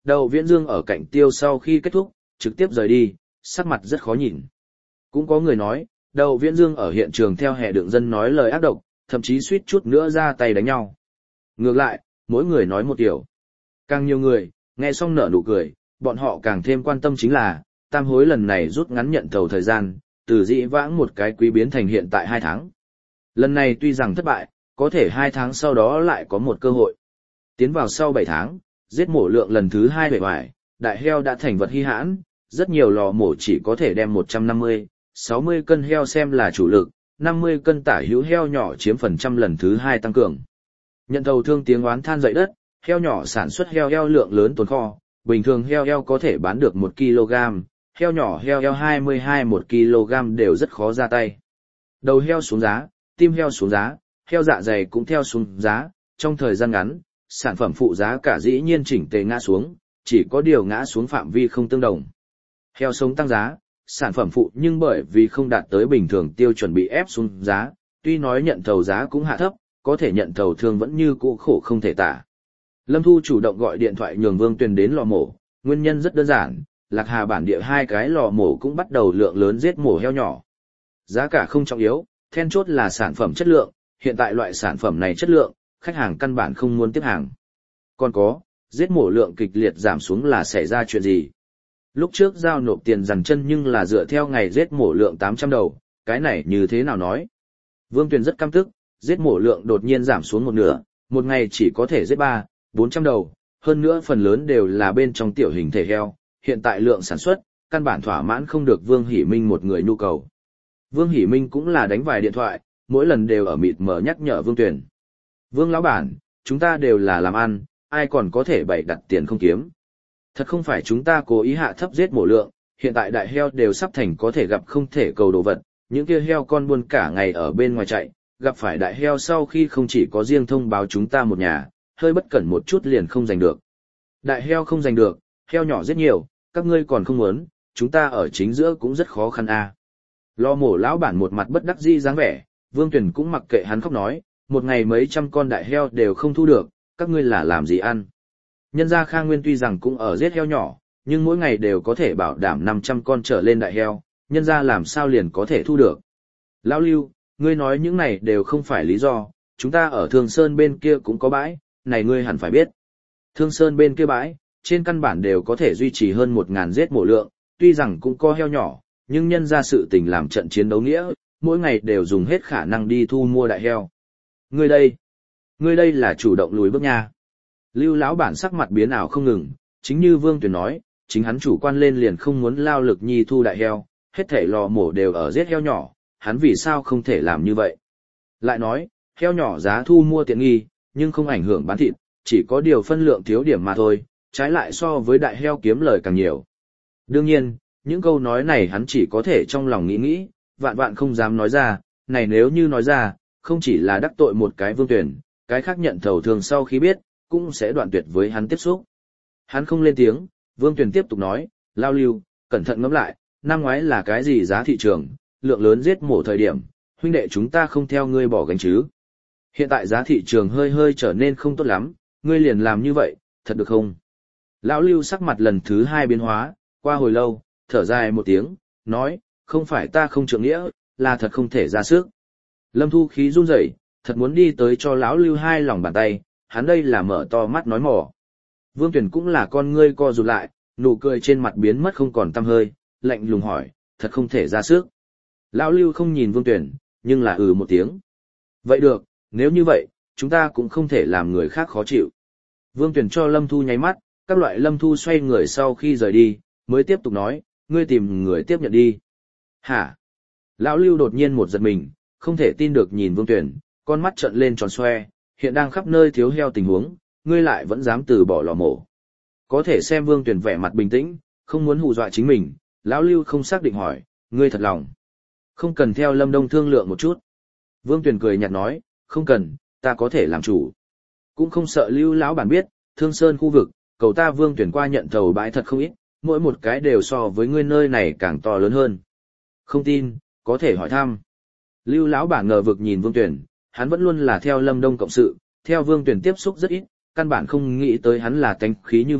Đậu Viễn Dương ở cạnh tiêu sau khi kết thúc, trực tiếp rời đi, sắc mặt rất khó nhìn. Cũng có người nói, Đậu Viễn Dương ở hiện trường theo hệ đường dân nói lời ác độc, thậm chí suýt chút nữa ra tay đánh nhau. Ngược lại, mỗi người nói một điều. Càng nhiều người, nghe xong nở nụ cười, bọn họ càng thêm quan tâm chính là, tam hối lần này rút ngắn nhận thầu thời gian, từ dĩ vãng một cái quý biến thành hiện tại hai tháng. Lần này tuy rằng thất bại, có thể hai tháng sau đó lại có một cơ hội. Tiến vào sau bảy tháng, giết mổ lượng lần thứ hai bề ngoài, đại heo đã thành vật hy hãn, rất nhiều lò mổ chỉ có thể đem một trăm năm mươi, sáu mươi cân heo xem là chủ lực, năm mươi cân tả hữu heo nhỏ chiếm phần trăm lần thứ hai tăng cường. Nhận thầu thương tiếng oán than dậy đất, heo nhỏ sản xuất heo heo lượng lớn tồn kho, bình thường heo heo có thể bán được một ki lô gam, heo nhỏ heo heo hai mươi hai một ki lô gam đều rất khó ra tay. Đầu heo xuống giá, tim heo xuống giá, heo dạ dày cũng theo xuống giá, trong thời gian ngắn, sản phẩm phụ giá cả dĩ nhiên chỉnh tề ngã xuống, chỉ có điều ngã xuống phạm vi không tương đồng. Heo sống tăng giá, sản phẩm phụ nhưng bởi vì không đạt tới bình thường tiêu chuẩn bị ép xuống giá, tuy nói nhận thầu giá cũng hạ thấp, có thể nhận thầu thương vẫn như cũ khổ không thể tả. Lâm Thu chủ động gọi điện thoại nhường Vương Tuyền đến lò mổ, nguyên nhân rất đơn giản, Lạc Hà bản địa hai cái lò mổ cũng bắt đầu lượng lớn giết mổ heo nhỏ. Giá cả không trọng yếu, then chốt là sản phẩm chất lượng, hiện tại loại sản phẩm này chất lượng, khách hàng căn bản không muốn tiếp hàng. Còn có, giết mổ lượng kịch liệt giảm xuống là xảy ra chuyện gì? Lúc trước giao nộp tiền dằn chân nhưng là dựa theo ngày giết mổ lượng tám trăm đầu, cái này như thế nào nói? Vương Tuyền rất căm tức, giết mổ lượng đột nhiên giảm xuống một nửa, một ngày chỉ có thể giết ba, bốn trăm đầu, hơn nữa phần lớn đều là bên trong tiểu hình thể heo, hiện tại lượng sản xuất, căn bản thỏa mãn không được Vương Hỷ Minh một người nhu cầu. Vương Hỷ Minh cũng là đánh vài điện thoại, mỗi lần đều ở mịt mờ nhắc nhở Vương Tuyền. Vương lão bản, chúng ta đều là làm ăn, ai còn có thể bày đặt tiền không kiếm. Thật không phải chúng ta cố ý hạ thấp giết mổ lượng, hiện tại đại heo đều sắp thành có thể gặp không thể cầu đồ vật, những kia heo con buôn cả ngày ở bên ngoài chạy, gặp phải đại heo sau khi không chỉ có riêng thông báo chúng ta một nhà, hơi bất cẩn một chút liền không giành được. Đại heo không giành được, heo nhỏ rất nhiều, các ngươi còn không muốn, chúng ta ở chính giữa cũng rất khó khăn a. À. Lò mổ lão bản một mặt bất đắc dĩ dáng vẻ, Vương Tuyền cũng mặc kệ hắn khóc nói, một ngày mấy trăm con đại heo đều không thu được, các ngươi là làm gì ăn. Nhân gia Khang Nguyên tuy rằng cũng ở giết heo nhỏ, nhưng mỗi ngày đều có thể bảo đảm năm trăm con trở lên đại heo, nhân gia làm sao liền có thể thu được. Lão Lưu, ngươi nói những này đều không phải lý do, chúng ta ở Thương Sơn bên kia cũng có bãi, này ngươi hẳn phải biết. Thương Sơn bên kia bãi, trên căn bản đều có thể duy trì hơn một ngàn giết mổ lượng, tuy rằng cũng có heo nhỏ, nhưng nhân ra sự tình làm trận chiến đấu nghĩa, mỗi ngày đều dùng hết khả năng đi thu mua đại heo. Ngươi đây, ngươi đây là chủ động lùi bước nha. Lưu lão bản sắc mặt biến ảo không ngừng, chính như Vương Tuyền nói, chính hắn chủ quan lên liền không muốn lao lực nhi thu đại heo, hết thảy lò mổ đều ở giết heo nhỏ, hắn vì sao không thể làm như vậy. Lại nói, heo nhỏ giá thu mua tiện nghi, nhưng không ảnh hưởng bán thịt, chỉ có điều phân lượng thiếu điểm mà thôi, trái lại so với đại heo kiếm lời càng nhiều. Đương nhiên, những câu nói này hắn chỉ có thể trong lòng nghĩ nghĩ, vạn vạn không dám nói ra, này nếu như nói ra, không chỉ là đắc tội một cái Vương Tuyền, cái khác nhận thầu thường sau khi biết, cũng sẽ đoạn tuyệt với hắn tiếp xúc. Hắn không lên tiếng, Vương Tuyền tiếp tục nói, Lao Lưu, cẩn thận ngẫm lại, năm ngoái là cái gì giá thị trường, lượng lớn giết mổ thời điểm, huynh đệ chúng ta không theo ngươi bỏ gánh chứ. Hiện tại giá thị trường hơi hơi trở nên không tốt lắm, ngươi liền làm như vậy, thật được không? Lão Lưu sắc mặt lần thứ hai biến hóa, qua hồi lâu, thở dài một tiếng, nói, không phải ta không trượng nghĩa, là thật không thể ra sức. Lâm Thu khí run rẩy, thật muốn đi tới cho lão Lưu hai lòng bàn tay, hắn đây là mở to mắt nói mỏ. Vương Tuyền cũng là con ngươi co rụt lại, nụ cười trên mặt biến mất không còn tăm hơi, lạnh lùng hỏi, thật không thể ra sức. Lão Lưu không nhìn Vương Tuyền, nhưng là ừ một tiếng. Vậy được, nếu như vậy, chúng ta cũng không thể làm người khác khó chịu. Vương Tuyền cho Lâm Thu nháy mắt, các loại Lâm Thu xoay người sau khi rời đi, mới tiếp tục nói, ngươi tìm người tiếp nhận đi. Hả? Lão Lưu đột nhiên một giật mình, không thể tin được nhìn Vương Tuyền, con mắt trợn lên tròn xoe, hiện đang khắp nơi thiếu heo tình huống, ngươi lại vẫn dám từ bỏ lò mổ. Có thể xem Vương Tuyền vẻ mặt bình tĩnh, không muốn hù dọa chính mình, Lão Lưu không xác định hỏi, ngươi thật lòng. Không cần theo Lâm Đông thương lượng một chút. Vương Tuyền cười nhạt nói, không cần, ta có thể làm chủ. Cũng không sợ Lưu lão bản biết, Thương Sơn khu vực, cầu ta Vương Tuyền qua nhận thầu bãi thật không ít, mỗi một cái đều so với ngươi nơi này càng to lớn hơn. Không tin, có thể hỏi thăm. Lưu lão bản ngờ vực nhìn Vương Tuyền, hắn vẫn luôn là theo Lâm Đông cộng sự, theo Vương Tuyền tiếp xúc rất ít, căn bản không nghĩ tới hắn là tánh khí như vậy,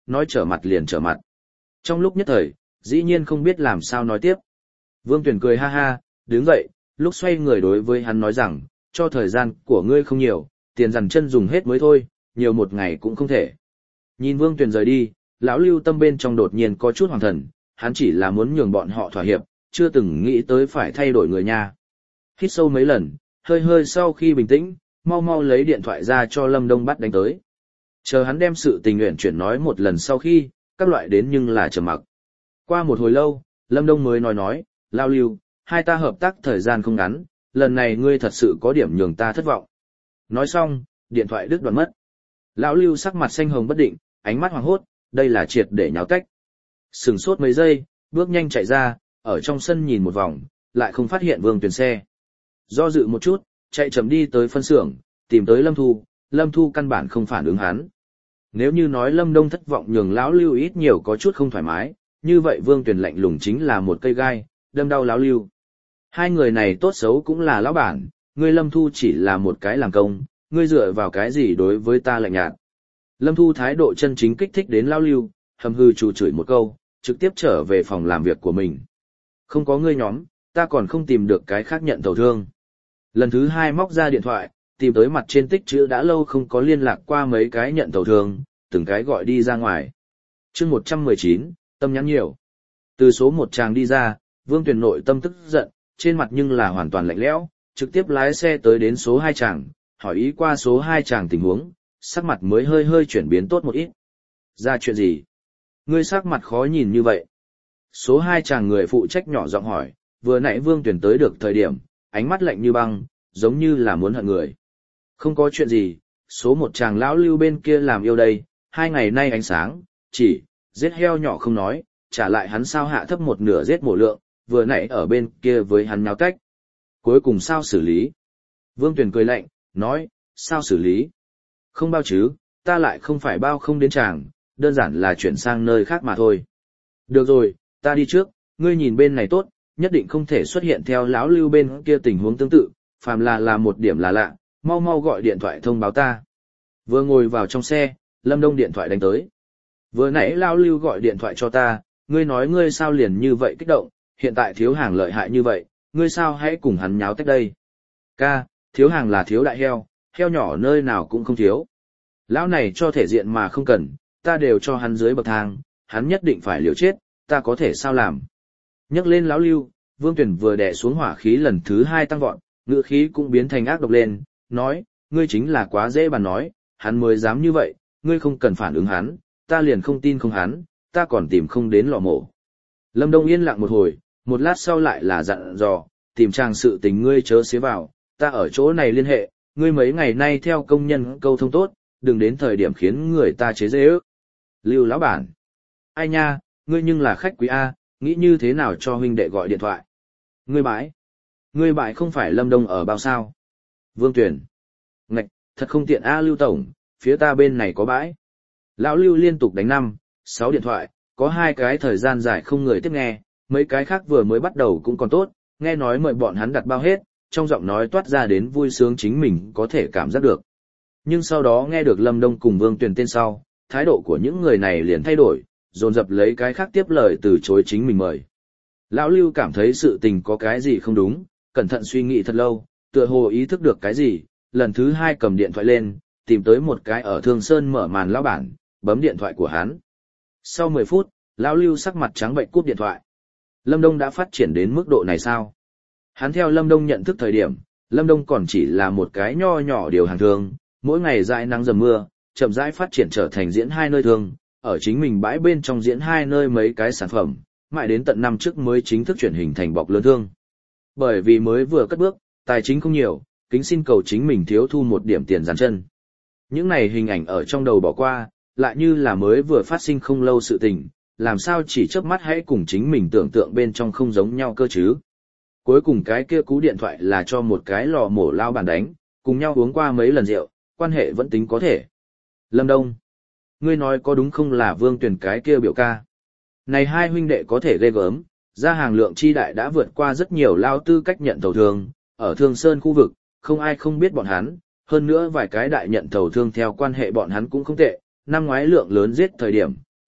nói trở mặt liền trở mặt. Trong lúc nhất thời, dĩ nhiên không biết làm sao nói tiếp. Vương Tuyển cười ha ha, đứng dậy, lúc xoay người đối với hắn nói rằng, cho thời gian của ngươi không nhiều, tiền dằn chân dùng hết mới thôi, nhiều một ngày cũng không thể. Nhìn Vương Tuyển rời đi, lão Lưu tâm bên trong đột nhiên có chút hoàng thần, hắn chỉ là muốn nhường bọn họ thỏa hiệp, chưa từng nghĩ tới phải thay đổi người nha. Hít sâu mấy lần, hơi hơi sau khi bình tĩnh, mau mau lấy điện thoại ra cho Lâm Đông bắt đánh tới. Chờ hắn đem sự tình nguyện chuyển nói một lần sau khi, các loại đến nhưng là trầm mặc. Qua một hồi lâu, Lâm Đông mới nói nói, Lão Lưu, hai ta hợp tác thời gian không ngắn, lần này ngươi thật sự có điểm nhường ta thất vọng. Nói xong, điện thoại đứt đoạn mất. Lão Lưu sắc mặt xanh hồng bất định, ánh mắt hoàng hốt, đây là triệt để nháo tách. Sừng sốt mấy giây, bước nhanh chạy ra, ở trong sân nhìn một vòng, lại không phát hiện Vương Tuyền xe. Do dự một chút, chạy chậm đi tới phân xưởng, tìm tới Lâm Thu, Lâm Thu căn bản không phản ứng hắn. Nếu như nói Lâm Đông thất vọng nhường lão Lưu ít nhiều có chút không thoải mái, như vậy Vương Tuyền lạnh lùng chính là một cây gai, đâm đau lão Lưu. Hai người này tốt xấu cũng là lão bản, ngươi Lâm Thu chỉ là một cái làm công, ngươi dựa vào cái gì đối với ta lạnh nhạt. Lâm Thu thái độ chân chính kích thích đến lão Lưu, hầm hư chủ chửi một câu, trực tiếp trở về phòng làm việc của mình. Không có ngươi nhóm, ta còn không tìm được cái khác nhận tàu thương. Lần thứ hai móc ra điện thoại, tìm tới mặt trên tích chữ đã lâu không có liên lạc qua mấy cái nhận tàu thương, từng cái gọi đi ra ngoài. chương một trăm mười chín, tâm nhắn nhiều. Từ số một tràng đi ra, Vương Tuyền nội tâm tức giận, trên mặt nhưng là hoàn toàn lạnh lẽo, trực tiếp lái xe tới đến số hai tràng, hỏi ý qua số hai tràng tình huống, sắc mặt mới hơi hơi chuyển biến tốt một ít. Ra chuyện gì? Ngươi sắc mặt khó nhìn như vậy. Số hai chàng người phụ trách nhỏ giọng hỏi, vừa nãy Vương Tuyển tới được thời điểm, ánh mắt lạnh như băng, giống như là muốn hận người. Không có chuyện gì, số một chàng lão Lưu bên kia làm yêu đây, hai ngày nay ánh sáng, chỉ, giết heo nhỏ không nói, trả lại hắn sao hạ thấp một nửa giết mổ lượng, vừa nãy ở bên kia với hắn nháo tách. Cuối cùng sao xử lý? Vương Tuyển cười lạnh, nói, sao xử lý? Không bao chứ, ta lại không phải bao không đến chàng, đơn giản là chuyển sang nơi khác mà thôi. Được rồi, ta đi trước, ngươi nhìn bên này tốt, nhất định không thể xuất hiện theo lão Lưu bên kia tình huống tương tự, phàm là là một điểm là lạ, mau mau gọi điện thoại thông báo ta. Vừa ngồi vào trong xe, Lâm Đông điện thoại đánh tới. Vừa nãy lão Lưu gọi điện thoại cho ta, ngươi nói ngươi sao liền như vậy kích động, hiện tại thiếu hàng lợi hại như vậy, ngươi sao hãy cùng hắn nháo tách đây. Ca, thiếu hàng là thiếu đại heo, heo nhỏ nơi nào cũng không thiếu. Lão này cho thể diện mà không cần, ta đều cho hắn dưới bậc thang, hắn nhất định phải liều chết, ta có thể sao làm. Nhắc lên lão Lưu, Vương Tuyển vừa đè xuống hỏa khí lần thứ hai tăng vọt, ngữ khí cũng biến thành ác độc lên, nói, ngươi chính là quá dễ bàn nói, hắn mới dám như vậy, ngươi không cần phản ứng hắn, ta liền không tin không hắn, ta còn tìm không đến lò mổ. Lâm Đông yên lặng một hồi, một lát sau lại là dặn dò, tìm chàng sự tình ngươi chớ xế vào, ta ở chỗ này liên hệ, ngươi mấy ngày nay theo công nhân câu thông tốt, đừng đến thời điểm khiến người ta chế dễ ước. Lưu lão bản. Ai nha, ngươi nhưng là khách quý A, nghĩ như thế nào cho huynh đệ gọi điện thoại. Ngươi bãi. Ngươi bãi không phải Lâm Đông ở bao sao. Vương Tuyển. Ngạch, thật không tiện A Lưu Tổng, phía ta bên này có bãi. Lão Lưu liên tục đánh năm, sáu điện thoại, có hai cái thời gian dài không người tiếp nghe, mấy cái khác vừa mới bắt đầu cũng còn tốt, nghe nói mời bọn hắn đặt bao hết, trong giọng nói toát ra đến vui sướng chính mình có thể cảm giác được. Nhưng sau đó nghe được Lâm Đông cùng Vương Tuyển tên sau, thái độ của những người này liền thay đổi, dồn dập lấy cái khác tiếp lời từ chối chính mình mời. Lão Lưu cảm thấy sự tình có cái gì không đúng, cẩn thận suy nghĩ thật lâu, tựa hồ ý thức được cái gì, lần thứ hai cầm điện thoại lên, tìm tới một cái ở Thương Sơn mở màn lão bản, bấm điện thoại của hắn. Sau mười phút, Lão Lưu sắc mặt trắng bệnh cúp điện thoại. Lâm Đông đã phát triển đến mức độ này sao? Hắn theo Lâm Đông nhận thức thời điểm, Lâm Đông còn chỉ là một cái nho nhỏ điều hàng thường, mỗi ngày dãi nắng dầm mưa, chậm rãi phát triển trở thành diễn hai nơi thương, ở chính mình bãi bên trong diễn hai nơi mấy cái sản phẩm, mãi đến tận năm trước mới chính thức chuyển hình thành bọc lớn thương. Bởi vì mới vừa cất bước, tài chính không nhiều, kính xin cầu chính mình thiếu thu một điểm tiền dàn chân. Những này hình ảnh ở trong đầu bỏ qua, lại như là mới vừa phát sinh không lâu sự tình, làm sao chỉ chớp mắt hãy cùng chính mình tưởng tượng bên trong không giống nhau cơ chứ. Cuối cùng cái kia cú điện thoại là cho một cái lò mổ lao bàn đánh, cùng nhau uống qua mấy lần rượu, quan hệ vẫn tính có thể. Lâm Đông, ngươi nói có đúng không là Vương Tuyển cái kia biểu ca? Này hai huynh đệ có thể ghê gớm, ra hàng lượng chi đại đã vượt qua rất nhiều lao tư cách nhận thầu thương, ở Thương Sơn khu vực, không ai không biết bọn hắn, hơn nữa vài cái đại nhận thầu thương theo quan hệ bọn hắn cũng không tệ, năm ngoái lượng lớn giết thời điểm,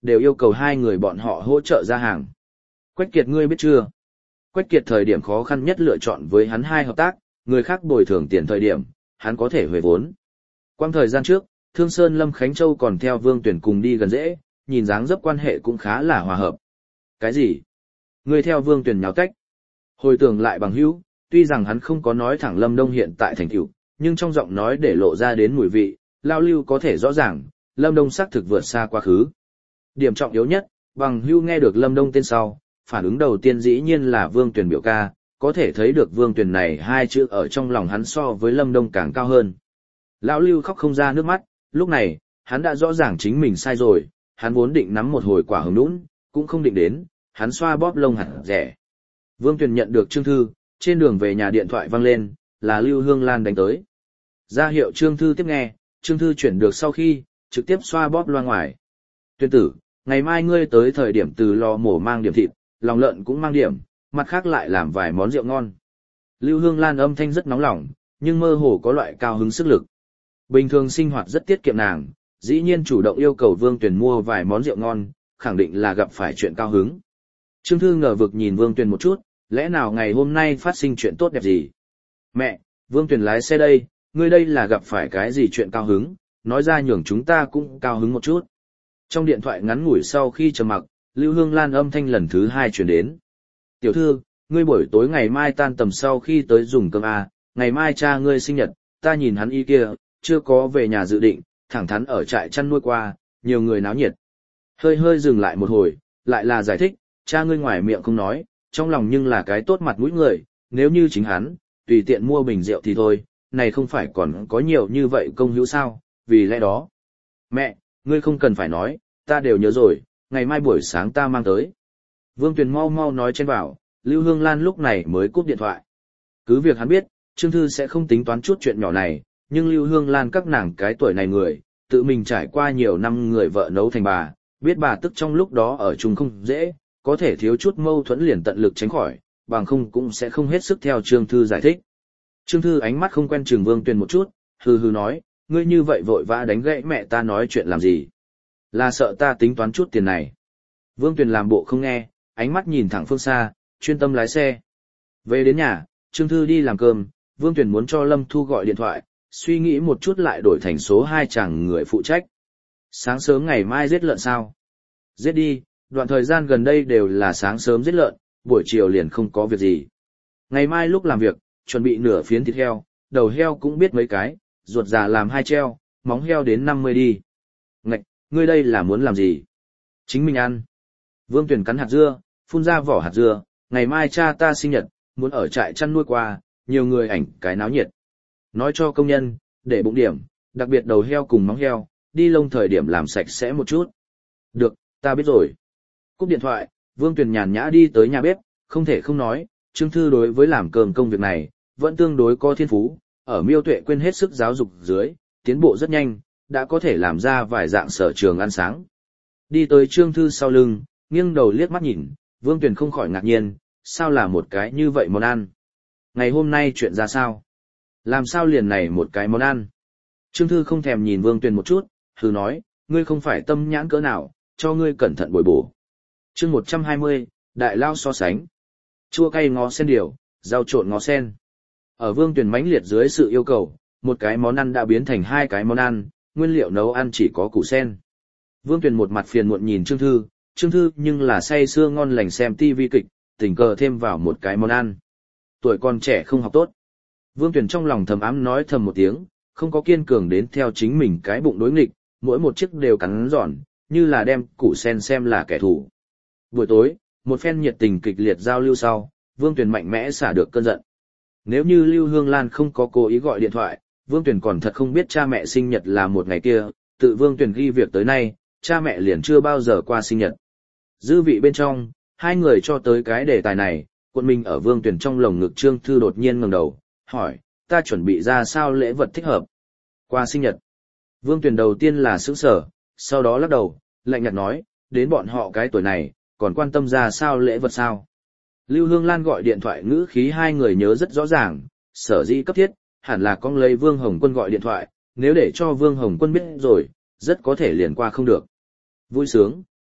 đều yêu cầu hai người bọn họ hỗ trợ ra hàng. Quách Kiệt ngươi biết chưa? Quách Kiệt thời điểm khó khăn nhất lựa chọn với hắn hai hợp tác, người khác bồi thường tiền thời điểm, hắn có thể huề vốn. Quang thời gian trước, Thương Sơn Lâm Khánh Châu còn theo Vương Tuyển cùng đi gần dễ, nhìn dáng dấp quan hệ cũng khá là hòa hợp. Cái gì? Người theo Vương Tuyển nháo tách. Hồi tưởng lại bằng hữu, tuy rằng hắn không có nói thẳng Lâm Đông hiện tại thành tựu, nhưng trong giọng nói để lộ ra đến mùi vị, Lao Lưu có thể rõ ràng, Lâm Đông xác thực vượt xa quá khứ. Điểm trọng yếu nhất, bằng hữu nghe được Lâm Đông tên sau, phản ứng đầu tiên dĩ nhiên là Vương Tuyển biểu ca, có thể thấy được Vương Tuyển này hai chữ ở trong lòng hắn so với Lâm Đông càng cao hơn. Lão Lưu khóc không ra nước mắt, lúc này, hắn đã rõ ràng chính mình sai rồi, hắn vốn định nắm một hồi quả hồng nũng, cũng không định đến, hắn xoa bóp lông hạt rẻ. Vương Tuyển nhận được Trương Thư, trên đường về nhà điện thoại vang lên, là Lưu Hương Lan đánh tới. Ra hiệu Trương Thư tiếp nghe, Trương Thư chuyển được sau khi, trực tiếp xoa bóp loa ngoài. Tuyên tử, ngày mai ngươi tới thời điểm từ lò mổ mang điểm thịt, lòng lợn cũng mang điểm, mặt khác lại làm vài món rượu ngon. Lưu Hương Lan âm thanh rất nóng lòng, nhưng mơ hồ có loại cao hứng sức lực. Bình thường sinh hoạt rất tiết kiệm nàng, dĩ nhiên chủ động yêu cầu Vương Tuyền mua vài món rượu ngon, khẳng định là gặp phải chuyện cao hứng. Trương Thư ngờ vực nhìn Vương Tuyền một chút, lẽ nào ngày hôm nay phát sinh chuyện tốt đẹp gì? Mẹ, Vương Tuyền lái xe đây, ngươi đây là gặp phải cái gì chuyện cao hứng, nói ra nhường chúng ta cũng cao hứng một chút. Trong điện thoại ngắn ngủi sau khi trầm mặc, Lưu Hương Lan âm thanh lần thứ hai truyền đến. Tiểu thư, ngươi buổi tối ngày mai tan tầm sau khi tới dùng cơm à, ngày mai cha ngươi sinh nhật, ta nhìn hắn y kia, chưa có về nhà dự định, thẳng thắn ở trại chăn nuôi qua, nhiều người náo nhiệt. Hơi hơi dừng lại một hồi, lại là giải thích, cha ngươi ngoài miệng không nói, trong lòng nhưng là cái tốt mặt mũi người, nếu như chính hắn, tùy tiện mua bình rượu thì thôi, này không phải còn có nhiều như vậy công hữu sao, vì lẽ đó. Mẹ, ngươi không cần phải nói, ta đều nhớ rồi, ngày mai buổi sáng ta mang tới. Vương Tuyền mau mau nói trên bảo, Lưu Hương Lan lúc này mới cúp điện thoại. Cứ việc hắn biết, Trương Thư sẽ không tính toán chút chuyện nhỏ này, nhưng Lưu Hương Lan các nàng cái tuổi này người, tự mình trải qua nhiều năm người vợ nấu thành bà, biết bà tức trong lúc đó ở chung không dễ, có thể thiếu chút mâu thuẫn liền tận lực tránh khỏi, bằng không cũng sẽ không hết sức theo Trương Thư giải thích. Trương Thư ánh mắt không quen chừng Vương Tuyền một chút, hừ hừ nói, ngươi như vậy vội vã đánh gãy mẹ ta nói chuyện làm gì? Là sợ ta tính toán chút tiền này. Vương Tuyền làm bộ không nghe, ánh mắt nhìn thẳng phương xa, chuyên tâm lái xe. Về đến nhà, Trương Thư đi làm cơm, Vương Tuyền muốn cho Lâm Thu gọi điện thoại, suy nghĩ một chút lại đổi thành số hai chàng người phụ trách. Sáng sớm ngày mai giết lợn sao? Giết đi, đoạn thời gian gần đây đều là sáng sớm giết lợn, buổi chiều liền không có việc gì. Ngày mai lúc làm việc, chuẩn bị nửa phiến thịt heo, đầu heo cũng biết mấy cái, ruột già làm hai treo, móng heo đến năm mươi đi. Ngạch, ngươi đây là muốn làm gì? Chính mình ăn. Vương Tuyền cắn hạt dưa, phun ra vỏ hạt dưa, ngày mai cha ta sinh nhật, muốn ở trại chăn nuôi qua, nhiều người ảnh cái náo nhiệt. Nói cho công nhân, để bụng điểm, đặc biệt đầu heo cùng móng heo, đi lông thời điểm làm sạch sẽ một chút. Được, ta biết rồi. Cúp điện thoại, Vương Tuyền nhàn nhã đi tới nhà bếp, không thể không nói, Trương Thư đối với làm cơm công việc này, vẫn tương đối có thiên phú, ở Miêu Tuệ quên hết sức giáo dục dưới, tiến bộ rất nhanh, đã có thể làm ra vài dạng sở trường ăn sáng. Đi tới Trương Thư sau lưng, nghiêng đầu liếc mắt nhìn, Vương Tuyền không khỏi ngạc nhiên, sao là một cái như vậy món ăn? Ngày hôm nay chuyện ra sao? Làm sao liền này một cái món ăn? Trương Thư không thèm nhìn Vương Tuyền một chút, hừ nói, ngươi không phải tâm nhãn cỡ nào, cho ngươi cẩn thận bồi bổ. Chương một trăm hai mươi, Đại Lao so sánh. Chua cay ngó sen điều, rau trộn ngó sen. Ở Vương Tuyền mãnh liệt dưới sự yêu cầu, một cái món ăn đã biến thành hai cái món ăn, nguyên liệu nấu ăn chỉ có củ sen. Vương Tuyền một mặt phiền muộn nhìn Trương Thư, Trương Thư nhưng là say sưa ngon lành xem tivi kịch, tình cờ thêm vào một cái món ăn. Tuổi còn trẻ không học tốt. Vương Tuyền trong lòng thầm ám nói thầm một tiếng, không có kiên cường đến theo chính mình cái bụng đối nghịch, mỗi một chiếc đều cắn giòn, như là đem củ sen xem là kẻ thù. Buổi tối, một phen nhiệt tình kịch liệt giao lưu sau, Vương Tuyền mạnh mẽ xả được cơn giận. Nếu như Lưu Hương Lan không có cố ý gọi điện thoại, Vương Tuyền còn thật không biết cha mẹ sinh nhật là một ngày kia, tự Vương Tuyền ghi việc tới nay, cha mẹ liền chưa bao giờ qua sinh nhật. Dư vị bên trong, hai người cho tới cái đề tài này, quân mình ở Vương Tuyền trong lồng ngực Trương Thư đột nhiên ngẩng đầu, hỏi, ta chuẩn bị ra sao lễ vật thích hợp? Qua sinh nhật. Vương Tuyền đầu tiên là sững sờ, sau đó lắc đầu, lạnh nhạt nói, đến bọn họ cái tuổi này, còn quan tâm ra sao lễ vật sao? Lưu Hương Lan gọi điện thoại ngữ khí hai người nhớ rất rõ ràng, sở dĩ cấp thiết, hẳn là con lấy Vương Hồng Quân gọi điện thoại, nếu để cho Vương Hồng Quân biết rồi, rất có thể liền qua không được. Vui sướng,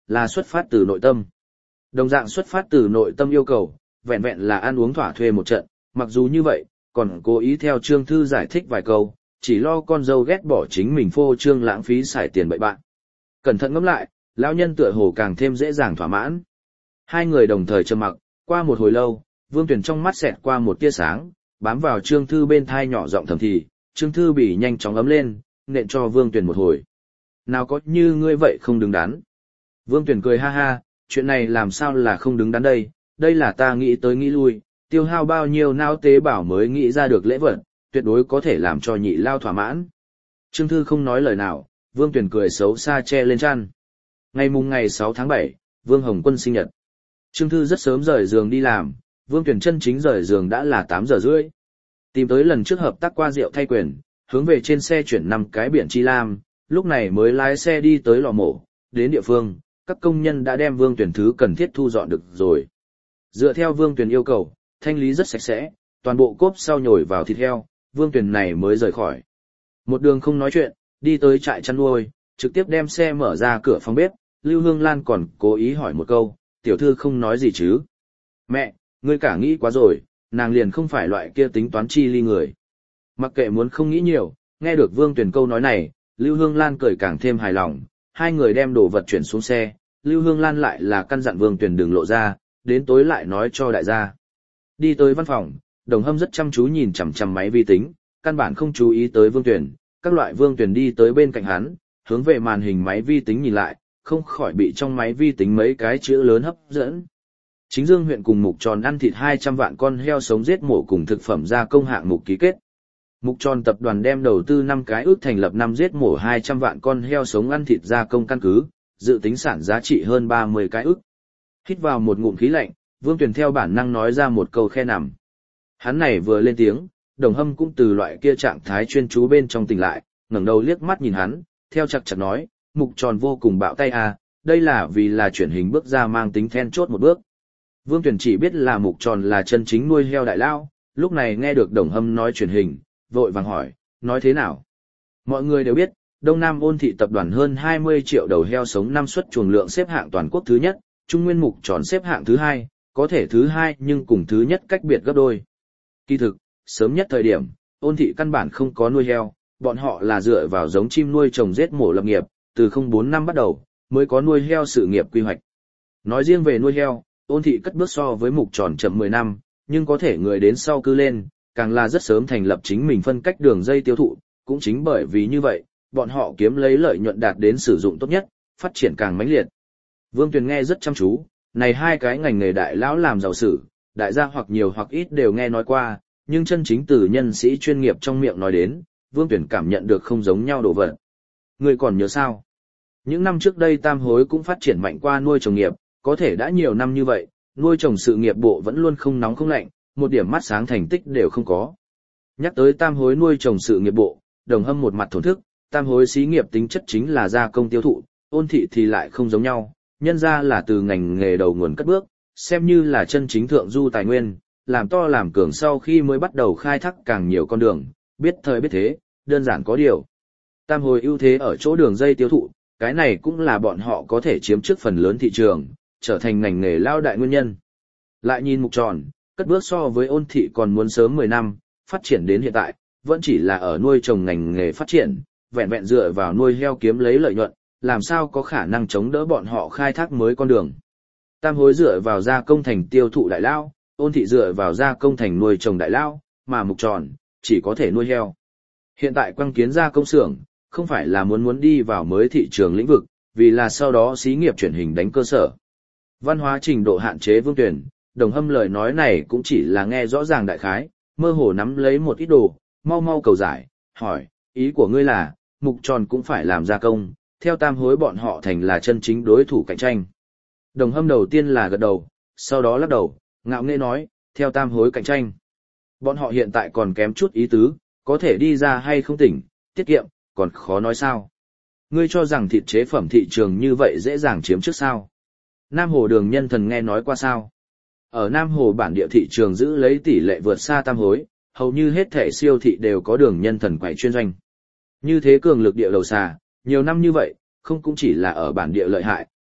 là xuất phát từ nội tâm. Đồng dạng xuất phát từ nội tâm yêu cầu, vẹn vẹn là ăn uống thỏa thuê một trận, mặc dù như vậy, còn cố ý theo Trương Thư giải thích vài câu, chỉ lo con dâu ghét bỏ chính mình phô trương lãng phí xài tiền bậy bạn. Cẩn thận ngẫm lại, lão nhân tựa hồ càng thêm dễ dàng thỏa mãn. Hai người đồng thời trầm mặc, qua một hồi lâu, Vương Tuyển trong mắt xẹt qua một tia sáng, bám vào Trương Thư bên thai nhỏ giọng thầm thì, Trương Thư bị nhanh chóng ấm lên, nện cho Vương Tuyển một hồi. Nào có như ngươi vậy không đứng đắn. Vương Tuyển cười ha ha, chuyện này làm sao là không đứng đắn đây, đây là ta nghĩ tới nghĩ lui, tiêu hao bao nhiêu não tế bảo mới nghĩ ra được lễ vật, tuyệt đối có thể làm cho nhị lao thỏa mãn. Trương Thư không nói lời nào, Vương Tuyển cười xấu xa che lên chăn. Ngày mùng ngày sáu tháng bảy, Vương Hồng Quân sinh nhật. Trương Thư rất sớm rời giường đi làm, Vương Tuyển chân chính rời giường đã là tám giờ rưỡi. Tìm tới lần trước hợp tác qua rượu thay quyền, hướng về trên xe chuyển năm cái biển chi lam, lúc này mới lái xe đi tới lò mổ, đến địa phương, các công nhân đã đem Vương Tuyển thứ cần thiết thu dọn được rồi. Dựa theo Vương Tuyển yêu cầu, thanh lý rất sạch sẽ, toàn bộ cốp sau nhồi vào thịt heo, Vương Tuyển này mới rời khỏi. Một đường không nói chuyện, đi tới trại chăn nuôi, trực tiếp đem xe mở ra cửa phòng bếp, Lưu Hương Lan còn cố ý hỏi một câu, tiểu thư không nói gì chứ? Mẹ, ngươi cả nghĩ quá rồi, nàng liền không phải loại kia tính toán chi ly người. Mặc kệ muốn không nghĩ nhiều, nghe được Vương Tuyển câu nói này, Lưu Hương Lan cười càng thêm hài lòng, hai người đem đồ vật chuyển xuống xe, Lưu Hương Lan lại là căn dặn Vương Tuyển đừng lộ ra, đến tối lại nói cho đại gia. Đi tới văn phòng, Đồng Hâm rất chăm chú nhìn chằm chằm máy vi tính, căn bản không chú ý tới Vương Tuyển, các loại Vương Tuyển đi tới bên cạnh hắn, hướng về màn hình máy vi tính nhìn lại, không khỏi bị trong máy vi tính mấy cái chữ lớn hấp dẫn. Chính Dương huyện cùng Mục Tròn ăn thịt hai trăm vạn con heo sống giết mổ cùng thực phẩm gia công hạng mục ký kết. Mục Tròn tập đoàn đem đầu tư năm cái ước thành lập năm giết mổ hai trăm vạn con heo sống ăn thịt gia công căn cứ, dự tính sản giá trị hơn ba mươi cái ước. Hít vào một ngụm khí lạnh, Vương Tuyển theo bản năng nói ra một câu khe nằm. Hắn này vừa lên tiếng, Đồng Hâm cũng từ loại kia trạng thái chuyên chú bên trong tỉnh lại, ngẩng đầu liếc mắt nhìn hắn, theo chặt chặt nói, Mục Tròn vô cùng bạo tay à, đây là vì là chuyển hình bước ra mang tính then chốt một bước. Vương Tuyển chỉ biết là Mục Tròn là chân chính nuôi heo đại lao, lúc này nghe được Đồng Hâm nói chuyển hình, vội vàng hỏi, nói thế nào? Mọi người đều biết, Đông Nam Ôn Thị tập đoàn hơn hai mươi triệu đầu heo sống năm suất chuồng lượng xếp hạng toàn quốc thứ nhất, Trung Nguyên Mục Tròn xếp hạng thứ hai, có thể thứ hai nhưng cùng thứ nhất cách biệt gấp đôi. Kỳ thực, sớm nhất thời điểm, Ôn Thị căn bản không có nuôi heo, bọn họ là dựa vào giống chim nuôi trồng giết mổ lập nghiệp, từ không bốn năm bắt đầu, mới có nuôi heo sự nghiệp quy hoạch. Nói riêng về nuôi heo, Ôn Thị cất bước so với Mục Tròn chậm mười năm, nhưng có thể người đến sau cứ lên, càng là rất sớm thành lập chính mình phân cách đường dây tiêu thụ, cũng chính bởi vì như vậy, bọn họ kiếm lấy lợi nhuận đạt đến sử dụng tốt nhất, phát triển càng mãnh liệt. Vương Tuyền nghe rất chăm chú, này hai cái ngành nghề đại lão làm giàu sử, đại gia hoặc nhiều hoặc ít đều nghe nói qua, nhưng chân chính từ nhân sĩ chuyên nghiệp trong miệng nói đến, Vương Tuyền cảm nhận được không giống nhau đồ vật. Người còn nhớ sao? Những năm trước đây Tam Hối cũng phát triển mạnh qua nuôi trồng nghiệp, có thể đã nhiều năm như vậy, nuôi trồng sự nghiệp bộ vẫn luôn không nóng không lạnh, một điểm mắt sáng thành tích đều không có. Nhắc tới Tam Hối nuôi trồng sự nghiệp bộ, Đồng Hâm một mặt thổn thức, Tam Hối xí nghiệp tính chất chính là gia công tiêu thụ, Ôn Thị thì lại không giống nhau, nhân ra là từ ngành nghề đầu nguồn cất bước, xem như là chân chính thượng du tài nguyên, làm to làm cường sau khi mới bắt đầu khai thác càng nhiều con đường, biết thời biết thế, đơn giản có điều. Tam Hối ưu thế ở chỗ đường dây tiêu thụ, cái này cũng là bọn họ có thể chiếm trước phần lớn thị trường, trở thành ngành nghề lao đại nguyên nhân. Lại nhìn Mục Tròn, cất bước so với Ôn Thị còn muốn sớm mười năm, phát triển đến hiện tại, vẫn chỉ là ở nuôi trồng ngành nghề phát triển, vẹn vẹn dựa vào nuôi heo kiếm lấy lợi nhuận, làm sao có khả năng chống đỡ bọn họ khai thác mới con đường. Tam Hối dựa vào gia công thành tiêu thụ đại lao, Ôn Thị dựa vào gia công thành nuôi trồng đại lao, mà Mục Tròn chỉ có thể nuôi heo. Hiện tại quang kiến gia công xưởng, không phải là muốn muốn đi vào mới thị trường lĩnh vực, vì là sau đó xí nghiệp chuyển hình đánh cơ sở. Văn hóa trình độ hạn chế Vương Tuyển, Đồng Hâm lời nói này cũng chỉ là nghe rõ ràng đại khái, mơ hồ nắm lấy một ít đồ, mau mau cầu giải, hỏi, ý của ngươi là, Mục Tròn cũng phải làm gia công, theo Tam Hối bọn họ thành là chân chính đối thủ cạnh tranh. Đồng Hâm đầu tiên là gật đầu, sau đó lắc đầu, ngạo nghễ nói, theo Tam Hối cạnh tranh. Bọn họ hiện tại còn kém chút ý tứ, có thể đi ra hay không tỉnh, tiết kiệm, còn khó nói sao. Ngươi cho rằng thịt chế phẩm thị trường như vậy dễ dàng chiếm trước sao? Nam Hồ đường nhân thần nghe nói qua sao? Ở Nam Hồ bản địa thị trường giữ lấy tỷ lệ vượt xa Tam Hối, hầu như hết thể siêu thị đều có đường nhân thần quậy chuyên doanh. Như thế cường lực địa đầu xà, nhiều năm như vậy, không cũng chỉ là ở bản địa lợi hại,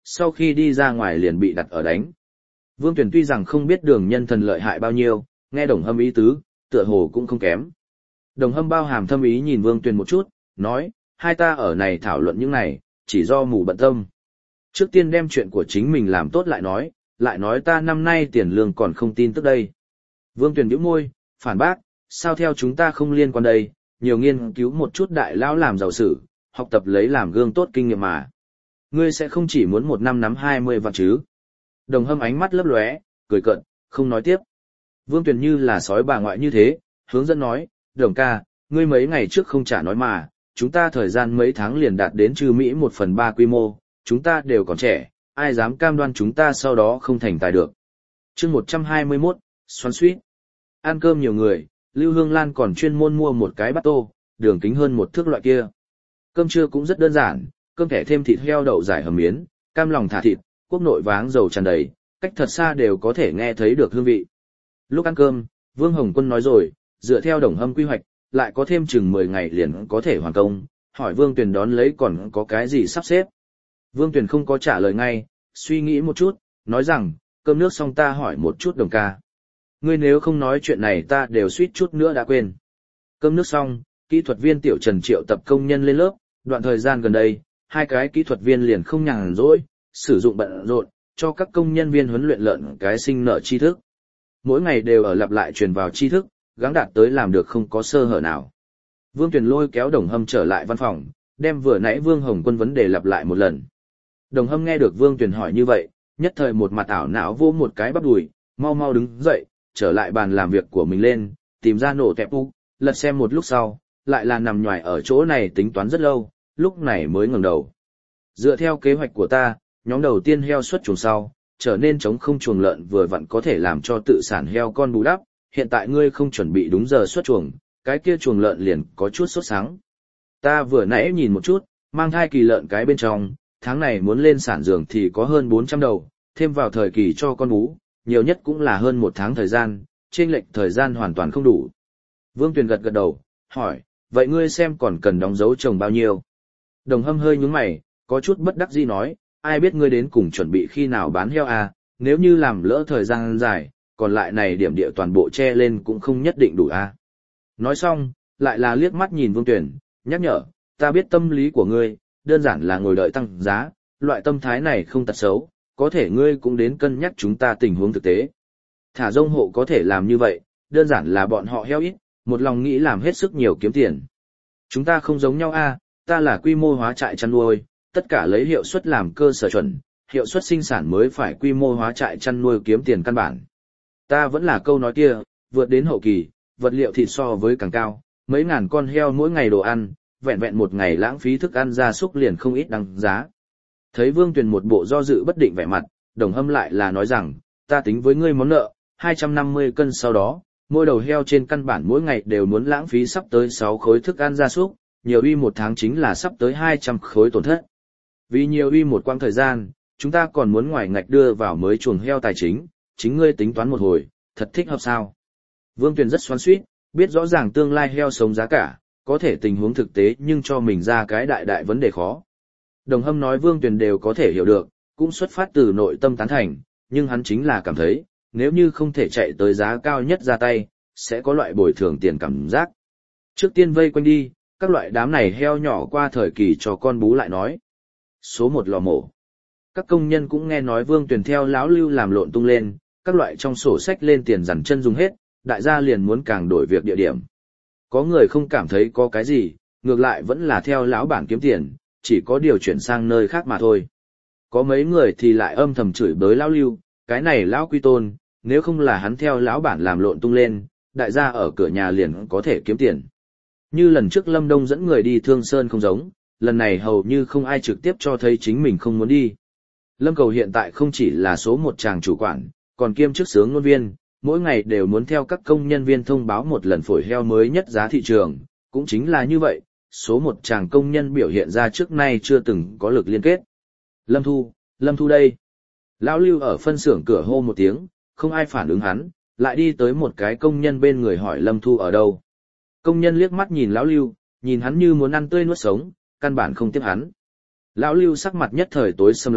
sau khi đi ra ngoài liền bị đặt ở đánh. Vương Tuyển tuy rằng không biết Đường Nhân Thần lợi hại bao nhiêu, nghe Đồng Hâm ý tứ, tựa hồ cũng không kém. Đồng Hâm bao hàm thâm ý nhìn Vương Tuyển một chút, nói, hai ta ở này thảo luận những này, chỉ do mù bận tâm. Trước tiên đem chuyện của chính mình làm tốt lại nói, lại nói ta năm nay tiền lương còn không tin tức đây. Vương Tuyển nhíu môi, phản bác, sao theo chúng ta không liên quan đây, nhiều nghiên cứu một chút đại lão làm giàu sử, học tập lấy làm gương tốt kinh nghiệm mà. Ngươi sẽ không chỉ muốn một năm nắm hai mươi vạn chứ. Đồng Hâm ánh mắt lấp lóe, cười cợt, không nói tiếp. Vương Tuyển như là sói bà ngoại như thế, hướng dẫn nói, Đồng ca, ngươi mấy ngày trước không trả nói mà, chúng ta thời gian mấy tháng liền đạt đến trừ Mỹ một phần ba quy mô, chúng ta đều còn trẻ, ai dám cam đoan chúng ta sau đó không thành tài được. chương một trăm hai mươi mốt, xoắn suýt. Ăn cơm nhiều người, Lưu Hương Lan còn chuyên môn mua một cái bát tô, đường kính hơn một thước loại kia. Cơm trưa cũng rất đơn giản, cơm thẻ thêm thịt heo đậu giải hầm miến, cam lòng thả thịt, quốc nội váng dầu tràn đầy, cách thật xa đều có thể nghe thấy được hương vị. Lúc ăn cơm, Vương Hồng Quân nói rồi, dựa theo Đồng Hâm quy hoạch, lại có thêm chừng mười ngày liền có thể hoàn công, hỏi Vương Tuyền đón lấy còn có cái gì sắp xếp. Vương Tuyền không có trả lời ngay, suy nghĩ một chút, nói rằng, cơm nước xong ta hỏi một chút Đồng ca. Ngươi nếu không nói chuyện này ta đều suýt chút nữa đã quên. Cơm nước xong, kỹ thuật viên Tiểu Trần triệu tập công nhân lên lớp, đoạn thời gian gần đây, hai cái kỹ thuật viên liền không nhàn rỗi, sử dụng bận rộn, cho các công nhân viên huấn luyện lợn cái sinh nợ tri thức. Mỗi ngày đều ở lặp lại truyền vào tri thức, gắng đạt tới làm được không có sơ hở nào. Vương Tuyền lôi kéo Đồng Hâm trở lại văn phòng, đem vừa nãy Vương Hồng Quân vấn đề lặp lại một lần. Đồng Hâm nghe được Vương Tuyền hỏi như vậy, nhất thời một mặt ảo não vô một cái bắp đùi, mau mau đứng dậy, trở lại bàn làm việc của mình lên, tìm ra nổ tẹp u, lật xem một lúc sau, lại là nằm nhoài ở chỗ này tính toán rất lâu, lúc này mới ngẩng đầu. Dựa theo kế hoạch của ta, nhóm đầu tiên heo xuất chuồng sau, trở nên chống không chuồng lợn vừa vặn có thể làm cho tự sản heo con bù đắp, hiện tại ngươi không chuẩn bị đúng giờ xuất chuồng, cái kia chuồng lợn liền có chút sốt sáng. Ta vừa nãy nhìn một chút, mang thai kỳ lợn cái bên trong, tháng này muốn lên sản giường thì có hơn bốn trăm đầu, thêm vào thời kỳ cho con bú, nhiều nhất cũng là hơn một tháng thời gian, chênh lệch thời gian hoàn toàn không đủ. Vương Tuyền gật gật đầu, hỏi, vậy ngươi xem còn cần đóng dấu trồng bao nhiêu? Đồng Hâm hơi nhướng mày, có chút bất đắc dĩ nói, ai biết ngươi đến cùng chuẩn bị khi nào bán heo à, nếu như làm lỡ thời gian dài, còn lại này điểm địa toàn bộ che lên cũng không nhất định đủ à. Nói xong, lại là liếc mắt nhìn Vương Tuyền, nhắc nhở, ta biết tâm lý của ngươi, đơn giản là ngồi đợi tăng giá, loại tâm thái này không tật xấu, có thể ngươi cũng đến cân nhắc chúng ta tình huống thực tế. Thả rông hộ có thể làm như vậy, đơn giản là bọn họ heo ít, một lòng nghĩ làm hết sức nhiều kiếm tiền. Chúng ta không giống nhau a, ta là quy mô hóa trại chăn nuôi, tất cả lấy hiệu suất làm cơ sở chuẩn, hiệu suất sinh sản mới phải quy mô hóa trại chăn nuôi kiếm tiền căn bản. Ta vẫn là câu nói kia, vượt đến hậu kỳ, vật liệu thịt so với càng cao, mấy ngàn con heo mỗi ngày đồ ăn, vẹn vẹn một ngày lãng phí thức ăn gia súc liền không ít đáng giá. Thấy Vương Tuyền một bộ do dự bất định vẻ mặt, Đồng Hâm lại là nói rằng, ta tính với ngươi món nợ, hai trăm năm mươi cân sau đó, mỗi đầu heo trên căn bản mỗi ngày đều muốn lãng phí sắp tới sáu khối thức ăn gia súc, nhiều uy một tháng chính là sắp tới hai trăm khối tổn thất. Vì nhiều uy một quãng thời gian, chúng ta còn muốn ngoài ngạch đưa vào mới chuồng heo tài chính, chính ngươi tính toán một hồi, thật thích hợp sao? Vương Tuyền rất xoắn xuýt, biết rõ ràng tương lai heo sống giá cả, có thể tình huống thực tế nhưng cho mình ra cái đại đại vấn đề khó. Đồng Hâm nói Vương Tuyền đều có thể hiểu được, cũng xuất phát từ nội tâm tán thành, nhưng hắn chính là cảm thấy, nếu như không thể chạy tới giá cao nhất ra tay, sẽ có loại bồi thường tiền cảm giác. Trước tiên vây quanh đi, các loại đám này heo nhỏ qua thời kỳ cho con bú lại nói. Số một lò mổ. Các công nhân cũng nghe nói Vương Tuyền theo lão Lưu làm lộn tung lên, các loại trong sổ sách lên tiền dằn chân dùng hết, đại gia liền muốn càng đổi việc địa điểm. Có người không cảm thấy có cái gì, ngược lại vẫn là theo lão bản kiếm tiền, chỉ có điều chuyển sang nơi khác mà thôi. Có mấy người thì lại âm thầm chửi bới lão Lưu, cái này lão quy tôn, nếu không là hắn theo lão bản làm lộn tung lên, đại gia ở cửa nhà liền có thể kiếm tiền. Như lần trước Lâm Đông dẫn người đi Thương Sơn không giống, lần này hầu như không ai trực tiếp cho thấy chính mình không muốn đi. Lâm Cầu hiện tại không chỉ là số một chàng chủ quản, còn kiêm chức sướng ngôn viên, mỗi ngày đều muốn theo các công nhân viên thông báo một lần phổi heo mới nhất giá thị trường, cũng chính là như vậy, số một chàng công nhân biểu hiện ra trước nay chưa từng có lực liên kết. Lâm Thu, Lâm Thu đây. Lão Lưu ở phân xưởng cửa hô một tiếng, không ai phản ứng hắn, lại đi tới một cái công nhân bên người hỏi Lâm Thu ở đâu. Công nhân liếc mắt nhìn Lão Lưu, nhìn hắn như muốn ăn tươi nuốt sống, căn bản không tiếp hắn. Lão Lưu sắc mặt nhất thời tối sầm lại,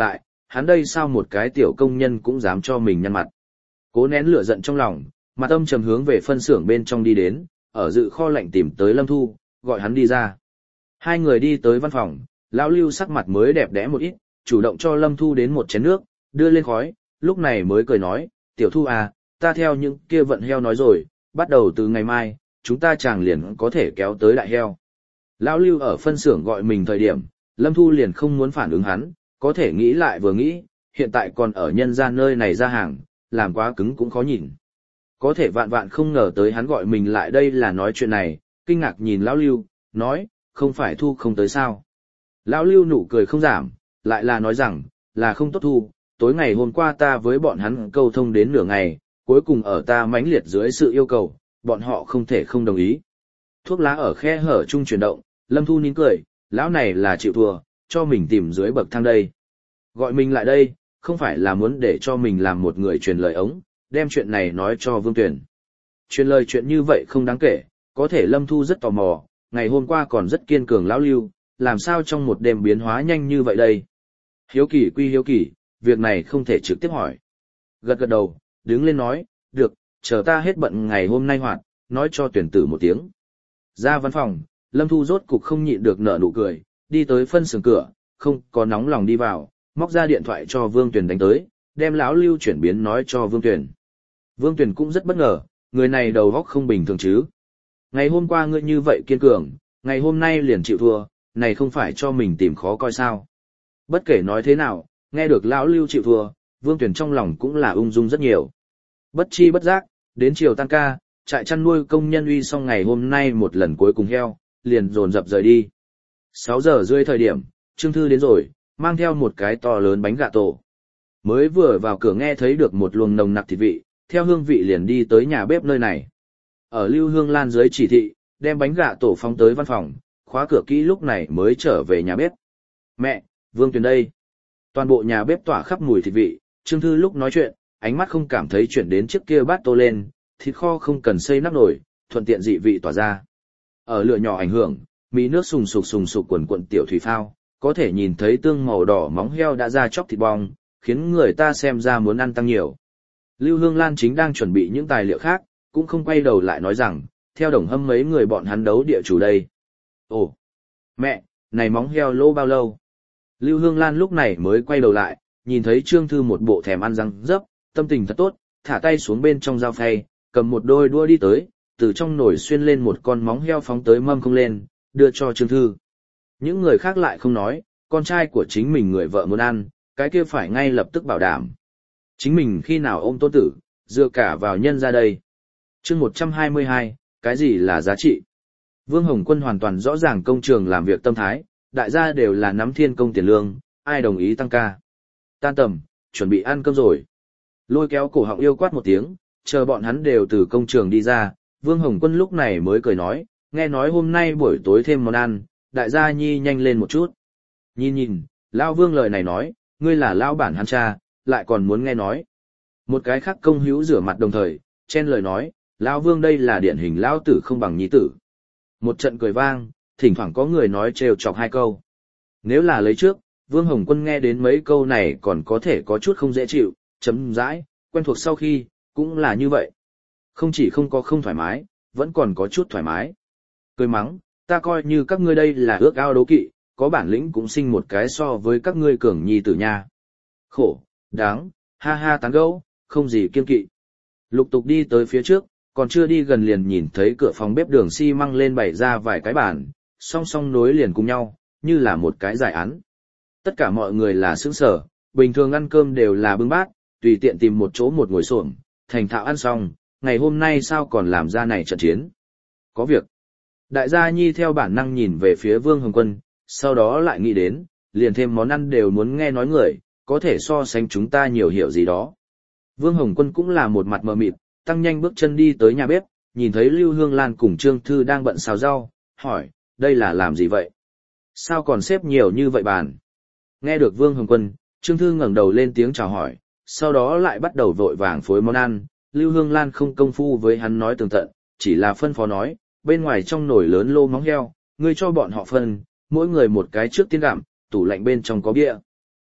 hắn đây sao một cái tiểu công nhân cũng dám cho mình nhăn mặt. Cố nén lửa giận trong lòng, mặt âm trầm hướng về phân xưởng bên trong đi đến, ở dự kho lạnh tìm tới Lâm Thu, gọi hắn đi ra. Hai người đi tới văn phòng, lão Lưu sắc mặt mới đẹp đẽ một ít, chủ động cho Lâm Thu đến một chén nước, đưa lên khói, lúc này mới cười nói, tiểu Thu à, ta theo những kia vận heo nói rồi, bắt đầu từ ngày mai, chúng ta chàng liền có thể kéo tới đại heo. Lão Lưu ở phân xưởng gọi mình thời điểm, Lâm Thu liền không muốn phản ứng hắn, có thể nghĩ lại vừa nghĩ, hiện tại còn ở nhân gian nơi này ra hàng, làm quá cứng cũng khó nhìn. Có thể vạn vạn không ngờ tới hắn gọi mình lại đây là nói chuyện này, kinh ngạc nhìn Lão Lưu, nói, không phải Thu không tới sao. Lão Lưu nụ cười không giảm, lại là nói rằng, là không tốt Thu, tối ngày hôm qua ta với bọn hắn câu thông đến nửa ngày, cuối cùng ở ta mãnh liệt dưới sự yêu cầu, bọn họ không thể không đồng ý. Thuốc lá ở khe hở chung chuyển động, Lâm Thu nín cười, lão này là chịu thua, cho mình tìm dưới bậc thang đây. Gọi mình lại đây, không phải là muốn để cho mình làm một người truyền lời ống, đem chuyện này nói cho Vương Tuyển. Truyền lời chuyện như vậy không đáng kể, có thể Lâm Thu rất tò mò, ngày hôm qua còn rất kiên cường lão Lưu, làm sao trong một đêm biến hóa nhanh như vậy đây. Hiếu kỳ quy hiếu kỳ, việc này không thể trực tiếp hỏi. Gật gật đầu, đứng lên nói, được, chờ ta hết bận ngày hôm nay hoạt, nói cho tuyển tử một tiếng. Ra văn phòng, Lâm Thu rốt cục không nhịn được nở nụ cười, đi tới phân xưởng cửa, không có nóng lòng đi vào, móc ra điện thoại cho Vương Tuyển đánh tới, đem lão Lưu chuyển biến nói cho Vương Tuyển. Vương Tuyển cũng rất bất ngờ, người này đầu óc không bình thường chứ. Ngày hôm qua ngươi như vậy kiên cường, ngày hôm nay liền chịu thua, này không phải cho mình tìm khó coi sao. Bất kể nói thế nào, nghe được lão Lưu chịu thua, Vương Tuyển trong lòng cũng là ung dung rất nhiều. Bất chi bất giác, đến chiều tan ca, trại chăn nuôi công nhân uy xong ngày hôm nay một lần cuối cùng heo, liền dồn dập rời đi. sáu giờ rưỡi thời điểm, Trương Thư đến rồi, mang theo một cái to lớn bánh gà tổ. Mới vừa vào cửa nghe thấy được một luồng nồng nặc thịt vị, theo hương vị liền đi tới nhà bếp nơi này. Ở Lưu Hương Lan dưới chỉ thị, đem bánh gà tổ phóng tới văn phòng, khóa cửa kỹ lúc này mới trở về nhà bếp. Mẹ, Vương Tuyền đây. Toàn bộ nhà bếp tỏa khắp mùi thịt vị, Trương Thư lúc nói chuyện, ánh mắt không cảm thấy chuyển đến chiếc kia bát tô lên, thịt kho không cần xây nắp nồi, thuận tiện dị vị tỏa ra. Ở lửa nhỏ ảnh hưởng, mì nước sùng sục sùng sục quần quần tiểu thủy phao, có thể nhìn thấy tương màu đỏ móng heo đã ra chóc thịt bong, khiến người ta xem ra muốn ăn tăng nhiều. Lưu Hương Lan chính đang chuẩn bị những tài liệu khác, cũng không quay đầu lại nói rằng, theo Đồng Hâm mấy người bọn hắn đấu địa chủ đây. Ồ, mẹ, này móng heo lô bao lâu? Lưu Hương Lan lúc này mới quay đầu lại, nhìn thấy Trương Thư một bộ thèm ăn răng dấp, tâm tình thật tốt, thả tay xuống bên trong dao phay, cầm một đôi đũa đi tới, từ trong nồi xuyên lên một con móng heo phóng tới mâm không lên, đưa cho Trương Thư. Những người khác lại không nói, con trai của chính mình người vợ muốn ăn, cái kia phải ngay lập tức bảo đảm. Chính mình khi nào ôm tôn tử, dựa cả vào nhân ra đây. Chương một trăm hai mươi hai, cái gì là giá trị? Vương Hồng Quân hoàn toàn rõ ràng công trường làm việc tâm thái, đại gia đều là nắm thiên công tiền lương, ai đồng ý tăng ca. Tan tầm, chuẩn bị ăn cơm rồi. Lôi kéo cổ họng yêu quát một tiếng, chờ bọn hắn đều từ công trường đi ra, Vương Hồng Quân lúc này mới cười nói, nghe nói hôm nay buổi tối thêm món ăn, đại gia nhi nhanh lên một chút. Nhìn nhìn, Lão Vương lời này nói, ngươi là lão bản hắn cha, lại còn muốn nghe nói. Một cái khác công hữu rửa mặt đồng thời, chen lời nói, Lão Vương đây là điển hình lão tử không bằng nhi tử. Một trận cười vang, thỉnh thoảng có người nói trêu chọc hai câu. Nếu là lấy trước, Vương Hồng Quân nghe đến mấy câu này còn có thể có chút không dễ chịu, chấm dãi, quen thuộc sau khi, cũng là như vậy. Không chỉ không có không thoải mái, vẫn còn có chút thoải mái. Cười mắng, ta coi như các ngươi đây là ước ao đấu kỵ, có bản lĩnh cũng sinh một cái so với các ngươi cường nhi tử nha. Khổ, đáng, ha ha tán gẫu, không gì kiên kỵ. Lục tục đi tới phía trước, còn chưa đi gần liền nhìn thấy cửa phòng bếp đường xi măng lên bày ra vài cái bàn, song song nối liền cùng nhau, như là một cái giải án. Tất cả mọi người là sững sở, bình thường ăn cơm đều là bưng bát, tùy tiện tìm một chỗ một ngồi xổm, thành thạo ăn xong, ngày hôm nay sao còn làm ra này trận chiến. Có việc. Đại gia nhi theo bản năng nhìn về phía Vương Hồng Quân, sau đó lại nghĩ đến, liền thêm món ăn đều muốn nghe nói người, có thể so sánh chúng ta nhiều hiểu gì đó. Vương Hồng Quân cũng là một mặt mờ mịt, tăng nhanh bước chân đi tới nhà bếp, nhìn thấy Lưu Hương Lan cùng Trương Thư đang bận xào rau, hỏi, đây là làm gì vậy? Sao còn xếp nhiều như vậy bàn? Nghe được Vương Hồng Quân, Trương Thư ngẩng đầu lên tiếng chào hỏi, sau đó lại bắt đầu vội vàng phối món ăn. Lưu Hương Lan không công phu với hắn nói tường tận, chỉ là phân phó nói, bên ngoài trong nồi lớn lô móng heo, ngươi cho bọn họ phân, mỗi người một cái trước tiên gặm, tủ lạnh bên trong có bia.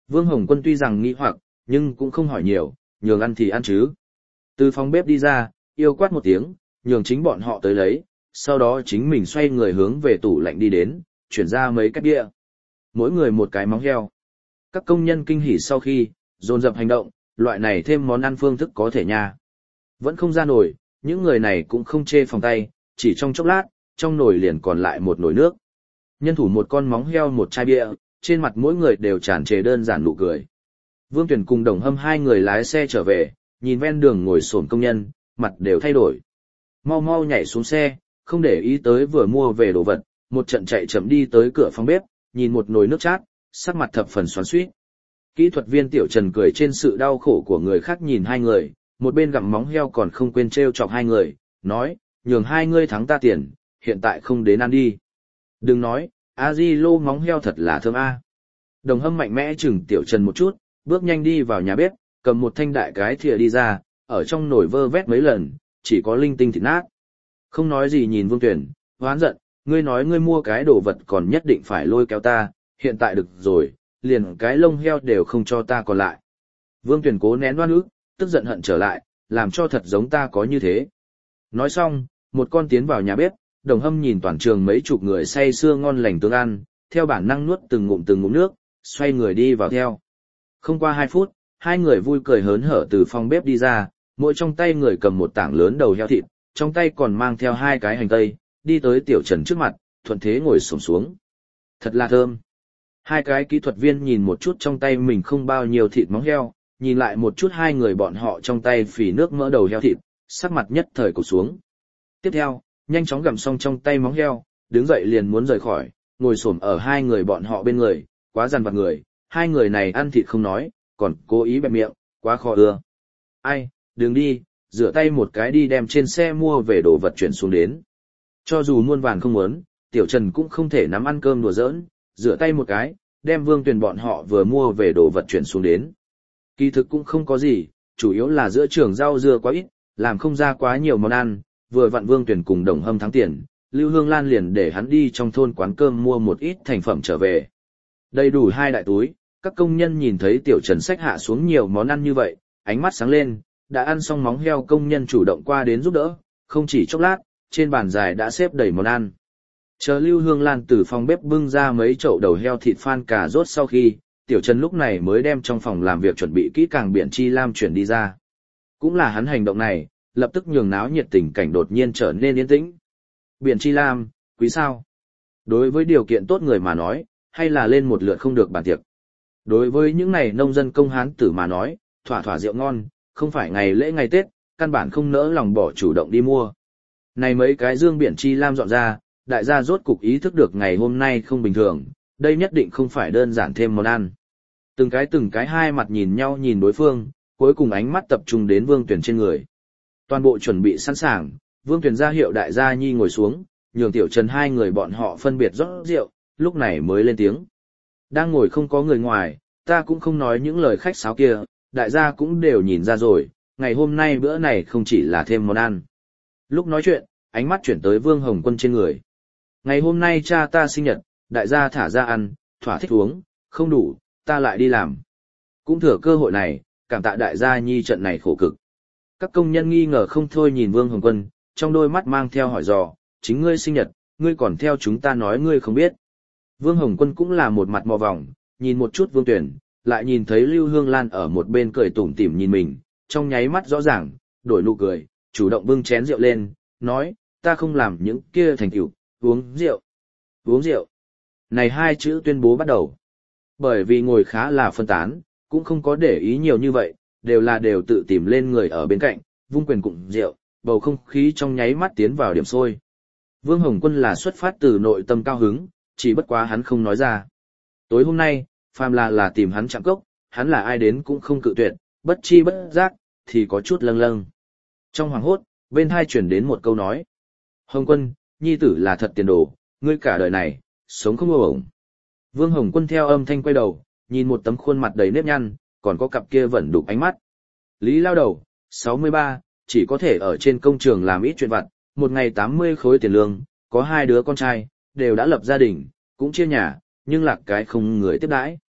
Vương Hồng Quân tuy rằng nghi hoặc, nhưng cũng không hỏi nhiều, nhường ăn thì ăn chứ. Từ phòng bếp đi ra, yêu quát một tiếng, nhường chính bọn họ tới lấy, sau đó chính mình xoay người hướng về tủ lạnh đi đến, chuyển ra mấy cái đĩa. Mỗi người một cái móng heo. Các công nhân kinh hỉ sau khi, dồn dập hành động, loại này thêm món ăn phương thức có thể nha. Vẫn không ra nổi, những người này cũng không chê phòng tay, chỉ trong chốc lát, trong nồi liền còn lại một nồi nước. Nhân thủ một con móng heo một chai bia, trên mặt mỗi người đều tràn trề đơn giản nụ cười. Vương Tuyển cùng Đồng Hâm hai người lái xe trở về, nhìn ven đường ngồi xổm công nhân, mặt đều thay đổi. Mau mau nhảy xuống xe, không để ý tới vừa mua về đồ vật, một trận chạy chậm đi tới cửa phòng bếp, nhìn một nồi nước chát, sắc mặt thập phần xoắn xuýt. Kỹ thuật viên Tiểu Trần cười trên sự đau khổ của người khác nhìn hai người, một bên gặm móng heo còn không quên trêu chọc hai người, nói, nhường hai ngươi thắng ta tiền, hiện tại không đến ăn đi. Đừng nói, a di lô móng heo thật là thơm a. Đồng Hâm mạnh mẽ chừng Tiểu Trần một chút, bước nhanh đi vào nhà bếp, cầm một thanh đại cái thìa đi ra, ở trong nồi vơ vét mấy lần, chỉ có linh tinh thịt nát. Không nói gì nhìn Vương Tuyển, hoán giận, ngươi nói ngươi mua cái đồ vật còn nhất định phải lôi kéo ta, hiện tại được rồi, liền cái lông heo đều không cho ta còn lại. Vương Tuyển cố nén oan ức, tức giận hận trở lại, làm cho thật giống ta có như thế. Nói xong, một con tiến vào nhà bếp, Đồng Hâm nhìn toàn trường mấy chục người say sưa ngon lành tương ăn, theo bản năng nuốt từng ngụm từng ngụm nước, xoay người đi vào theo. Không qua hai phút, hai người vui cười hớn hở từ phòng bếp đi ra, mỗi trong tay người cầm một tảng lớn đầu heo thịt, trong tay còn mang theo hai cái hành tây, đi tới Tiểu Trần trước mặt, thuận thế ngồi xổm xuống. Thật là thơm. Hai cái kỹ thuật viên nhìn một chút trong tay mình không bao nhiêu thịt móng heo, nhìn lại một chút hai người bọn họ trong tay phì nước mỡ đầu heo thịt, sắc mặt nhất thời cụp xuống. Tiếp theo, nhanh chóng gặm xong trong tay móng heo, đứng dậy liền muốn rời khỏi, ngồi xổm ở hai người bọn họ bên người, quá dằn vặt người, hai người này ăn thịt không nói, còn cố ý bẹp miệng, quá khó ưa. Ai, đừng đi, rửa tay một cái đi đem trên xe mua về đồ vật chuyển xuống đến. Cho dù muôn vàn không muốn, Tiểu Trần cũng không thể nắm ăn cơm đùa giỡn, rửa tay một cái, đem Vương Tuyền bọn họ vừa mua về đồ vật chuyển xuống đến. Kỳ thực cũng không có gì, chủ yếu là giữa trường rau dưa quá ít, làm không ra quá nhiều món ăn, vừa vặn Vương Tuyền cùng Đồng Hâm thắng tiền, Lưu Hương Lan liền để hắn đi trong thôn quán cơm mua một ít thành phẩm trở về. Đầy đủ hai đại túi, các công nhân nhìn thấy Tiểu Trần xách hạ xuống nhiều món ăn như vậy, ánh mắt sáng lên, đã ăn xong móng heo công nhân chủ động qua đến giúp đỡ, không chỉ chốc lát, trên bàn dài đã xếp đầy món ăn. Chờ Lưu Hương Lan từ phòng bếp bưng ra mấy chậu đầu heo thịt phan cà rốt sau khi, Tiểu Trần lúc này mới đem trong phòng làm việc chuẩn bị kỹ càng biển chi lam chuyển đi ra. Cũng là hắn hành động này, lập tức nhường náo nhiệt tình cảnh đột nhiên trở nên yên tĩnh. Biển chi lam, quý sao? Đối với điều kiện tốt người mà nói, hay là lên một lượt không được bàn tiệc. Đối với những này nông dân công hán tử mà nói, thỏa thỏa rượu ngon, không phải ngày lễ ngày Tết, căn bản không nỡ lòng bỏ chủ động đi mua. Này mấy cái dương biển chi lam dọn ra, đại gia rốt cục ý thức được ngày hôm nay không bình thường, đây nhất định không phải đơn giản thêm món ăn. Từng cái từng cái hai mặt nhìn nhau nhìn đối phương, cuối cùng ánh mắt tập trung đến Vương Tuyển trên người. Toàn bộ chuẩn bị sẵn sàng, Vương Tuyển ra hiệu đại gia nhi ngồi xuống, nhường Tiểu Trần hai người bọn họ phân biệt rót rượu, lúc này mới lên tiếng. Đang ngồi không có người ngoài, ta cũng không nói những lời khách sáo kia, đại gia cũng đều nhìn ra rồi, ngày hôm nay bữa này không chỉ là thêm món ăn. Lúc nói chuyện, ánh mắt chuyển tới Vương Hồng Quân trên người. Ngày hôm nay cha ta sinh nhật, đại gia thả ra ăn, thỏa thích uống, không đủ, ta lại đi làm. Cũng thừa cơ hội này, cảm tạ đại gia nhi trận này khổ cực. Các công nhân nghi ngờ không thôi nhìn Vương Hồng Quân, trong đôi mắt mang theo hỏi dò, chính ngươi sinh nhật, ngươi còn theo chúng ta nói ngươi không biết. Vương Hồng Quân cũng là một mặt mò vòng, nhìn một chút Vương Tuyển, lại nhìn thấy Lưu Hương Lan ở một bên cười tủm tỉm nhìn mình, trong nháy mắt rõ ràng, đổi nụ cười, chủ động bưng chén rượu lên, nói, ta không làm những kia thành tựu, uống rượu, uống rượu. Này hai chữ tuyên bố bắt đầu. Bởi vì ngồi khá là phân tán, cũng không có để ý nhiều như vậy, đều là đều tự tìm lên người ở bên cạnh, vung quyền cụng rượu, bầu không khí trong nháy mắt tiến vào điểm sôi. Vương Hồng Quân là xuất phát từ nội tâm cao hứng, chỉ bất quá hắn không nói ra. Tối hôm nay, phàm là là tìm hắn chạm cốc, hắn là ai đến cũng không cự tuyệt, bất chi bất giác, thì có chút lâng lâng. Trong hoàng hốt, bên hai chuyển đến một câu nói. Hồng Quân, nhi tử là thật tiền đồ, ngươi cả đời này, sống không ổn. Vương Hồng Quân theo âm thanh quay đầu, nhìn một tấm khuôn mặt đầy nếp nhăn, còn có cặp kia vẫn đục ánh mắt. Lý lao đầu, sáu mươi ba, chỉ có thể ở trên công trường làm ít chuyện vặt, một ngày tám mươi khối tiền lương, có hai đứa con trai, đều đã lập gia đình, cũng chia nhà, nhưng lạc cái không người tiếp đãi.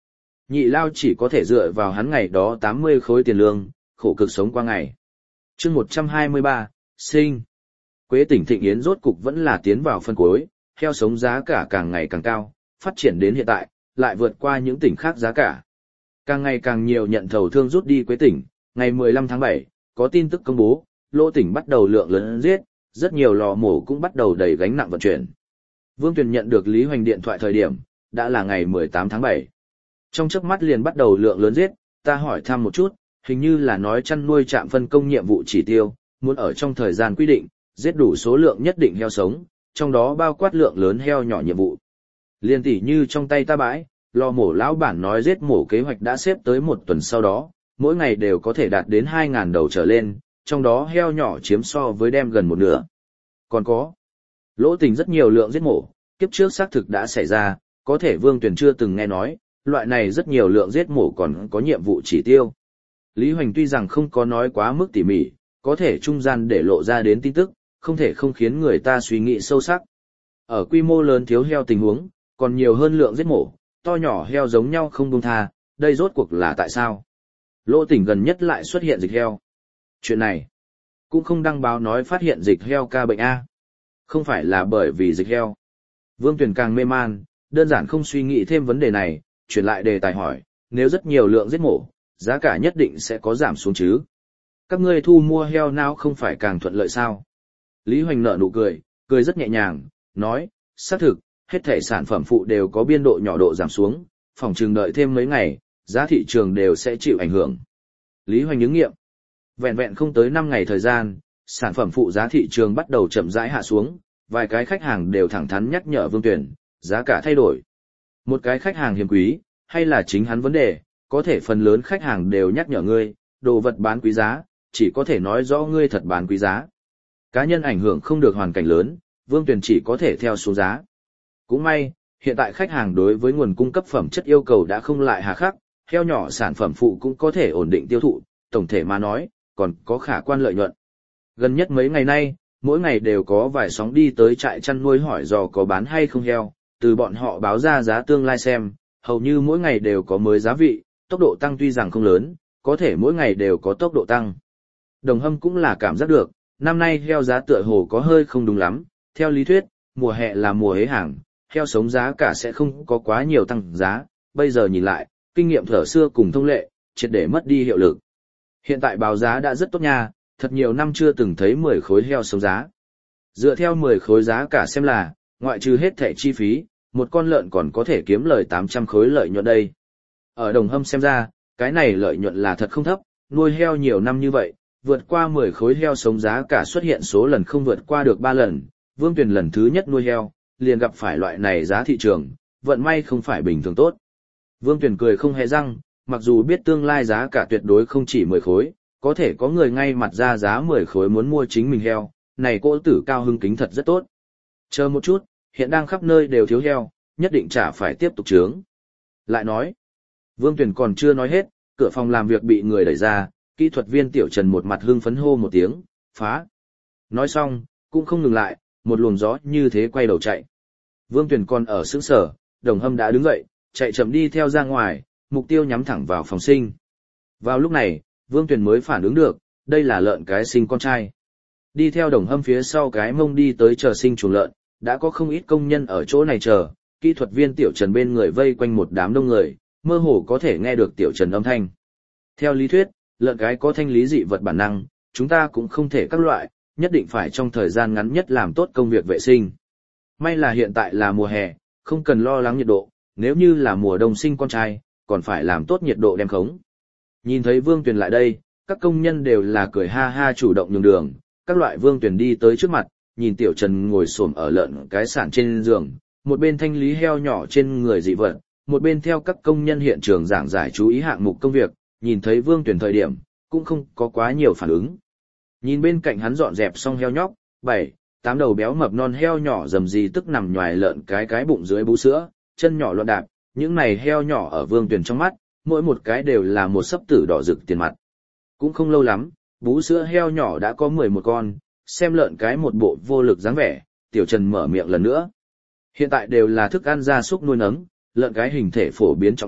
Nhị lao chỉ có thể dựa vào hắn ngày đó tám mươi khối tiền lương, khổ cực sống qua ngày. chương một trăm hai mươi ba, sinh. Quế tỉnh Thịnh Yến rốt cục vẫn là tiến vào phân cuối, heo sống giá cả càng ngày càng cao, phát triển đến hiện tại, lại vượt qua những tỉnh khác giá cả. Càng ngày càng nhiều nhận thầu thương rút đi Quế tỉnh, ngày mười lăm tháng bảy, có tin tức công bố, Lỗ tỉnh bắt đầu lượng lớn giết, rất nhiều lò mổ cũng bắt đầu đẩy gánh nặng vận chuyển. Vương Tuyền nhận được Lý Hoành điện thoại thời điểm, đã là ngày mười tám tháng bảy. Trong chớp mắt liền bắt đầu lượng lớn giết, ta hỏi thăm một chút, hình như là nói chăn nuôi trạm phân công nhiệm vụ chỉ tiêu, muốn ở trong thời gian quy định, giết đủ số lượng nhất định heo sống, trong đó bao quát lượng lớn heo nhỏ nhiệm vụ. Liên tỷ như trong tay ta bãi, lò mổ lão bản nói giết mổ kế hoạch đã xếp tới một tuần sau đó, mỗi ngày đều có thể đạt đến hai nghìn đầu trở lên, trong đó heo nhỏ chiếm so với đem gần một nửa. Còn có, Lỗ Tỉnh rất nhiều lượng giết mổ, kiếp trước xác thực đã xảy ra, có thể Vương Tuyền chưa từng nghe nói, loại này rất nhiều lượng giết mổ còn có nhiệm vụ chỉ tiêu. Lý Hoành tuy rằng không có nói quá mức tỉ mỉ, có thể trung gian để lộ ra đến tin tức, không thể không khiến người ta suy nghĩ sâu sắc. Ở quy mô lớn thiếu heo tình huống, còn nhiều hơn lượng giết mổ, to nhỏ heo giống nhau không buông tha, đây rốt cuộc là tại sao? Lỗ Tỉnh gần nhất lại xuất hiện dịch heo. Chuyện này, cũng không đăng báo nói phát hiện dịch heo ca bệnh A. Không phải là bởi vì dịch heo. Vương Tuyền càng mê man, đơn giản không suy nghĩ thêm vấn đề này, chuyển lại đề tài hỏi, nếu rất nhiều lượng giết mổ, giá cả nhất định sẽ có giảm xuống chứ? Các ngươi thu mua heo nào không phải càng thuận lợi sao? Lý Hoành nở nụ cười, cười rất nhẹ nhàng, nói, xác thực, hết thể sản phẩm phụ đều có biên độ nhỏ độ giảm xuống, phòng trường đợi thêm mấy ngày, giá thị trường đều sẽ chịu ảnh hưởng. Lý Hoành ứng nghiệm, vẹn vẹn không tới năm ngày thời gian, sản phẩm phụ giá thị trường bắt đầu chậm rãi hạ xuống, vài cái khách hàng đều thẳng thắn nhắc nhở Vương Tuyền, giá cả thay đổi. Một cái khách hàng hiếm quý, hay là chính hắn vấn đề, có thể phần lớn khách hàng đều nhắc nhở ngươi, đồ vật bán quý giá, chỉ có thể nói rõ ngươi thật bán quý giá. Cá nhân ảnh hưởng không được hoàn cảnh lớn, Vương Tuyền chỉ có thể theo số giá. Cũng may, hiện tại khách hàng đối với nguồn cung cấp phẩm chất yêu cầu đã không lại hà khắc, heo nhỏ sản phẩm phụ cũng có thể ổn định tiêu thụ, tổng thể mà nói, còn có khả quan lợi nhuận. Gần nhất mấy ngày nay, mỗi ngày đều có vài sóng đi tới trại chăn nuôi hỏi dò có bán hay không heo, từ bọn họ báo ra giá tương lai xem, hầu như mỗi ngày đều có mới giá vị, tốc độ tăng tuy rằng không lớn, có thể mỗi ngày đều có tốc độ tăng. Đồng Hâm cũng là cảm giác được, năm nay heo giá tựa hồ có hơi không đúng lắm, theo lý thuyết, mùa hè là mùa hế hàng, heo sống giá cả sẽ không có quá nhiều tăng giá, bây giờ nhìn lại, kinh nghiệm thở xưa cùng thông lệ, triệt để mất đi hiệu lực. Hiện tại báo giá đã rất tốt nha, thật nhiều năm chưa từng thấy mười khối heo sống giá. Dựa theo mười khối giá cả xem là, ngoại trừ hết thẻ chi phí, một con lợn còn có thể kiếm lời tám trăm khối lợi nhuận đây. Ở Đồng Hâm xem ra, cái này lợi nhuận là thật không thấp, nuôi heo nhiều năm như vậy, vượt qua mười khối heo sống giá cả xuất hiện số lần không vượt qua được ba lần, Vương Tuyền lần thứ nhất nuôi heo, liền gặp phải loại này giá thị trường, vận may không phải bình thường tốt. Vương Tuyền cười không hề răng, mặc dù biết tương lai giá cả tuyệt đối không chỉ mười khối, có thể có người ngay mặt ra giá mười khối muốn mua chính mình heo, này cỗ tử cao hưng kính thật rất tốt. Chờ một chút, hiện đang khắp nơi đều thiếu heo, nhất định chả phải tiếp tục trướng. Lại nói, Vương Tuyền còn chưa nói hết, cửa phòng làm việc bị người đẩy ra, kỹ thuật viên Tiểu Trần một mặt hưng phấn hô một tiếng, phá. Nói xong, cũng không ngừng lại, một luồng gió như thế quay đầu chạy. Vương Tuyền còn ở sững sở, Đồng Hâm đã đứng dậy, chạy chậm đi theo ra ngoài, mục tiêu nhắm thẳng vào phòng sinh. Vào lúc này, Vương Tuyền mới phản ứng được, đây là lợn cái sinh con trai. Đi theo Đồng Hâm phía sau cái mông đi tới chờ sinh chuồng lợn, đã có không ít công nhân ở chỗ này chờ, kỹ thuật viên Tiểu Trần bên người vây quanh một đám đông người, mơ hồ có thể nghe được Tiểu Trần âm thanh. Theo lý thuyết, lợn cái có thanh lý dị vật bản năng, chúng ta cũng không thể các loại, nhất định phải trong thời gian ngắn nhất làm tốt công việc vệ sinh. May là hiện tại là mùa hè, không cần lo lắng nhiệt độ, nếu như là mùa đông sinh con trai, còn phải làm tốt nhiệt độ đem khống. Nhìn thấy Vương Tuyền lại đây, các công nhân đều là cười ha ha chủ động nhường đường, các loại Vương Tuyền đi tới trước mặt, nhìn Tiểu Trần ngồi xổm ở lợn cái sản trên giường, một bên thanh lý heo nhỏ trên người dị vật, một bên theo các công nhân hiện trường giảng giải chú ý hạng mục công việc, nhìn thấy Vương Tuyền thời điểm, cũng không có quá nhiều phản ứng. Nhìn bên cạnh hắn dọn dẹp xong heo nhóc, bảy, tám đầu béo mập non heo nhỏ rầm rì tức nằm nhoài lợn cái cái bụng dưới bú sữa, chân nhỏ loạn đạp, những này heo nhỏ ở Vương Tuyền trong mắt, mỗi một cái đều là một sấp tử đỏ rực tiền mặt. Cũng không lâu lắm, bú sữa heo nhỏ đã có mười một con, xem lợn cái một bộ vô lực dáng vẻ, Tiểu Trần mở miệng lần nữa. Hiện tại đều là thức ăn gia súc nuôi nấng, lợn cái hình thể phổ biến trọng đại,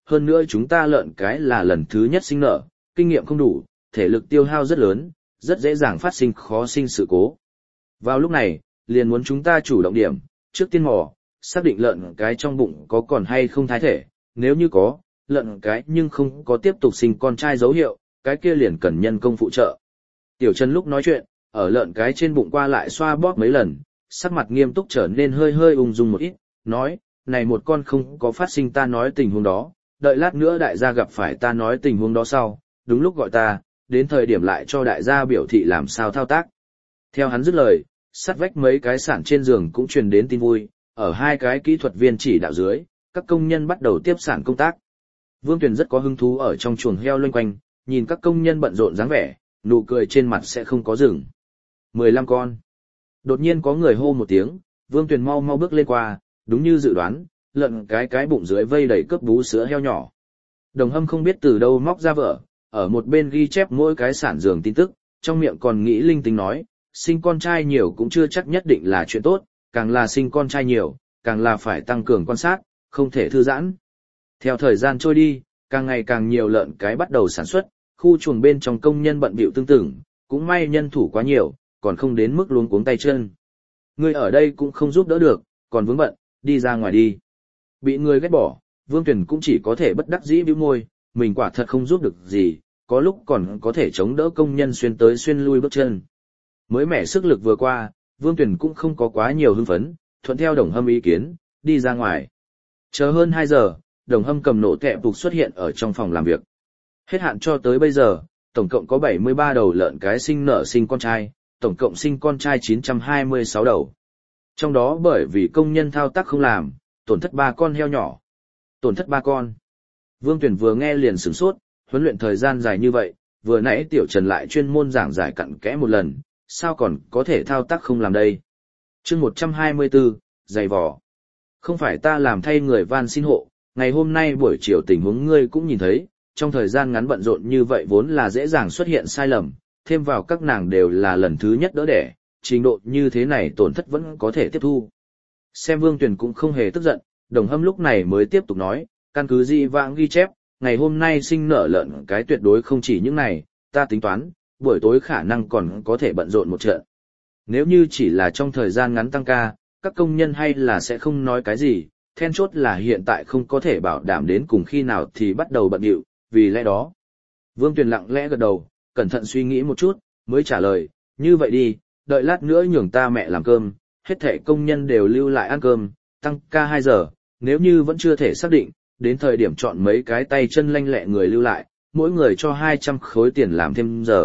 hơn nữa chúng ta lợn cái là lần thứ nhất sinh nở, kinh nghiệm không đủ, thể lực tiêu hao rất lớn, rất dễ dàng phát sinh khó sinh sự cố. Vào lúc này, liền muốn chúng ta chủ động điểm, trước tiên mò, xác định lợn cái trong bụng có còn hay không thái thể, nếu như có, lợn cái nhưng không có tiếp tục sinh con trai dấu hiệu, cái kia liền cần nhân công phụ trợ. Tiểu Trần lúc nói chuyện, ở lợn cái trên bụng qua lại xoa bóp mấy lần, sắc mặt nghiêm túc trở nên hơi hơi ung dung một ít, nói, này một con không có phát sinh ta nói tình huống đó, đợi lát nữa đại gia gặp phải ta nói tình huống đó sau, đúng lúc gọi ta, đến thời điểm lại cho đại gia biểu thị làm sao thao tác. Theo hắn dứt lời, sát vách mấy cái sản trên giường cũng truyền đến tin vui, ở hai cái kỹ thuật viên chỉ đạo dưới, các công nhân bắt đầu tiếp sản công tác. Vương Tuyền rất có hứng thú ở trong chuồng heo loanh quanh, nhìn các công nhân bận rộn dáng vẻ, nụ cười trên mặt sẽ không có dừng. mười lăm con. Đột nhiên có người hô một tiếng, Vương Tuyền mau mau bước lên qua, đúng như dự đoán, lợn cái cái bụng dưới vây đầy cướp bú sữa heo nhỏ. Đồng Hâm không biết từ đâu móc ra vở, ở một bên ghi chép mỗi cái sản giường tin tức, trong miệng còn nghĩ linh tinh nói, sinh con trai nhiều cũng chưa chắc nhất định là chuyện tốt, càng là sinh con trai nhiều, càng là phải tăng cường quan sát, không thể thư giãn. Theo thời gian trôi đi, càng ngày càng nhiều lợn cái bắt đầu sản xuất, khu chuồng bên trong công nhân bận bịu tương tự, cũng may nhân thủ quá nhiều, còn không đến mức luống cuống tay chân. Người ở đây cũng không giúp đỡ được, còn vướng bận, đi ra ngoài đi. Bị người ghét bỏ, Vương Tuyền cũng chỉ có thể bất đắc dĩ bĩu môi, mình quả thật không giúp được gì, có lúc còn có thể chống đỡ công nhân xuyên tới xuyên lui bước chân. Mới mẻ sức lực vừa qua, Vương Tuyền cũng không có quá nhiều hưng phấn, thuận theo Đồng Hâm ý kiến, đi ra ngoài. Chờ hơn hai giờ, Đồng Hâm cầm nổ kẹp phục xuất hiện ở trong phòng làm việc. Hết hạn cho tới bây giờ, tổng cộng có bảy mươi ba đầu lợn cái sinh nở sinh con trai, tổng cộng sinh con trai chín trăm hai mươi sáu đầu. Trong đó bởi vì công nhân thao tác không làm, tổn thất ba con heo nhỏ. Tổn thất ba con. Vương Tuyền vừa nghe liền sửng sốt, huấn luyện thời gian dài như vậy, vừa nãy Tiểu Trần lại chuyên môn giảng giải cặn kẽ một lần, sao còn có thể thao tác không làm đây. Chương một trăm hai mươi tư, giày vò. Không phải ta làm thay người van xin hộ, ngày hôm nay buổi chiều tình huống ngươi cũng nhìn thấy, trong thời gian ngắn bận rộn như vậy vốn là dễ dàng xuất hiện sai lầm, thêm vào các nàng đều là lần thứ nhất đỡ đẻ, trình độ như thế này tổn thất vẫn có thể tiếp thu. Xem Vương Tuyền cũng không hề tức giận, Đồng Hâm lúc này mới tiếp tục nói, căn cứ dị vãng ghi chép, ngày hôm nay sinh nở lợn cái tuyệt đối không chỉ những này, ta tính toán, buổi tối khả năng còn có thể bận rộn một trận. Nếu như chỉ là trong thời gian ngắn tăng ca, các công nhân hay là sẽ không nói cái gì, then chốt là hiện tại không có thể bảo đảm đến cùng khi nào thì bắt đầu bận điệu, vì lẽ đó. Vương Tuyền lặng lẽ gật đầu, cẩn thận suy nghĩ một chút, mới trả lời, như vậy đi, đợi lát nữa nhường ta mẹ làm cơm, hết thảy công nhân đều lưu lại ăn cơm, tăng ca hai giờ, nếu như vẫn chưa thể xác định, đến thời điểm chọn mấy cái tay chân lanh lẹ người lưu lại, mỗi người cho hai trăm khối tiền làm thêm giờ.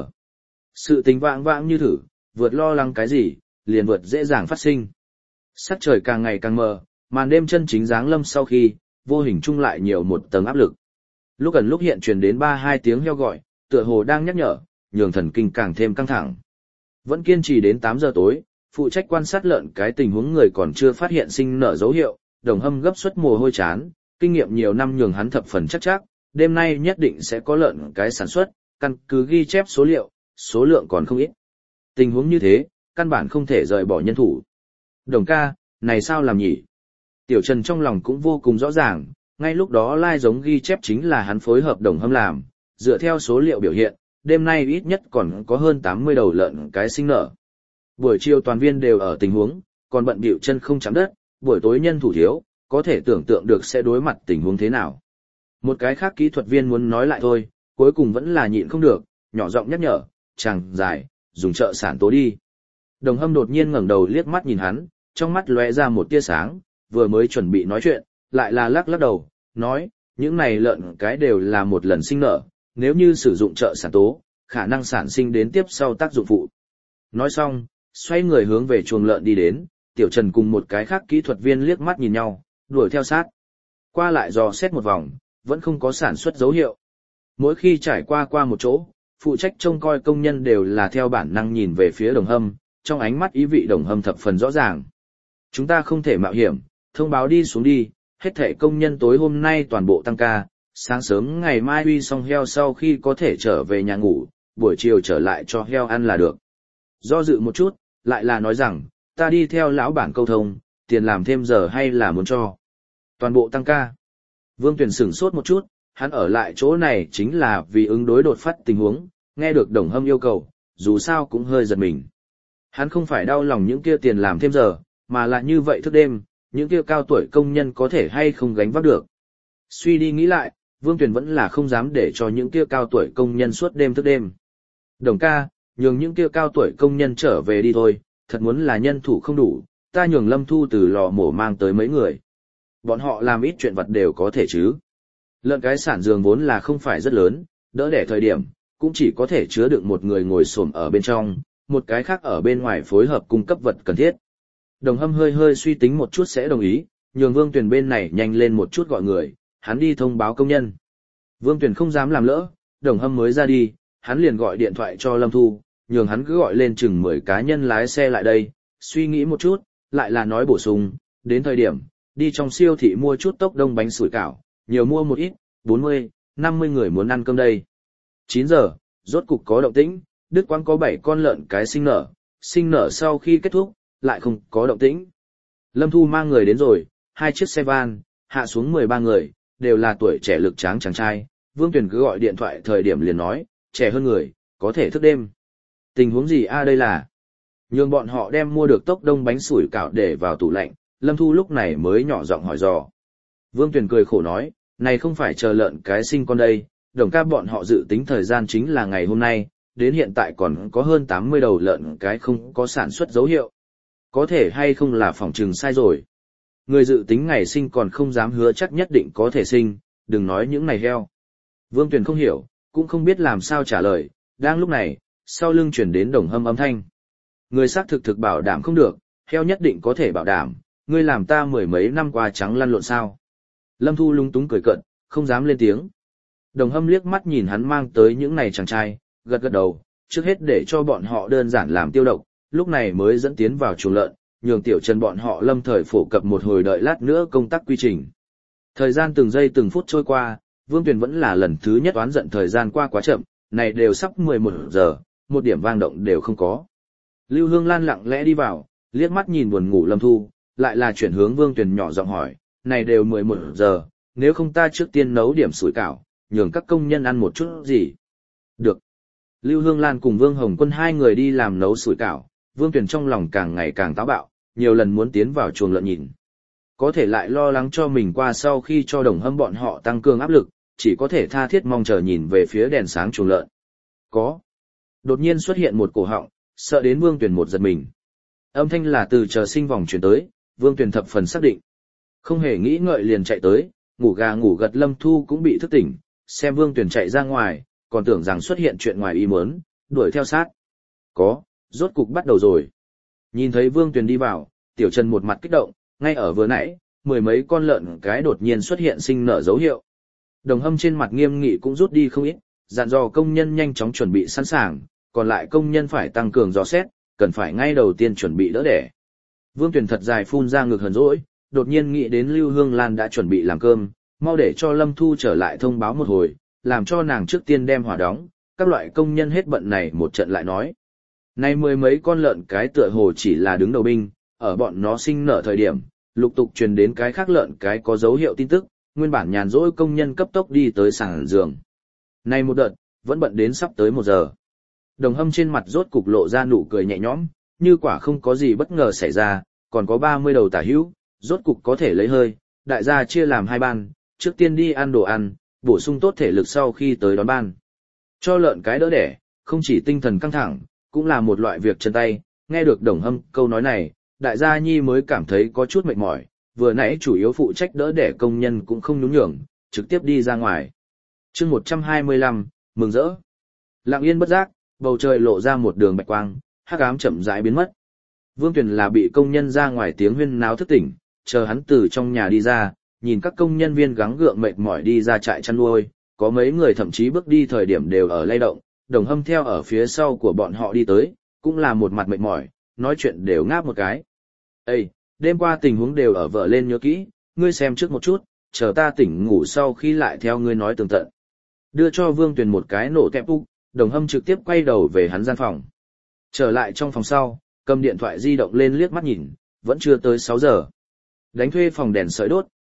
Sự tình vãng vãng như thử, vượt lo lắng cái gì, liền vượt dễ dàng phát sinh. Sắc trời càng ngày càng mờ, màn đêm chân chính giáng lâm sau khi, vô hình chung lại nhiều một tầng áp lực. Lúc gần lúc hiện truyền đến ba hai tiếng heo gọi, tựa hồ đang nhắc nhở, nhường thần kinh càng thêm căng thẳng. Vẫn kiên trì đến tám giờ tối, phụ trách quan sát lợn cái tình huống người còn chưa phát hiện sinh nở dấu hiệu, Đồng Hâm gấp suất mồ hôi chán, kinh nghiệm nhiều năm nhường hắn thập phần chắc chắc, đêm nay nhất định sẽ có lợn cái sản xuất, căn cứ ghi chép số liệu, số lượng còn không ít. Tình huống như thế, căn bản không thể rời bỏ nhân thủ. Đồng ca, này sao làm nhỉ? Tiểu Trần trong lòng cũng vô cùng rõ ràng, ngay lúc đó lai giống ghi chép chính là hắn phối hợp Đồng Hâm làm, dựa theo số liệu biểu hiện, đêm nay ít nhất còn có hơn tám mươi đầu lợn cái sinh nở. Buổi chiều toàn viên đều ở tình huống, còn bận bịu chân không chạm đất, buổi tối nhân thủ thiếu, có thể tưởng tượng được sẽ đối mặt tình huống thế nào. Một cái khác kỹ thuật viên muốn nói lại thôi, cuối cùng vẫn là nhịn không được, nhỏ giọng nhắc nhở, chàng dài, dùng trợ sản tố đi. Đồng Hâm đột nhiên ngẩng đầu liếc mắt nhìn hắn, trong mắt lóe ra một tia sáng, vừa mới chuẩn bị nói chuyện, lại là lắc lắc đầu, nói, những này lợn cái đều là một lần sinh nở, nếu như sử dụng trợ sản tố, khả năng sản sinh đến tiếp sau tác dụng phụ. Nói xong, xoay người hướng về chuồng lợn đi đến, Tiểu Trần cùng một cái khác kỹ thuật viên liếc mắt nhìn nhau, đuổi theo sát. Qua lại dò xét một vòng, vẫn không có sản xuất dấu hiệu. Mỗi khi trải qua qua một chỗ, phụ trách trông coi công nhân đều là theo bản năng nhìn về phía Đồng Hâm, trong ánh mắt ý vị Đồng Hâm thập phần rõ ràng. Chúng ta không thể mạo hiểm, thông báo đi xuống đi, hết thảy công nhân tối hôm nay toàn bộ tăng ca, sáng sớm ngày mai uy xong heo sau khi có thể trở về nhà ngủ, buổi chiều trở lại cho heo ăn là được. Do dự một chút, lại là nói rằng, ta đi theo lão bản câu thông, tiền làm thêm giờ hay là muốn cho. Toàn bộ tăng ca. Vương Tuyền sửng sốt một chút, hắn ở lại chỗ này chính là vì ứng đối đột phát tình huống, nghe được Đồng Hâm yêu cầu, dù sao cũng hơi giật mình. Hắn không phải đau lòng những kia tiền làm thêm giờ, mà là như vậy thức đêm, những kia cao tuổi công nhân có thể hay không gánh vác được. Suy đi nghĩ lại, Vương Tuyền vẫn là không dám để cho những kia cao tuổi công nhân suốt đêm thức đêm. Đồng ca, nhường những kia cao tuổi công nhân trở về đi thôi, thật muốn là nhân thủ không đủ, ta nhường Lâm Thu từ lò mổ mang tới mấy người. Bọn họ làm ít chuyện vặt đều có thể chứ. Lợn cái sản giường vốn là không phải rất lớn, đỡ đẻ thời điểm, cũng chỉ có thể chứa đựng một người ngồi xổm ở bên trong, một cái khác ở bên ngoài phối hợp cung cấp vật cần thiết. Đồng Hâm hơi hơi suy tính một chút sẽ đồng ý, nhường Vương Tuyền bên này nhanh lên một chút gọi người, hắn đi thông báo công nhân. Vương Tuyền không dám làm lỡ, Đồng Hâm mới ra đi, hắn liền gọi điện thoại cho Lâm Thu, nhường hắn cứ gọi lên chừng mười cá nhân lái xe lại đây, suy nghĩ một chút, lại là nói bổ sung, đến thời điểm, đi trong siêu thị mua chút tốc đông bánh sủi cảo, nhiều mua một ít, bốn mươi, năm mươi người muốn ăn cơm đây. chín giờ, rốt cục có động tĩnh, Đức Quang có bảy con lợn cái sinh nở, sinh nở sau khi kết thúc, lại không có động tĩnh. Lâm Thu mang người đến rồi, hai chiếc xe van, hạ xuống mười ba người, đều là tuổi trẻ lực tráng chàng trai. Vương Tuyền cứ gọi điện thoại thời điểm liền nói, trẻ hơn người, có thể thức đêm. Tình huống gì a đây là? Nhường bọn họ đem mua được tốc đông bánh sủi cảo để vào tủ lạnh, Lâm Thu lúc này mới nhỏ giọng hỏi dò. Vương Tuyền cười khổ nói, này không phải chờ lợn cái sinh con đây, Đồng ca bọn họ dự tính thời gian chính là ngày hôm nay, đến hiện tại còn có hơn tám mươi đầu lợn cái không có sản xuất dấu hiệu. Có thể hay không là phỏng trừng sai rồi. Người dự tính ngày sinh còn không dám hứa chắc nhất định có thể sinh, đừng nói những này heo. Vương Tuyền không hiểu, cũng không biết làm sao trả lời, đang lúc này, sau lưng chuyển đến Đồng Hâm âm thanh. Người xác thực thực bảo đảm không được, heo nhất định có thể bảo đảm, ngươi làm ta mười mấy năm qua trắng lăn lộn sao. Lâm Thu lung túng cười cợt, không dám lên tiếng. Đồng Hâm liếc mắt nhìn hắn mang tới những này chàng trai, gật gật đầu, trước hết để cho bọn họ đơn giản làm tiêu độc, lúc này mới dẫn tiến vào chuồng lợn, nhường Tiểu Trần bọn họ lâm thời phổ cập một hồi đợi lát nữa công tác quy trình. Thời gian từng giây từng phút trôi qua, Vương Tuyền vẫn là lần thứ nhất oán giận thời gian qua quá chậm, này đều sắp mười một giờ, một điểm vang động đều không có. Lưu Hương Lan lặng lẽ đi vào, liếc mắt nhìn buồn ngủ Lâm Thu, lại là chuyển hướng Vương Tuyền nhỏ giọng hỏi, này đều mười một giờ, nếu không ta trước tiên nấu điểm sủi cảo, nhường các công nhân ăn một chút gì. Được. Lưu Hương Lan cùng Vương Hồng Quân hai người đi làm nấu sủi cảo, Vương Tuyền trong lòng càng ngày càng táo bạo, nhiều lần muốn tiến vào chuồng lợn nhìn. Có thể lại lo lắng cho mình qua sau khi cho Đồng Hâm bọn họ tăng cường áp lực, chỉ có thể tha thiết mong chờ nhìn về phía đèn sáng chuồng lợn. Có. Đột nhiên xuất hiện một cổ họng, sợ đến Vương Tuyền một giật mình. Âm thanh là từ chờ sinh vòng truyền tới, Vương Tuyền thập phần xác định. Không hề nghĩ ngợi liền chạy tới, ngủ gà ngủ gật Lâm Thu cũng bị thức tỉnh, xem Vương Tuyền chạy ra ngoài, còn tưởng rằng xuất hiện chuyện ngoài ý muốn, đuổi theo sát. Có, rốt cục bắt đầu rồi. Nhìn thấy Vương Tuyền đi vào, Tiểu Trần một mặt kích động, ngay ở vừa nãy, mười mấy con lợn cái đột nhiên xuất hiện sinh nở dấu hiệu. Đồng Hâm trên mặt nghiêm nghị cũng rút đi không ít, dặn dò công nhân nhanh chóng chuẩn bị sẵn sàng, còn lại công nhân phải tăng cường dò xét, cần phải ngay đầu tiên chuẩn bị đỡ đẻ. Vương Tuyền thật dài phun ra ngực hờn dỗi, đột nhiên nghĩ đến Lưu Hương Lan đã chuẩn bị làm cơm, mau để cho Lâm Thu trở lại thông báo một hồi, làm cho nàng trước tiên đem hỏa đóng, các loại công nhân hết bận này một trận lại nói. Nay mười mấy con lợn cái tựa hồ chỉ là đứng đầu binh, ở bọn nó sinh nở thời điểm, lục tục truyền đến cái khác lợn cái có dấu hiệu tin tức, nguyên bản nhàn rỗi công nhân cấp tốc đi tới sàn giường. Nay một đợt, vẫn bận đến sắp tới một giờ. Đồng Hâm trên mặt rốt cục lộ ra nụ cười nhẹ nhõm, như quả không có gì bất ngờ xảy ra, còn có ba mươi đầu tả hữu, rốt cục có thể lấy hơi, đại gia chia làm hai ban, trước tiên đi ăn đồ ăn, bổ sung tốt thể lực sau khi tới đón ban. Cho lợn cái đỡ đẻ, không chỉ tinh thần căng thẳng, cũng là một loại việc chân tay, nghe được Đồng Hâm câu nói này, đại gia nhi mới cảm thấy có chút mệt mỏi, vừa nãy chủ yếu phụ trách đỡ đẻ công nhân cũng không nhún nhường, trực tiếp đi ra ngoài. Chương một trăm hai mươi lăm, mừng rỡ. Lặng yên bất giác, bầu trời lộ ra một đường bạch quang, hắc ám chậm rãi biến mất. Vương Tuyền là bị công nhân ra ngoài tiếng huyên náo thức tỉnh, chờ hắn từ trong nhà đi ra, nhìn các công nhân viên gắng gượng mệt mỏi đi ra trại chăn nuôi, có mấy người thậm chí bước đi thời điểm đều ở lay động, Đồng Hâm theo ở phía sau của bọn họ đi tới, cũng là một mặt mệt mỏi, nói chuyện đều ngáp một cái. Ê, đêm qua tình huống đều ở vợ lên nhớ kỹ, ngươi xem trước một chút, chờ ta tỉnh ngủ sau khi lại theo ngươi nói tường tận. Đưa cho Vương Tuyền một cái nổ kẹp úc, Đồng Hâm trực tiếp quay đầu về hắn gian phòng. Trở lại trong phòng sau, cầm điện thoại di động lên liếc mắt nhìn, vẫn chưa tới sáu giờ. Đánh thuê phòng đèn sợi đốt,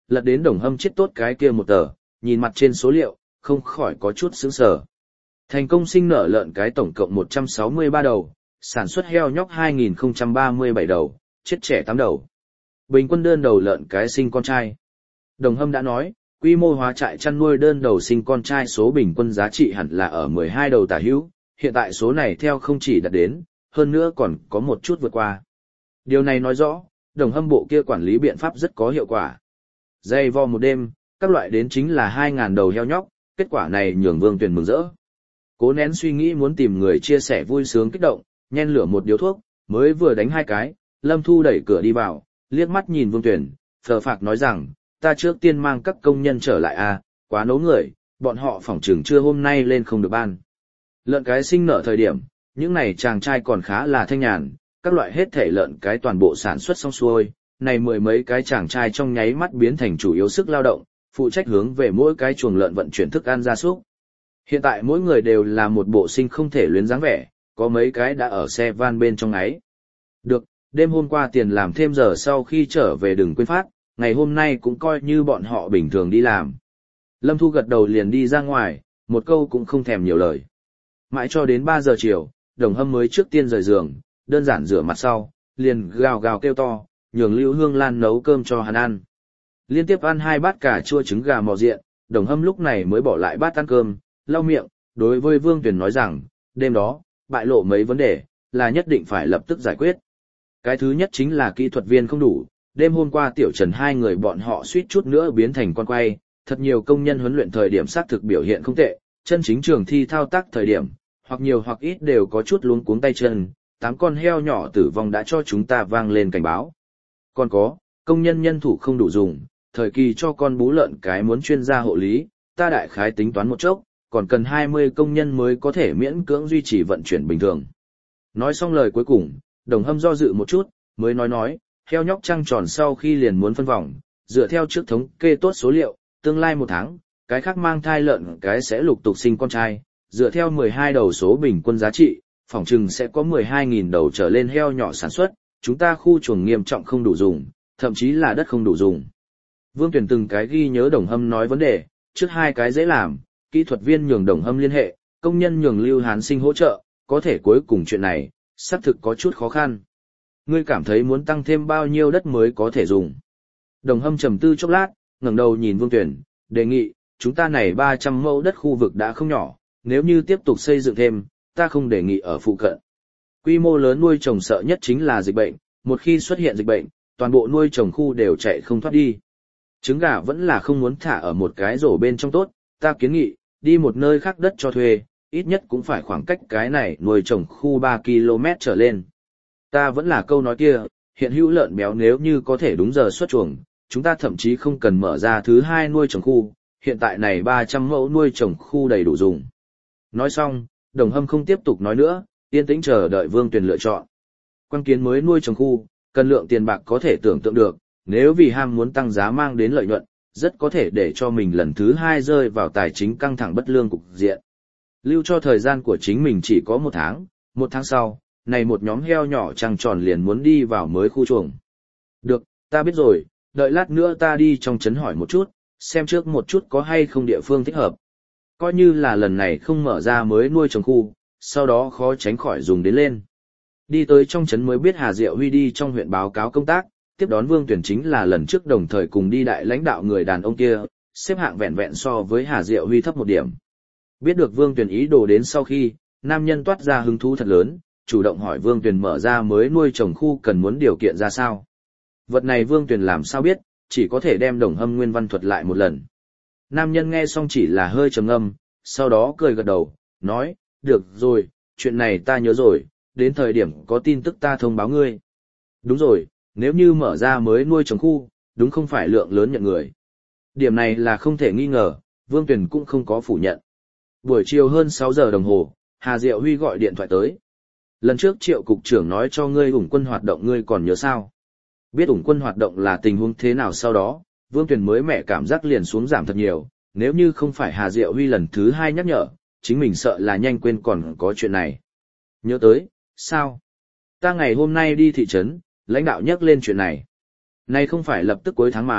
lật đến Đồng Hâm chết tốt cái kia một tờ, nhìn mặt trên số liệu, không khỏi có chút sững sờ. Thành công sinh nở lợn cái tổng cộng một trăm sáu mươi ba đầu, sản xuất heo nhóc hai nghìn không trăm ba mươi bảy đầu, chết trẻ tám đầu. Bình quân đơn đầu lợn cái sinh con trai. Đồng Hâm đã nói, quy mô hóa trại chăn nuôi đơn đầu sinh con trai số bình quân giá trị hẳn là ở mười hai đầu tả hữu, hiện tại số này theo không chỉ đạt đến, hơn nữa còn có một chút vượt qua. Điều này nói rõ, Đồng Hâm bộ kia quản lý biện pháp rất có hiệu quả. Dày vò một đêm, các loại đến chính là hai nghìn đầu heo nhóc, kết quả này nhường Vương Tuyền mừng rỡ. Cố nén suy nghĩ muốn tìm người chia sẻ vui sướng kích động, nhen lửa một điếu thuốc, mới vừa đánh hai cái, Lâm Thu đẩy cửa đi vào, liếc mắt nhìn Vương Tuyền, phờ phạc nói rằng, ta trước tiên mang các công nhân trở lại à, quá nấu người, bọn họ phỏng trường trưa hôm nay lên không được ban. Lợn cái sinh nở thời điểm, những này chàng trai còn khá là thanh nhàn, các loại hết thể lợn cái toàn bộ sản xuất xong xuôi, này mười mấy cái chàng trai trong nháy mắt biến thành chủ yếu sức lao động, phụ trách hướng về mỗi cái chuồng lợn vận chuyển thức ăn gia súc. Hiện tại mỗi người đều là một bộ sinh không thể luyến dáng vẻ, có mấy cái đã ở xe van bên trong ấy. Được, đêm hôm qua tiền làm thêm giờ sau khi trở về đừng quên phát, ngày hôm nay cũng coi như bọn họ bình thường đi làm. Lâm Thu gật đầu liền đi ra ngoài, một câu cũng không thèm nhiều lời. Mãi cho đến ba giờ chiều, Đồng Hâm mới trước tiên rời giường, đơn giản rửa mặt sau, liền gào gào kêu to, nhường Lưu Hương Lan nấu cơm cho hắn ăn. Liên tiếp ăn hai bát cà chua trứng gà mò diện, Đồng Hâm lúc này mới bỏ lại bát ăn cơm, lau miệng, đối với Vương Tuyền nói rằng, đêm đó, bại lộ mấy vấn đề, là nhất định phải lập tức giải quyết. Cái thứ nhất chính là kỹ thuật viên không đủ, đêm hôm qua Tiểu Trần hai người bọn họ suýt chút nữa biến thành con quay, thật nhiều công nhân huấn luyện thời điểm xác thực biểu hiện không tệ, chân chính trường thi thao tác thời điểm, hoặc nhiều hoặc ít đều có chút luống cuống tay chân, tám con heo nhỏ tử vong đã cho chúng ta vang lên cảnh báo. Còn có, công nhân nhân thủ không đủ dùng, thời kỳ cho con bú lợn cái muốn chuyên gia hộ lý, ta đại khái tính toán một chốc, còn cần hai mươi công nhân mới có thể miễn cưỡng duy trì vận chuyển bình thường. Nói xong lời cuối cùng, Đồng Hâm do dự một chút, mới nói nói, heo nhóc trăng tròn sau khi liền muốn phân vòng, dựa theo trước thống kê tốt số liệu, tương lai một tháng, cái khác mang thai lợn cái sẽ lục tục sinh con trai, dựa theo mười hai đầu số bình quân giá trị, phỏng chừng sẽ có mười hai nghìn đầu trở lên heo nhỏ sản xuất, chúng ta khu chuồng nghiêm trọng không đủ dùng, thậm chí là đất không đủ dùng. Vương Tuyền từng cái ghi nhớ Đồng Hâm nói vấn đề, trước hai cái dễ làm, kỹ thuật viên nhường Đồng Hâm liên hệ, công nhân nhường Lưu Hán Sinh hỗ trợ, có thể cuối cùng chuyện này, xác thực có chút khó khăn. Ngươi cảm thấy muốn tăng thêm bao nhiêu đất mới có thể dùng? Đồng Hâm trầm tư chốc lát, ngẩng đầu nhìn Vương Tuyền, đề nghị, chúng ta này ba trăm mẫu đất khu vực đã không nhỏ, nếu như tiếp tục xây dựng thêm, ta không đề nghị ở phụ cận. Quy mô lớn nuôi trồng sợ nhất chính là dịch bệnh, một khi xuất hiện dịch bệnh, toàn bộ nuôi trồng khu đều chạy không thoát đi. Trứng gà vẫn là không muốn thả ở một cái rổ bên trong tốt, ta kiến nghị, đi một nơi khác đất cho thuê, ít nhất cũng phải khoảng cách cái này nuôi trồng khu ba ki lô mét trở lên. Ta vẫn là câu nói kia, hiện hữu lợn béo nếu như có thể đúng giờ xuất chuồng, chúng ta thậm chí không cần mở ra thứ hai nuôi trồng khu, hiện tại này ba trăm mẫu nuôi trồng khu đầy đủ dùng. Nói xong, Đồng Hâm không tiếp tục nói nữa, yên tĩnh chờ đợi Vương Tuyền lựa chọn. Quan kiến mới nuôi trồng khu, cần lượng tiền bạc có thể tưởng tượng được, nếu vì ham muốn tăng giá mang đến lợi nhuận, rất có thể để cho mình lần thứ hai rơi vào tài chính căng thẳng bất lương cục diện. Lưu cho thời gian của chính mình chỉ có một tháng, một tháng sau, này một nhóm heo nhỏ trăng tròn liền muốn đi vào mới khu chuồng. Được, ta biết rồi, đợi lát nữa ta đi trong trấn hỏi một chút, xem trước một chút có hay không địa phương thích hợp. Coi như là lần này không mở ra mới nuôi trồng khu, sau đó khó tránh khỏi dùng đến lên. Đi tới trong trấn mới biết Hà Diệu Huy đi trong huyện báo cáo công tác, tiếp đón Vương Tuyền chính là lần trước đồng thời cùng đi đại lãnh đạo người đàn ông kia, xếp hạng vẹn vẹn so với Hà Diệu Huy thấp một điểm. Biết được Vương Tuyền ý đồ đến sau khi, nam nhân toát ra hứng thú thật lớn, chủ động hỏi Vương Tuyền mở ra mới nuôi trồng khu cần muốn điều kiện ra sao. Vật này Vương Tuyền làm sao biết, chỉ có thể đem Đồng Hâm nguyên văn thuật lại một lần. Nam nhân nghe xong chỉ là hơi trầm ngâm, sau đó cười gật đầu, nói, được rồi, chuyện này ta nhớ rồi, đến thời điểm có tin tức ta thông báo ngươi. Đúng rồi, nếu như mở ra mới nuôi trồng khu, đúng không phải lượng lớn nhận người. Điểm này là không thể nghi ngờ, Vương Tuyền cũng không có phủ nhận. Buổi chiều hơn sáu giờ đồng hồ, Hà Diệu Huy gọi điện thoại tới. Lần trước Triệu cục trưởng nói cho ngươi ủng quân hoạt động ngươi còn nhớ sao? Biết ủng quân hoạt động là tình huống thế nào sau đó, Vương Tuyền mới mẻ cảm giác liền xuống giảm thật nhiều, nếu như không phải Hà Diệu Huy lần thứ hai nhắc nhở, chính mình sợ là nhanh quên còn có chuyện này. Nhớ tới, sao? Ta ngày hôm nay đi thị trấn, lãnh đạo nhắc lên chuyện này. Này không phải lập tức cuối tháng mà,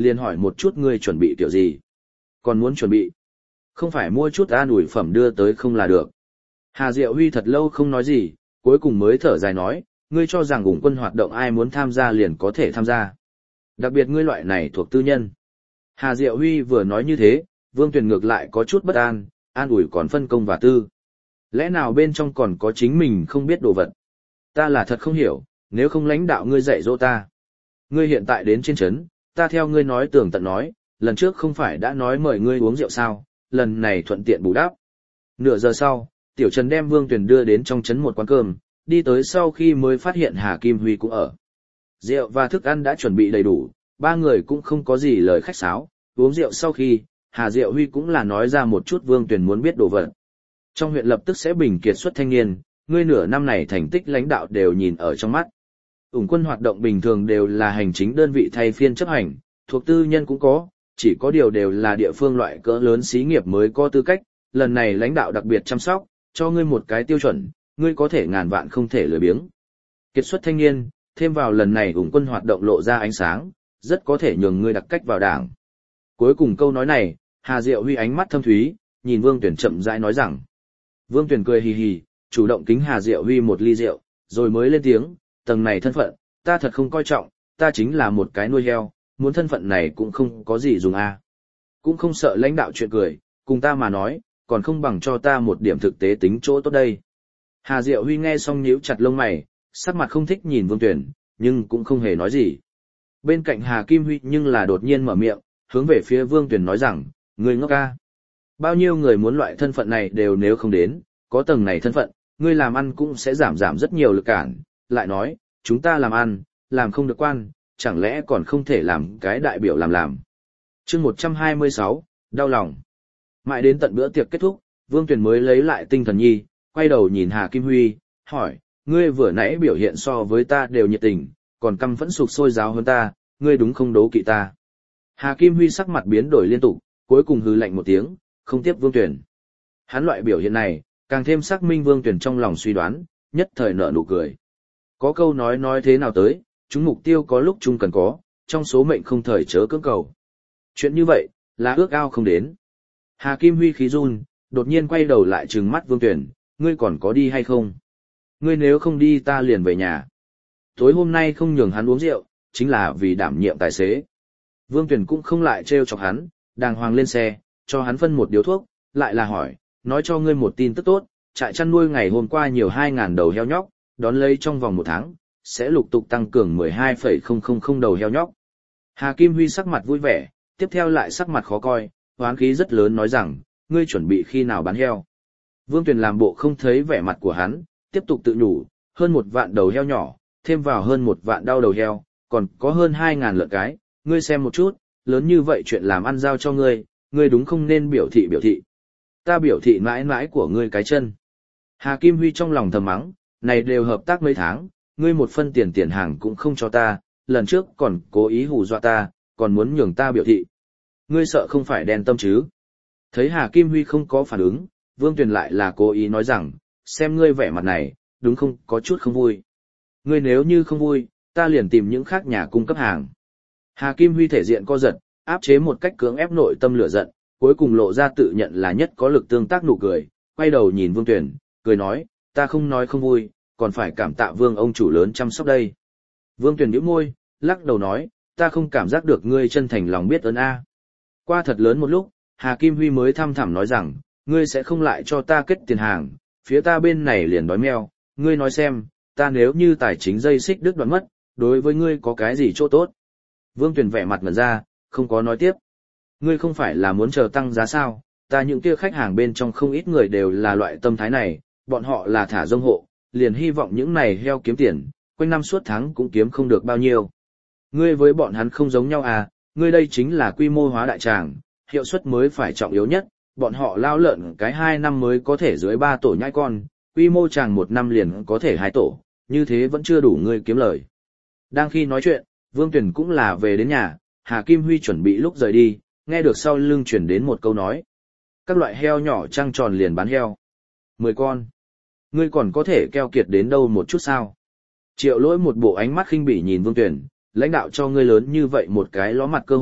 liền hỏi một chút ngươi chuẩn bị kiểu gì. Còn muốn chuẩn bị. Không phải mua chút an ủi phẩm đưa tới không là được. Hà Diệu Huy thật lâu không nói gì, cuối cùng mới thở dài nói, ngươi cho rằng ủng quân hoạt động ai muốn tham gia liền có thể tham gia. Đặc biệt ngươi loại này thuộc tư nhân. Hà Diệu Huy vừa nói như thế, Vương Tuyền ngược lại có chút bất an, an ủi còn phân công và tư. Lẽ nào bên trong còn có chính mình không biết đồ vật? Ta là thật không hiểu, nếu không lãnh đạo ngươi dạy dỗ ta. Ngươi hiện tại đến trên trấn, ta theo ngươi nói tường tận nói, lần trước không phải đã nói mời ngươi uống rượu sao, lần này thuận tiện bù đắp. Nửa giờ sau, Tiểu Trần đem Vương Tuyền đưa đến trong trấn một quán cơm, đi tới sau khi mới phát hiện Hà Kim Huy cũng ở. Rượu và thức ăn đã chuẩn bị đầy đủ, ba người cũng không có gì lời khách sáo, uống rượu sau khi, Hà Diệu Huy cũng là nói ra một chút Vương Tuyền muốn biết đồ vật. Trong huyện lập tức sẽ bình kiệt xuất thanh niên, ngươi nửa năm này thành tích lãnh đạo đều nhìn ở trong mắt. Ủng quân hoạt động bình thường đều là hành chính đơn vị thay phiên chấp hành, thuộc tư nhân cũng có, chỉ có điều đều là địa phương loại cỡ lớn xí nghiệp mới có tư cách, lần này lãnh đạo đặc biệt chăm sóc, cho ngươi một cái tiêu chuẩn, ngươi có thể ngàn vạn không thể lười biếng. Kiệt xuất thanh niên, thêm vào lần này ủng quân hoạt động lộ ra ánh sáng, rất có thể nhường ngươi đặc cách vào đảng. Cuối cùng câu nói này, Hà Diệu Huy ánh mắt thâm thúy, nhìn Vương Tuyển chậm rãi nói rằng. Vương Tuyển cười hì hì, chủ động kính Hà Diệu Huy một ly rượu, rồi mới lên tiếng, tầng này thân phận, ta thật không coi trọng, ta chính là một cái nuôi heo, muốn thân phận này cũng không có gì dùng a. Cũng không sợ lãnh đạo chuyện cười, cùng ta mà nói, còn không bằng cho ta một điểm thực tế tính chỗ tốt đây. Hà Diệu Huy nghe xong nhíu chặt lông mày, sắc mặt không thích nhìn Vương Tuyển, nhưng cũng không hề nói gì. Bên cạnh Hà Kim Huy nhưng là đột nhiên mở miệng, hướng về phía Vương Tuyển nói rằng, ngươi ngốc ca. Bao nhiêu người muốn loại thân phận này đều nếu không đến, có tầng này thân phận, ngươi làm ăn cũng sẽ giảm giảm rất nhiều lực cản. Lại nói, chúng ta làm ăn, làm không được quan, chẳng lẽ còn không thể làm cái đại biểu làm làm. chương một trăm hai mươi sáu, đau lòng. Mãi đến tận bữa tiệc kết thúc, Vương Tuyển mới lấy lại tinh thần nhi, quay đầu nhìn Hà Kim Huy, hỏi, ngươi vừa nãy biểu hiện so với ta đều nhiệt tình, còn căm phẫn sục sôi giáo hơn ta, ngươi đúng không đấu kỵ ta. Hà Kim Huy sắc mặt biến đổi liên tục, cuối cùng hừ lạnh một tiếng, không tiếp Vương Tuyển. Hắn loại biểu hiện này, càng thêm xác minh Vương Tuyển trong lòng suy đoán, nhất thời nở nụ cười. Có câu nói nói thế nào tới, chúng mục tiêu có lúc chung cần có, trong số mệnh không thời chớ cưỡng cầu. Chuyện như vậy, là ước ao không đến. Hà Kim Huy khí run, đột nhiên quay đầu lại trừng mắt Vương Tuyển, ngươi còn có đi hay không? Ngươi nếu không đi ta liền về nhà. Tối hôm nay không nhường hắn uống rượu, chính là vì đảm nhiệm tài xế. Vương Tuyển cũng không lại trêu chọc hắn, đàng hoàng lên xe, cho hắn phân một điếu thuốc, lại là hỏi, nói cho ngươi một tin tức tốt, trại chăn nuôi ngày hôm qua nhiều hai ngàn đầu heo nhóc, đón lấy trong vòng một tháng, sẽ lục tục tăng cường mười hai phẩy không không không đầu heo nhóc. Hà Kim Huy sắc mặt vui vẻ, tiếp theo lại sắc mặt khó coi, hoán khí rất lớn nói rằng, ngươi chuẩn bị khi nào bán heo. Vương Tuyền làm bộ không thấy vẻ mặt của hắn, tiếp tục tự nhủ, hơn một vạn đầu heo nhỏ, thêm vào hơn một vạn đau đầu heo, còn có hơn hai ngàn lợn cái, ngươi xem một chút, lớn như vậy chuyện làm ăn giao cho ngươi, ngươi đúng không nên biểu thị biểu thị. Ta biểu thị mãi mãi của ngươi cái chân. Hà Kim Huy trong lòng thầm mắng, này đều hợp tác mấy tháng, ngươi một phân tiền tiền hàng cũng không cho ta, lần trước còn cố ý hù dọa ta, còn muốn nhường ta biểu thị. Ngươi sợ không phải đen tâm chứ. Thấy Hà Kim Huy không có phản ứng, Vương Tuyền lại là cố ý nói rằng, xem ngươi vẻ mặt này, đúng không có chút không vui. Ngươi nếu như không vui, ta liền tìm những khác nhà cung cấp hàng. Hà Kim Huy thể diện co giật, áp chế một cách cưỡng ép nội tâm lửa giận, cuối cùng lộ ra tự nhận là nhất có lực tương tác nụ cười, quay đầu nhìn Vương Tuyền, cười nói, ta không nói không vui, còn phải cảm tạ Vương ông chủ lớn chăm sóc đây. Vương Tuyền nhíu môi, lắc đầu nói, ta không cảm giác được ngươi chân thành lòng biết ơn a. Qua thật lớn một lúc, Hà Kim Huy mới thăm thẳm nói rằng, ngươi sẽ không lại cho ta kết tiền hàng, phía ta bên này liền đói meo, ngươi nói xem, ta nếu như tài chính dây xích đứt đoạn mất, đối với ngươi có cái gì chỗ tốt. Vương Tuyền vẻ mặt ngẩn ra, không có nói tiếp. Ngươi không phải là muốn chờ tăng giá sao, ta những kia khách hàng bên trong không ít người đều là loại tâm thái này, bọn họ là thả rông hộ, liền hy vọng những này heo kiếm tiền, quanh năm suốt tháng cũng kiếm không được bao nhiêu. Ngươi với bọn hắn không giống nhau à, ngươi đây chính là quy mô hóa đại tràng, hiệu suất mới phải trọng yếu nhất, bọn họ lao lợn cái hai năm mới có thể dưới ba tổ nhai con, quy mô tràng một năm liền có thể hai tổ, như thế vẫn chưa đủ ngươi kiếm lời. Đang khi nói chuyện, Vương Tuyền cũng là về đến nhà, Hà Kim Huy chuẩn bị lúc rời đi, nghe được sau lưng chuyển đến một câu nói. Các loại heo nhỏ trăng tròn liền bán heo. Mười con. Ngươi còn có thể keo kiệt đến đâu một chút sao? Triệu Lỗi một bộ ánh mắt khinh bỉ nhìn Vương Tuyền, lãnh đạo cho ngươi lớn như vậy một cái ló mặt cơ hội,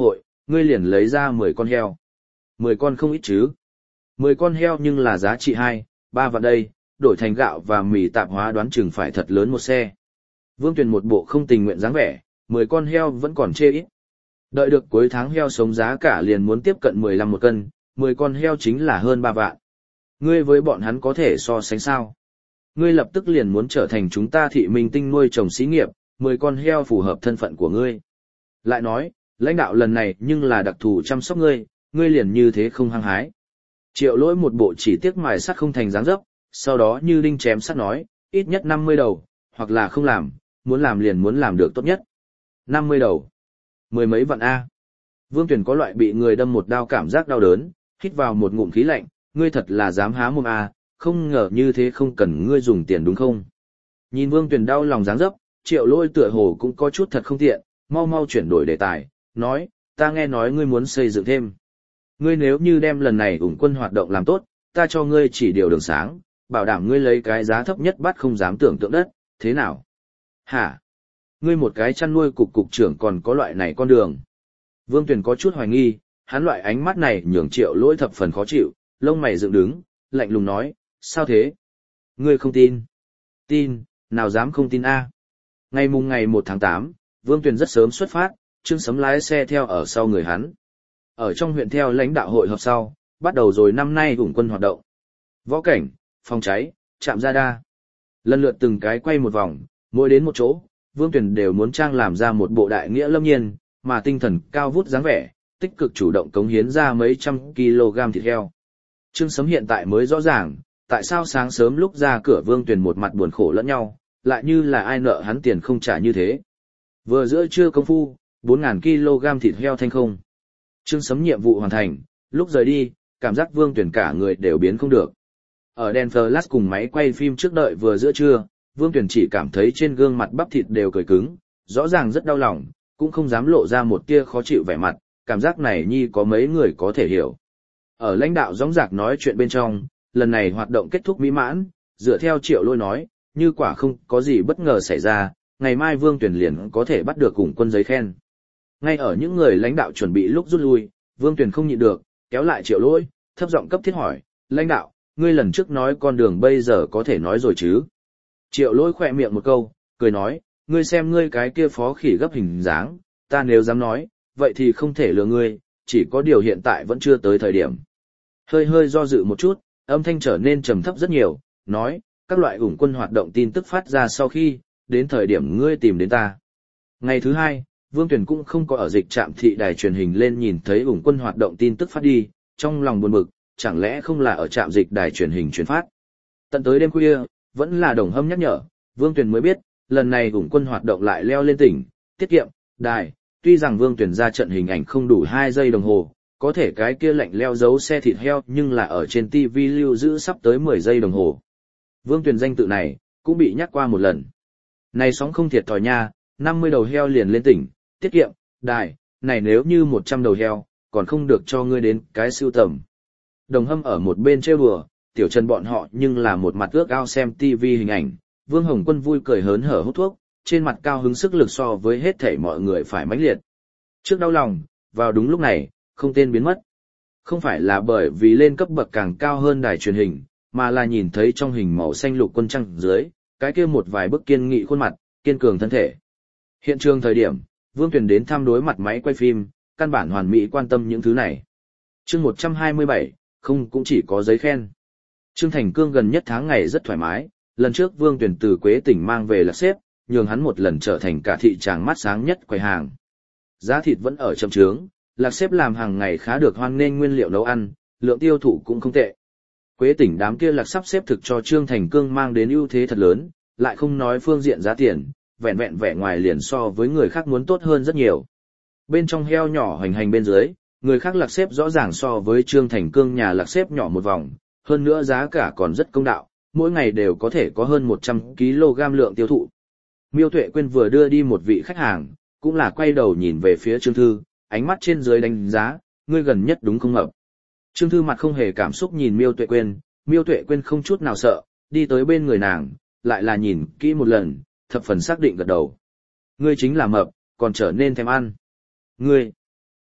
ngươi liền lấy ra mười con heo. Mười con không ít chứ. Mười con heo nhưng là giá trị hai, ba vạn đây, đổi thành gạo và mì tạp hóa đoán chừng phải thật lớn một xe. Vương Tuyền một bộ không tình nguyện dáng vẻ, mười con heo vẫn còn chê ít. Đợi được cuối tháng heo sống giá cả liền muốn tiếp cận mười lăm một cân, mười con heo chính là hơn ba vạn. Ngươi với bọn hắn có thể so sánh sao? Ngươi lập tức liền muốn trở thành chúng ta thị minh tinh nuôi trồng xí nghiệp, mười con heo phù hợp thân phận của ngươi. Lại nói, lãnh đạo lần này nhưng là đặc thù chăm sóc ngươi, ngươi liền như thế không hăng hái. Triệu Lỗi một bộ chỉ tiếc mài sắt không thành dáng dấp, sau đó như đinh chém sắt nói, ít nhất năm mươi đầu, hoặc là không làm, muốn làm liền muốn làm được tốt nhất. năm mươi đầu. Mười mấy vạn A. Vương Tuyền có loại bị người đâm một đao cảm giác đau đớn, hít vào một ngụm khí lạnh, ngươi thật là dám há mồm A, không ngờ như thế không cần ngươi dùng tiền đúng không? Nhìn Vương Tuyền đau lòng dáng dấp, Triệu Lỗi tựa hồ cũng có chút thật không tiện, mau mau chuyển đổi đề tài, nói, ta nghe nói ngươi muốn xây dựng thêm. Ngươi nếu như đem lần này ủng quân hoạt động làm tốt, ta cho ngươi chỉ điều đường sáng, bảo đảm ngươi lấy cái giá thấp nhất bắt không dám tưởng tượng đất, thế nào? Hả? Ngươi một cái chăn nuôi cục cục trưởng còn có loại này con đường. Vương Tuyền có chút hoài nghi, hắn loại ánh mắt này nhường Triệu Lỗi thập phần khó chịu, lông mày dựng đứng, lạnh lùng nói, sao thế? Ngươi không tin? Tin, nào dám không tin a? Ngày mùng ngày một tháng tám, Vương Tuyền rất sớm xuất phát, Trương Sấm lái xe theo ở sau người hắn. Ở trong huyện theo lãnh đạo hội họp sau, bắt đầu rồi năm nay ủng quân hoạt động. Võ cảnh, phòng cháy, trạm radar. Lần lượt từng cái quay một vòng, mỗi đến một chỗ, Vương Tuyền đều muốn trang làm ra một bộ đại nghĩa lâm nhiên, mà tinh thần cao vút dáng vẻ, tích cực chủ động cống hiến ra mấy trăm kg thịt heo. Trương Sấm hiện tại mới rõ ràng, tại sao sáng sớm lúc ra cửa Vương Tuyền một mặt buồn khổ lẫn nhau, lại như là ai nợ hắn tiền không trả như thế. Vừa giữa trưa công phu, bốn nghìn kg thịt heo thanh không. Trương Sấm nhiệm vụ hoàn thành, lúc rời đi, cảm giác Vương Tuyền cả người đều biến không được. Ở đèn flash cùng máy quay phim trước đợi vừa giữa trưa, Vương Tuyền chỉ cảm thấy trên gương mặt bắp thịt đều cởi cứng, rõ ràng rất đau lòng, cũng không dám lộ ra một tia khó chịu vẻ mặt, cảm giác này nhi có mấy người có thể hiểu. Ở lãnh đạo dõng dạc nói chuyện bên trong, lần này hoạt động kết thúc mỹ mãn, dựa theo Triệu Lỗi nói, như quả không có gì bất ngờ xảy ra, ngày mai Vương Tuyền liền có thể bắt được ủng quân giấy khen. Ngay ở những người lãnh đạo chuẩn bị lúc rút lui, Vương Tuyền không nhịn được, kéo lại Triệu Lỗi, thấp giọng cấp thiết hỏi, lãnh đạo, ngươi lần trước nói con đường bây giờ có thể nói rồi chứ? Triệu Lỗi khỏe miệng một câu, cười nói, ngươi xem ngươi cái kia phó khỉ gấp hình dáng, ta nếu dám nói, vậy thì không thể lừa ngươi, chỉ có điều hiện tại vẫn chưa tới thời điểm. Hơi hơi do dự một chút, âm thanh trở nên trầm thấp rất nhiều, nói, các loại ủng quân hoạt động tin tức phát ra sau khi, đến thời điểm ngươi tìm đến ta. Ngày thứ hai, Vương Tuyền cũng không có ở dịch trạm thị đài truyền hình lên nhìn thấy ủng quân hoạt động tin tức phát đi, trong lòng buồn bực, chẳng lẽ không là ở trạm dịch đài truyền hình truyền phát. Tận tới đêm khuya, vẫn là Đồng Hâm nhắc nhở, Vương Tuyền mới biết, lần này ủng quân hoạt động lại leo lên tỉnh, tiết kiệm, đài, tuy rằng Vương Tuyền ra trận hình ảnh không đủ hai giây đồng hồ, có thể cái kia lạnh leo dấu xe thịt heo nhưng là ở trên ti vi lưu giữ sắp tới mười giây đồng hồ. Vương Tuyền danh tự này, cũng bị nhắc qua một lần. Này sóng không thiệt thòi nha, năm mươi đầu heo liền lên tỉnh, tiết kiệm, đài, này nếu như một trăm đầu heo, còn không được cho ngươi đến cái sưu tầm. Đồng Hâm ở một bên trêu đùa, Tiểu Trần bọn họ nhưng là một mặt ước ao xem ti vi hình ảnh, Vương Hồng Quân vui cười hớn hở hút thuốc, trên mặt cao hứng sức lực so với hết thảy mọi người phải mãnh liệt. Trước đau lòng, vào đúng lúc này, không tên biến mất. Không phải là bởi vì lên cấp bậc càng cao hơn đài truyền hình, mà là nhìn thấy trong hình màu xanh lục quân trăng dưới, cái kia một vài bức kiên nghị khuôn mặt, kiên cường thân thể. Hiện trường thời điểm, Vương Tuyền đến thăm đối mặt máy quay phim, căn bản hoàn mỹ quan tâm những thứ này. Chương một trăm hai mươi bảy, không cũng chỉ có giấy khen. Trương Thành Cương gần nhất tháng ngày rất thoải mái, lần trước Vương Tuyền từ Quế tỉnh mang về là xếp, nhường hắn một lần trở thành cả thị tràng mắt sáng nhất quầy hàng. Giá thịt vẫn ở chậm trướng, lạc xếp làm hàng ngày khá được hoan nghênh nguyên liệu nấu ăn, lượng tiêu thụ cũng không tệ. Quế tỉnh đám kia lạc sắp xếp thực cho Trương Thành Cương mang đến ưu thế thật lớn, lại không nói phương diện giá tiền, vẹn vẹn vẻ ngoài liền so với người khác muốn tốt hơn rất nhiều. Bên trong heo nhỏ hoành hành bên dưới, người khác lạc xếp rõ ràng so với Trương Thành Cương nhà lạc xếp nhỏ một vòng, hơn nữa giá cả còn rất công đạo, mỗi ngày đều có thể có hơn một trăm ki lô gam lượng tiêu thụ. Miêu Tuệ Quyên vừa đưa đi một vị khách hàng, cũng là quay đầu nhìn về phía Trương Thư, ánh mắt trên dưới đánh giá, ngươi gần nhất đúng không ngập. Trương Thư mặt không hề cảm xúc nhìn Miêu Tuệ Quyên, Miêu Tuệ Quyên không chút nào sợ, đi tới bên người nàng, lại là nhìn kỹ một lần, thập phần xác định gật đầu. Ngươi chính là mập, còn trở nên thèm ăn. Ngươi.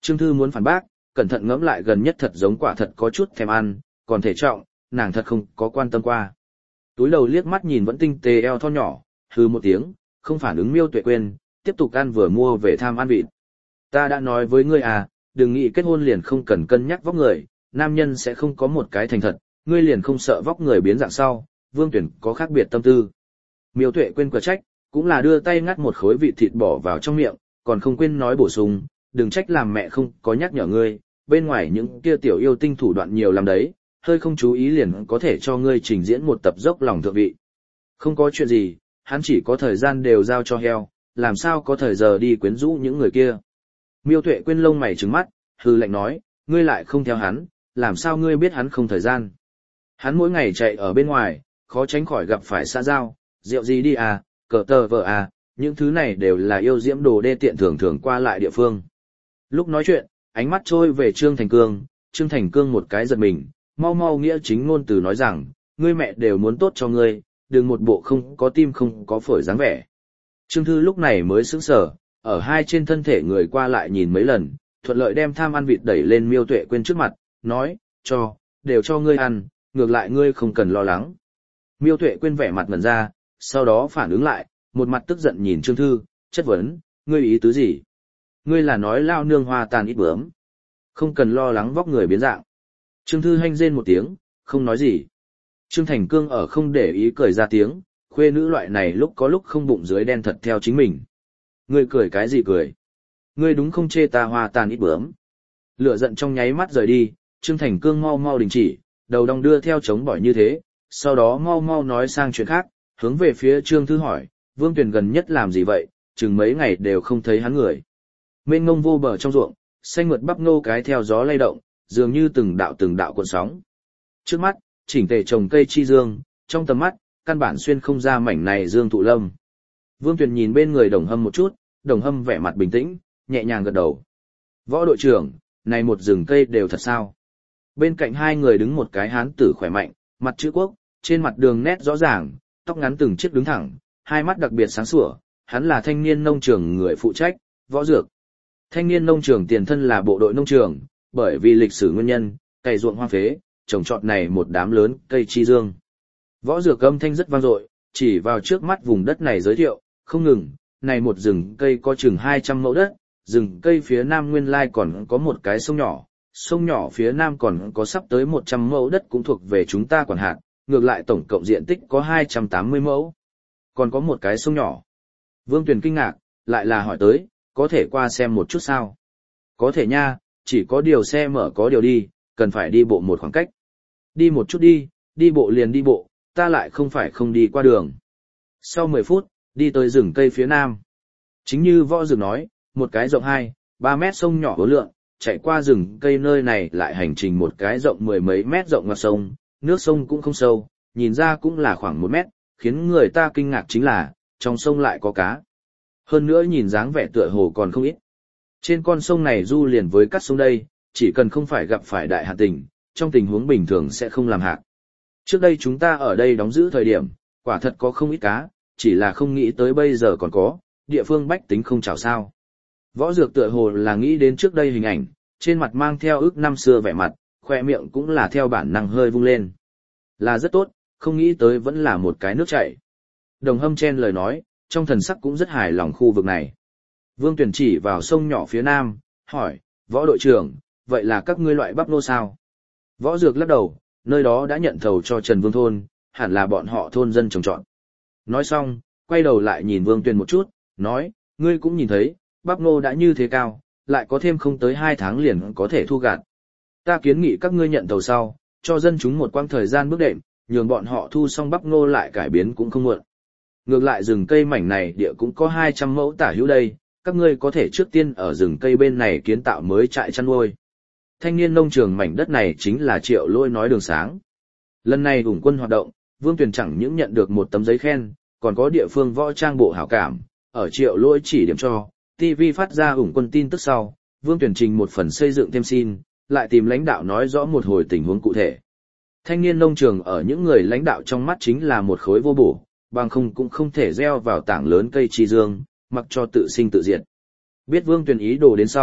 Trương Thư muốn phản bác, cẩn thận ngẫm lại gần nhất thật giống quả thật có chút thèm ăn, còn thể trọng, nàng thật không có quan tâm qua. Túi đầu liếc mắt nhìn vẫn tinh tế eo thon nhỏ, hừ một tiếng, không phản ứng Miêu Tuệ Quyên, tiếp tục ăn vừa mua về tham ăn vịt. Ta đã nói với ngươi à, đừng nghĩ kết hôn liền không cần cân nhắc vóc người, nam nhân sẽ không có một cái thành thật, ngươi liền không sợ vóc người biến dạng sau, Vương Tuyển có khác biệt tâm tư. Miêu Tuệ Quyên quả trách, cũng là đưa tay ngắt một khối vịt thịt bỏ vào trong miệng, còn không quên nói bổ sung, đừng trách làm mẹ không có nhắc nhở ngươi, bên ngoài những kia tiểu yêu tinh thủ đoạn nhiều lắm đấy, hơi không chú ý liền có thể cho ngươi trình diễn một tập dốc lòng thượng vị. Không có chuyện gì, hắn chỉ có thời gian đều giao cho heo, làm sao có thời giờ đi quyến rũ những người kia. Miêu Tuệ Quyên lông mày trừng mắt, hư lạnh nói, ngươi lại không theo hắn, làm sao ngươi biết hắn không thời gian. Hắn mỗi ngày chạy ở bên ngoài, khó tránh khỏi gặp phải xã giao, rượu gì đi à, cờ tờ vợ à, những thứ này đều là yêu diễm đồ đê tiện thường thường qua lại địa phương. Lúc nói chuyện, ánh mắt trôi về Trương Thành Cương, Trương Thành Cương một cái giật mình, mau mau nghĩa chính ngôn từ nói rằng, ngươi mẹ đều muốn tốt cho ngươi, đừng một bộ không có tim không có phổi dáng vẻ. Trương Thư lúc này mới sững sờ, ở hai trên thân thể người qua lại nhìn mấy lần, thuận lợi đem tham ăn vịt đẩy lên Miêu Tuệ Quyên trước mặt, nói, cho, đều cho ngươi ăn, ngược lại ngươi không cần lo lắng. Miêu Tuệ Quyên vẻ mặt ngẩn ra, sau đó phản ứng lại, một mặt tức giận nhìn Trương Thư, chất vấn, ngươi ý tứ gì? Ngươi là nói lao nương hoa tàn ít bướm. Không cần lo lắng vóc người biến dạng. Trương Thư hanh rên một tiếng, không nói gì. Trương Thành Cương ở không để ý cười ra tiếng, khuê nữ loại này lúc có lúc không bụng dưới đen thật theo chính mình. Ngươi cười cái gì cười? Ngươi đúng không chê ta hoa tàn ít bướm. Lửa giận trong nháy mắt rời đi, Trương Thành Cương mau mau đình chỉ, đầu đong đưa theo chống bỏi như thế, sau đó mau mau nói sang chuyện khác, hướng về phía Trương Thư hỏi, Vương Tuyền gần nhất làm gì vậy, chừng mấy ngày đều không thấy hắn người. Mênh ngông vô bờ trong ruộng, xanh mượt bắp ngô cái theo gió lay động, dường như từng đạo từng đạo cuộn sóng. Trước mắt, chỉnh tề trồng cây chi dương, trong tầm mắt, căn bản xuyên không ra mảnh này dương thụ lâm. Vương Tuyền nhìn bên người Đồng Hâm một chút, Đồng Hâm vẻ mặt bình tĩnh, nhẹ nhàng gật đầu. Võ đội trưởng, này một rừng cây đều thật sao? Bên cạnh hai người đứng một cái hán tử khỏe mạnh, mặt chữ quốc, trên mặt đường nét rõ ràng, tóc ngắn từng chiếc đứng thẳng, hai mắt đặc biệt sáng sủa, hắn là thanh niên nông trường người phụ trách, Võ Dược. Thanh niên nông trường tiền thân là bộ đội nông trường, bởi vì lịch sử nguyên nhân, cày ruộng hoang phế, trồng trọt này một đám lớn cây chi dương. Võ Dược âm thanh rất vang dội, chỉ vào trước mắt vùng đất này giới thiệu, không ngừng, này một rừng cây có chừng hai trăm mẫu đất, rừng cây phía nam nguyên lai còn có một cái sông nhỏ, sông nhỏ phía nam còn có sắp tới một trăm mẫu đất cũng thuộc về chúng ta quản hạt, ngược lại tổng cộng diện tích có hai trăm tám mươi mẫu. Còn có một cái sông nhỏ. Vương Tuyền kinh ngạc, lại là hỏi tới, có thể qua xem một chút sao? Có thể nha, chỉ có điều xe mở có điều đi, cần phải đi bộ một khoảng cách. Đi một chút đi, đi bộ liền đi bộ, ta lại không phải không đi qua đường. Sau mười phút, đi tới rừng cây phía nam. Chính như Võ Dược nói, một cái rộng hai, ba mét sông nhỏ hố lượng, chạy qua rừng cây nơi này lại hành trình một cái rộng mười mấy mét rộng ngập sông, nước sông cũng không sâu, nhìn ra cũng là khoảng một mét, khiến người ta kinh ngạc chính là, trong sông lại có cá. Hơn nữa nhìn dáng vẻ tựa hồ còn không ít. Trên con sông này du liền với các sông đây, chỉ cần không phải gặp phải đại hạn tình, trong tình huống bình thường sẽ không làm hạc. Trước đây chúng ta ở đây đóng giữ thời điểm, quả thật có không ít cá, chỉ là không nghĩ tới bây giờ còn có, địa phương bách tính không chào sao. Võ Dược tựa hồ là nghĩ đến trước đây hình ảnh, trên mặt mang theo ước năm xưa vẻ mặt, khoe miệng cũng là theo bản năng hơi vung lên. Là rất tốt, không nghĩ tới vẫn là một cái nước chảy. Đồng Hâm chen lời nói, trong thần sắc cũng rất hài lòng khu vực này. Vương Tuyển chỉ vào sông nhỏ phía nam, hỏi, Võ đội trưởng, vậy là các ngươi loại bắp nô sao? Võ Dược lắc đầu, nơi đó đã nhận thầu cho Trần Vương thôn, hẳn là bọn họ thôn dân trồng trọt. Nói xong, quay đầu lại nhìn Vương Tuyển một chút, nói, ngươi cũng nhìn thấy, bắp nô đã như thế cao, lại có thêm không tới hai tháng liền có thể thu gặt. Ta kiến nghị các ngươi nhận thầu sau, cho dân chúng một quãng thời gian bước đệm, nhường bọn họ thu xong bắp nô lại cải biến cũng không muộn. Ngược lại rừng cây mảnh này địa cũng có hai trăm mẫu tả hữu đây, các ngươi có thể trước tiên ở rừng cây bên này kiến tạo mới trại chăn nuôi. Thanh niên nông trường mảnh đất này chính là Triệu Lôi nói đường sáng. Lần này ủng quân hoạt động, Vương Tuyền chẳng những nhận được một tấm giấy khen, còn có địa phương võ trang bộ hảo cảm, ở Triệu Lôi chỉ điểm cho, ti vi phát ra ủng quân tin tức sau, Vương Tuyền trình một phần xây dựng thêm xin, lại tìm lãnh đạo nói rõ một hồi tình huống cụ thể. Thanh niên nông trường ở những người lãnh đạo trong mắt chính là một khối vô bổ, bằng không cũng không thể gieo vào tảng lớn cây chi dương, mặc cho tự sinh tự diệt. Biết Vương Tuyền ý đồ đến sau,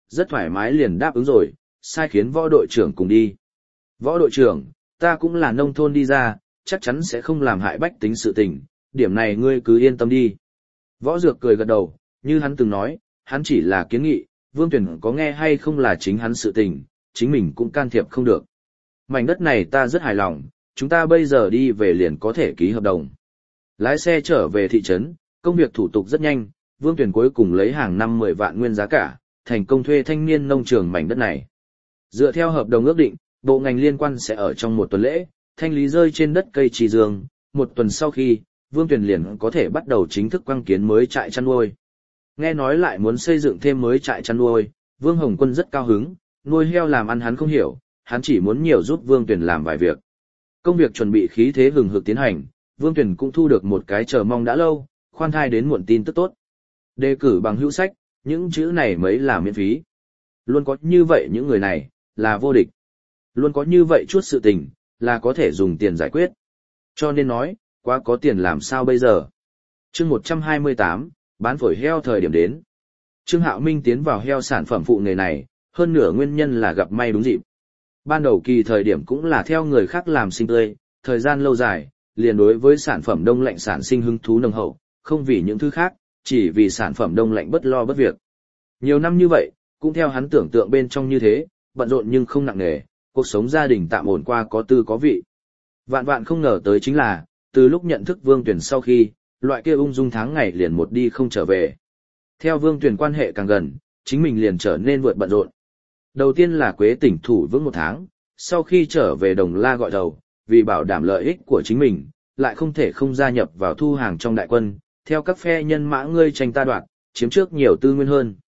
rất thoải mái liền đáp ứng rồi, sai khiến võ đội trưởng cùng đi. Võ đội trưởng, ta cũng là nông thôn đi ra, chắc chắn sẽ không làm hại bách tính sự tình, điểm này ngươi cứ yên tâm đi. Võ Dược cười gật đầu, như hắn từng nói, hắn chỉ là kiến nghị, Vương Tuyển có nghe hay không là chính hắn sự tình, chính mình cũng can thiệp không được. Mảnh đất này ta rất hài lòng, chúng ta bây giờ đi về liền có thể ký hợp đồng. Lái xe trở về thị trấn, công việc thủ tục rất nhanh, Vương Tuyển cuối cùng lấy hàng năm mười vạn nguyên giá cả, thành công thuê thanh niên nông trường mảnh đất này. Dựa theo hợp đồng ước định, bộ ngành liên quan sẽ ở trong một tuần lễ, thanh lý rơi trên đất cây trì dương, một tuần sau khi, Vương Tuyển liền có thể bắt đầu chính thức quăng kiến mới trại chăn nuôi. Nghe nói lại muốn xây dựng thêm mới trại chăn nuôi, Vương Hồng Quân rất cao hứng, nuôi heo làm ăn hắn không hiểu, hắn chỉ muốn nhiều giúp Vương Tuyển làm vài việc. Công việc chuẩn bị khí thế hừng hực tiến hành, Vương Tuyển cũng thu được một cái chờ mong đã lâu, khoan thai đến muộn tin tức tốt. Đề cử bằng hữu sách, những chữ này mới là miễn phí. Luôn có như vậy những người này, là vô địch. Luôn có như vậy chút sự tình, là có thể dùng tiền giải quyết. Cho nên nói, quá có tiền làm sao bây giờ. Chương một trăm hai mươi tám, bán phổi heo thời điểm đến. Trương Hạo Minh tiến vào heo sản phẩm phụ nghề này, hơn nửa nguyên nhân là gặp may đúng dịp. Ban đầu kỳ thời điểm cũng là theo người khác làm sinh tươi, thời gian lâu dài, liền đối với sản phẩm đông lạnh sản sinh hứng thú nồng hậu, không vì những thứ khác, chỉ vì sản phẩm đông lạnh bất lo bất việc. Nhiều năm như vậy, cũng theo hắn tưởng tượng bên trong như thế, bận rộn nhưng không nặng nề, cuộc sống gia đình tạm ổn qua có tư có vị. Vạn vạn không ngờ tới chính là, từ lúc nhận thức Vương Tuyển sau khi, loại kia ung dung tháng ngày liền một đi không trở về. Theo Vương Tuyển quan hệ càng gần, chính mình liền trở nên vượt bận rộn. Đầu tiên là Quế tỉnh thủ vững một tháng, sau khi trở về Đồng La gọi đầu, vì bảo đảm lợi ích của chính mình, lại không thể không gia nhập vào thu hàng trong đại quân, theo các phe nhân mã ngươi tranh ta đoạt, chiếm trước nhiều tư nguyên hơn.